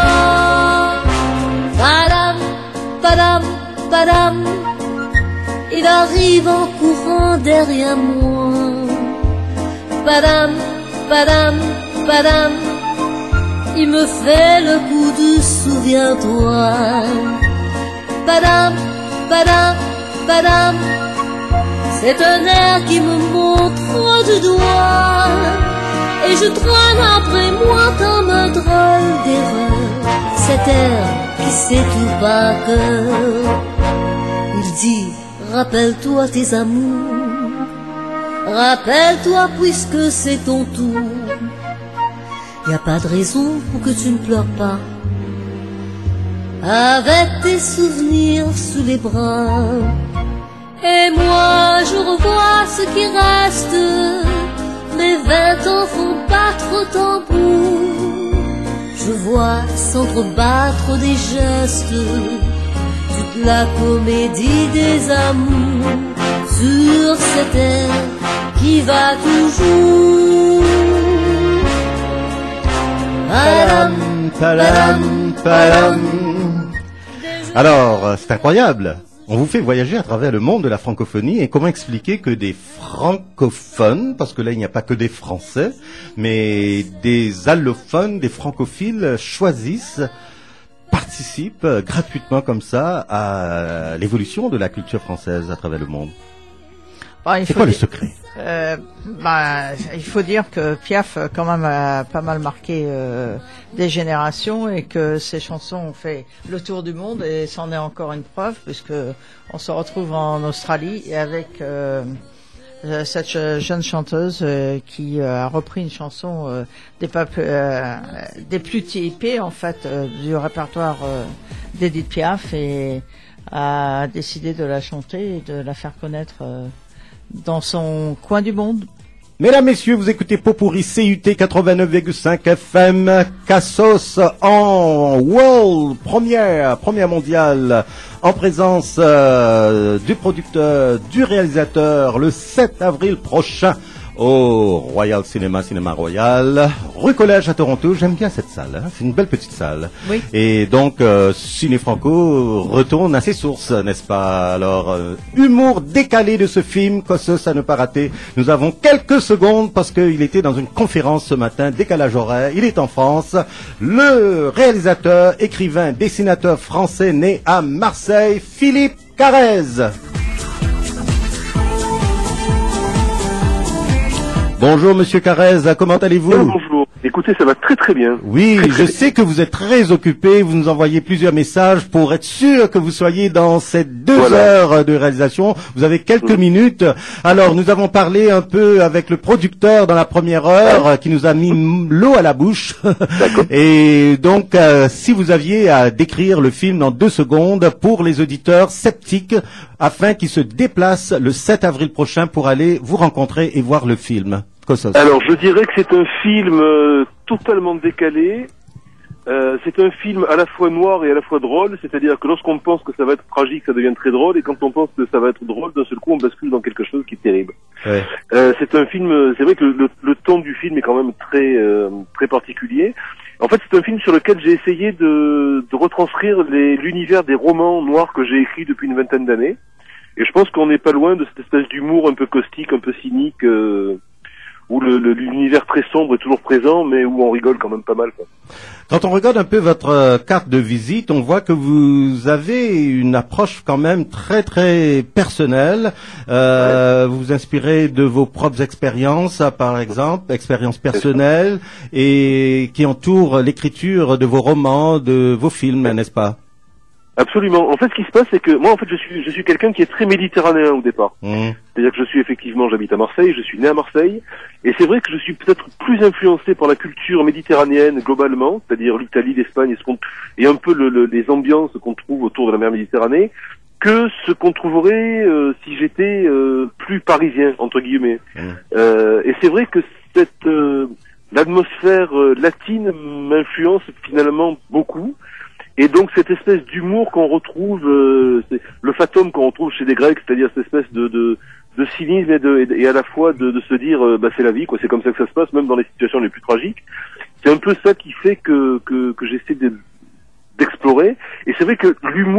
padam, padam, il arrive en courant derrière moi. Padam, padam, padam, il me fait le coup du souviens-toi. Padam, padam, padam, c'est un air qui me montre du doigt. Et je traîne après moi comme un drôle d'erreur. Cet air qui sait tout bas cœur. Il dit, rappelle-toi tes amours. Rappelle-toi puisque c'est ton tour. Y a pas de raison pour que tu ne pleures pas. Avec tes souvenirs sous les bras. Et moi je revois ce qui reste. Mes 20 ans font battre au tambour. Je vois s'entrebattre des gestes. Toute la comédie des amours. Sur cette air qui va toujours. Padam, padam, padam. Alors, c'est incroyable. On vous fait voyager à travers le monde de la francophonie et comment expliquer que des francophones, parce que là il n'y a pas que des Français, mais des allophones, des francophiles choisissent, participent gratuitement comme ça à l'évolution de la culture française à travers le monde. C'est quoi le secret? Il faut dire que Piaf quand même a pas mal marqué des générations et que ses chansons ont fait le tour du monde et c'en est encore une preuve puisque on se retrouve en Australie et avec cette jeune chanteuse qui a repris une chanson des plus typées en fait du répertoire d'Edith Piaf et a décidé de la chanter et de la faire connaître dans son coin du monde. Mesdames, messieurs, vous écoutez Popurri CUT 89,5 FM, Cassos en World, première mondiale, en présence du producteur, du réalisateur, le 7 avril prochain au Royal Cinéma Royal, rue Collège à Toronto. J'aime bien cette salle, hein. C'est une belle petite salle. Oui. Et donc, Ciné Franco retourne à ses sources, n'est-ce pas? Alors, humour décalé de ce film, Cassos à ne pas rater. Nous avons quelques secondes parce qu'il était dans une conférence ce matin, décalage horaire. Il est en France. Le réalisateur, écrivain, dessinateur français né à Marseille, Philippe Carrez. Bonjour Monsieur Carrez, comment allez-vous? Bonjour, écoutez, ça va très très bien. Oui, je sais que vous êtes très occupé, vous nous envoyez plusieurs messages pour être sûr que vous soyez dans ces 2 heures de réalisation. Vous avez quelques minutes. Alors, nous avons parlé un peu avec le producteur dans la première heure qui nous a mis l'eau à la bouche. Et donc, si vous aviez à décrire le film en 2 secondes pour les auditeurs sceptiques afin qu'ils se déplacent le 7 avril prochain pour aller vous rencontrer et voir le film. Alors, je dirais que c'est un film totalement décalé. C'est un film à la fois noir et à la fois drôle, c'est-à-dire que lorsqu'on pense que ça va être tragique, ça devient très drôle, et quand on pense que ça va être drôle, d'un seul coup, on bascule dans quelque chose qui est terrible. Ouais. C'est un film, c'est vrai que le ton du film est quand même très particulier. En fait, c'est un film sur lequel j'ai essayé de retranscrire l'univers des romans noirs que j'ai écrits depuis une vingtaine d'années. Et je pense qu'on n'est pas loin de cette espèce d'humour un peu caustique, un peu cynique, où l'univers très sombre est toujours présent, mais où on rigole quand même pas mal, quoi. Quand on regarde un peu votre carte de visite, on voit que vous avez une approche quand même très très personnelle. Vous vous inspirez de vos propres expériences, par exemple, expériences personnelles, et qui entourent l'écriture de vos romans, de vos films, n'est-ce pas? Absolument. En fait, ce qui se passe, c'est que moi, en fait, je suis quelqu'un qui est très méditerranéen au départ. C'est-à-dire que j'habite à Marseille, je suis né à Marseille, et c'est vrai que je suis peut-être plus influencé par la culture méditerranéenne globalement, c'est-à-dire l'Italie, l'Espagne, et un peu les ambiances qu'on trouve autour de la mer Méditerranée, que ce qu'on trouverait si j'étais plus parisien, entre guillemets. Et c'est vrai que l'atmosphère latine m'influence finalement beaucoup. Et donc cette espèce d'humour qu'on retrouve, le fatum qu'on retrouve chez les Grecs, c'est-à-dire cette espèce de cynisme et à la fois de se dire c'est la vie, quoi, c'est comme ça que ça se passe, même dans les situations les plus tragiques. C'est un peu ça qui fait que j'essaie d'explorer. Et c'est vrai que l'humour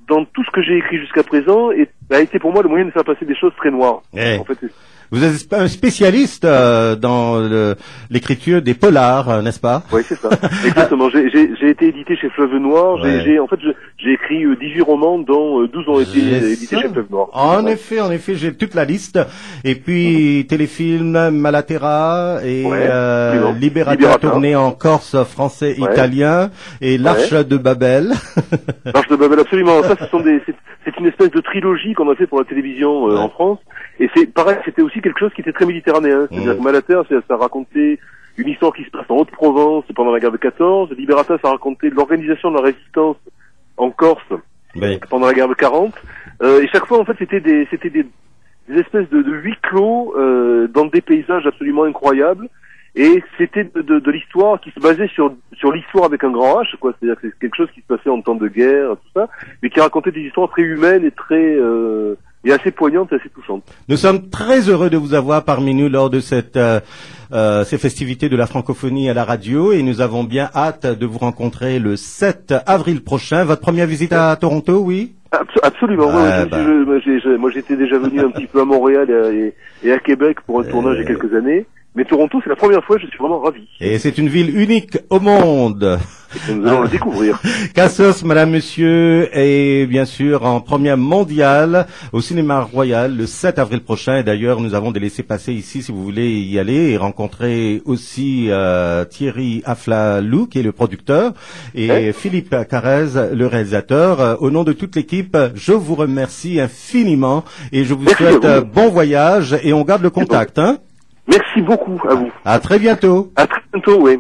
dans tout ce que j'ai écrit jusqu'à présent, a été pour moi le moyen de faire passer des choses très noires. En fait, vous êtes un spécialiste dans l'écriture des polars, n'est-ce pas? Oui, c'est ça. Exactement. J'ai été édité chez Fleuve Noir. J'ai écrit 18 romans, dont 12 ont été édités chez Fleuve Noir. En effet, j'ai toute la liste. Et puis téléfilm Malaterra et Liberata tourné en corse, français, italien et l'Arche de Babel. L'Arche de Babel, absolument. Ça, c'est une espèce de trilogie qu'on a fait pour la télévision en France. Et c'est pareil, c'était aussi quelque chose qui était très méditerranéen. C'est-à-dire que Malaterra, ça racontait une histoire qui se passe en Haute-Provence pendant la guerre de 14. Liberata, ça racontait l'organisation de la résistance en Corse pendant la guerre de 40. Et chaque fois, en fait, c'était des espèces de huis clos dans des paysages absolument incroyables. Et c'était de l'histoire qui se basait sur l'histoire avec un grand H, quoi. C'est-à-dire que c'est quelque chose qui se passait en temps de guerre, tout ça, mais qui racontait des histoires très humaines et très et assez poignantes et assez touchantes. Nous sommes très heureux de vous avoir parmi nous lors de ces festivités de la francophonie à la radio, et nous avons bien hâte de vous rencontrer le 7 avril prochain. Votre première visite à Toronto, oui? Absolument. Moi, j'étais déjà venu un petit peu à Montréal et à Québec pour un tournage il y a quelques années. Mais Toronto, c'est la première fois, je suis vraiment ravi. Et c'est une ville unique au monde. Nous allons le découvrir. Cassos, madame, monsieur, est bien sûr en première mondiale au Cinéma Royal le 7 avril prochain. Et d'ailleurs, nous avons des laissez-passer ici si vous voulez y aller et rencontrer aussi Thierry Aflalou, qui est le producteur, et Philippe Carrez, le réalisateur. Au nom de toute l'équipe, je vous remercie infiniment et je vous souhaite bon voyage et on garde le contact, hein. Merci beaucoup à vous. À très bientôt. À très bientôt, oui.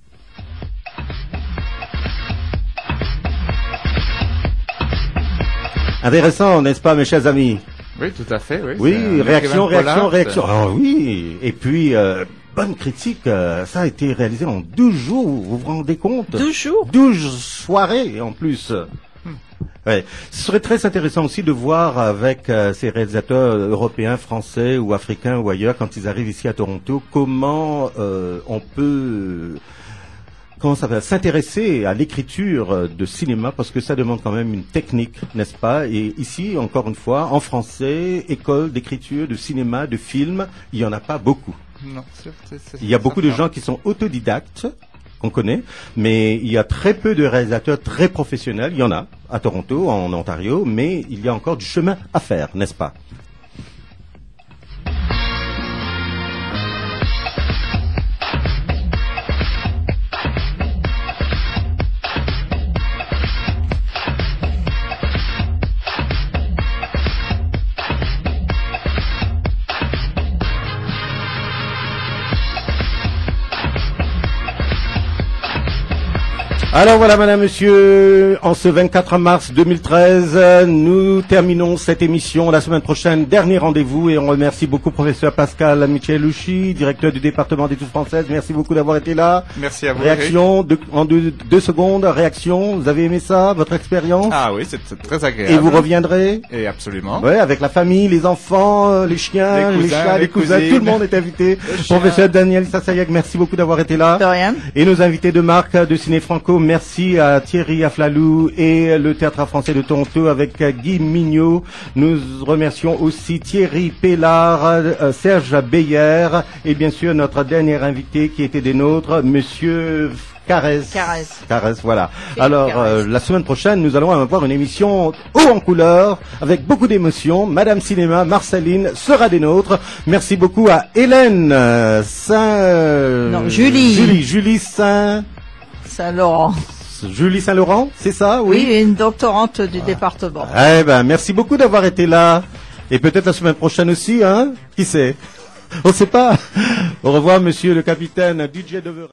Intéressant, n'est-ce pas, mes chers amis? Oui, tout à fait, oui. Oui, réaction. Ah oui, et puis, bonne critique, ça a été réalisé en 12 jours, vous vous rendez compte? 12 jours? 12 soirées, en plus. Ouais. Ce serait très intéressant aussi de voir avec ces réalisateurs européens, français ou africains ou ailleurs, quand ils arrivent ici à Toronto, comment on peut s'intéresser à l'écriture de cinéma, parce que ça demande quand même une technique, n'est-ce pas? Et ici, encore une fois, en français, école d'écriture, de cinéma, de film, il y en a pas beaucoup. Non, il y a beaucoup de gens qui sont autodidactes, qu'on connaît, mais il y a très peu de réalisateurs très professionnels. Il y en a à Toronto, en Ontario, mais il y a encore du chemin à faire, n'est-ce pas? Alors voilà, madame, monsieur, en ce 24 mars 2013, nous terminons cette émission. La semaine prochaine, dernier rendez-vous, et on remercie beaucoup professeur Pascal Michelucci, directeur du département d'études françaises. Merci beaucoup d'avoir été là. Merci à vous. Réaction, en deux secondes, réaction. Vous avez aimé ça, votre expérience? Ah oui, c'est très agréable. Et vous reviendrez? Et absolument. Ouais, avec la famille, les enfants, les chiens, les chats, les cousins, tout le monde est invité. Professeur Daniel Sassayek, merci beaucoup d'avoir été là. De rien. Et nos invités de marque de Ciné Franco, merci à Thierry Aflalou et le Théâtre Français de Toronto avec Guy Mignot. Nous remercions aussi Thierry Pellard, Serge Beyer et bien sûr notre dernier invité qui était des nôtres, Monsieur Carrez, voilà. Alors, la semaine prochaine, nous allons avoir une émission haut en couleur, avec beaucoup d'émotions. Madame Cinéma, Marceline, sera des nôtres. Merci beaucoup à Hélène Julie Saint-Laurent. Julie Saint-Laurent, c'est ça, oui? Oui, une doctorante du département. Eh ben, merci beaucoup d'avoir été là. Et peut-être la semaine prochaine aussi, hein? Qui sait? On sait pas. Au revoir, monsieur le capitaine DJ Dever.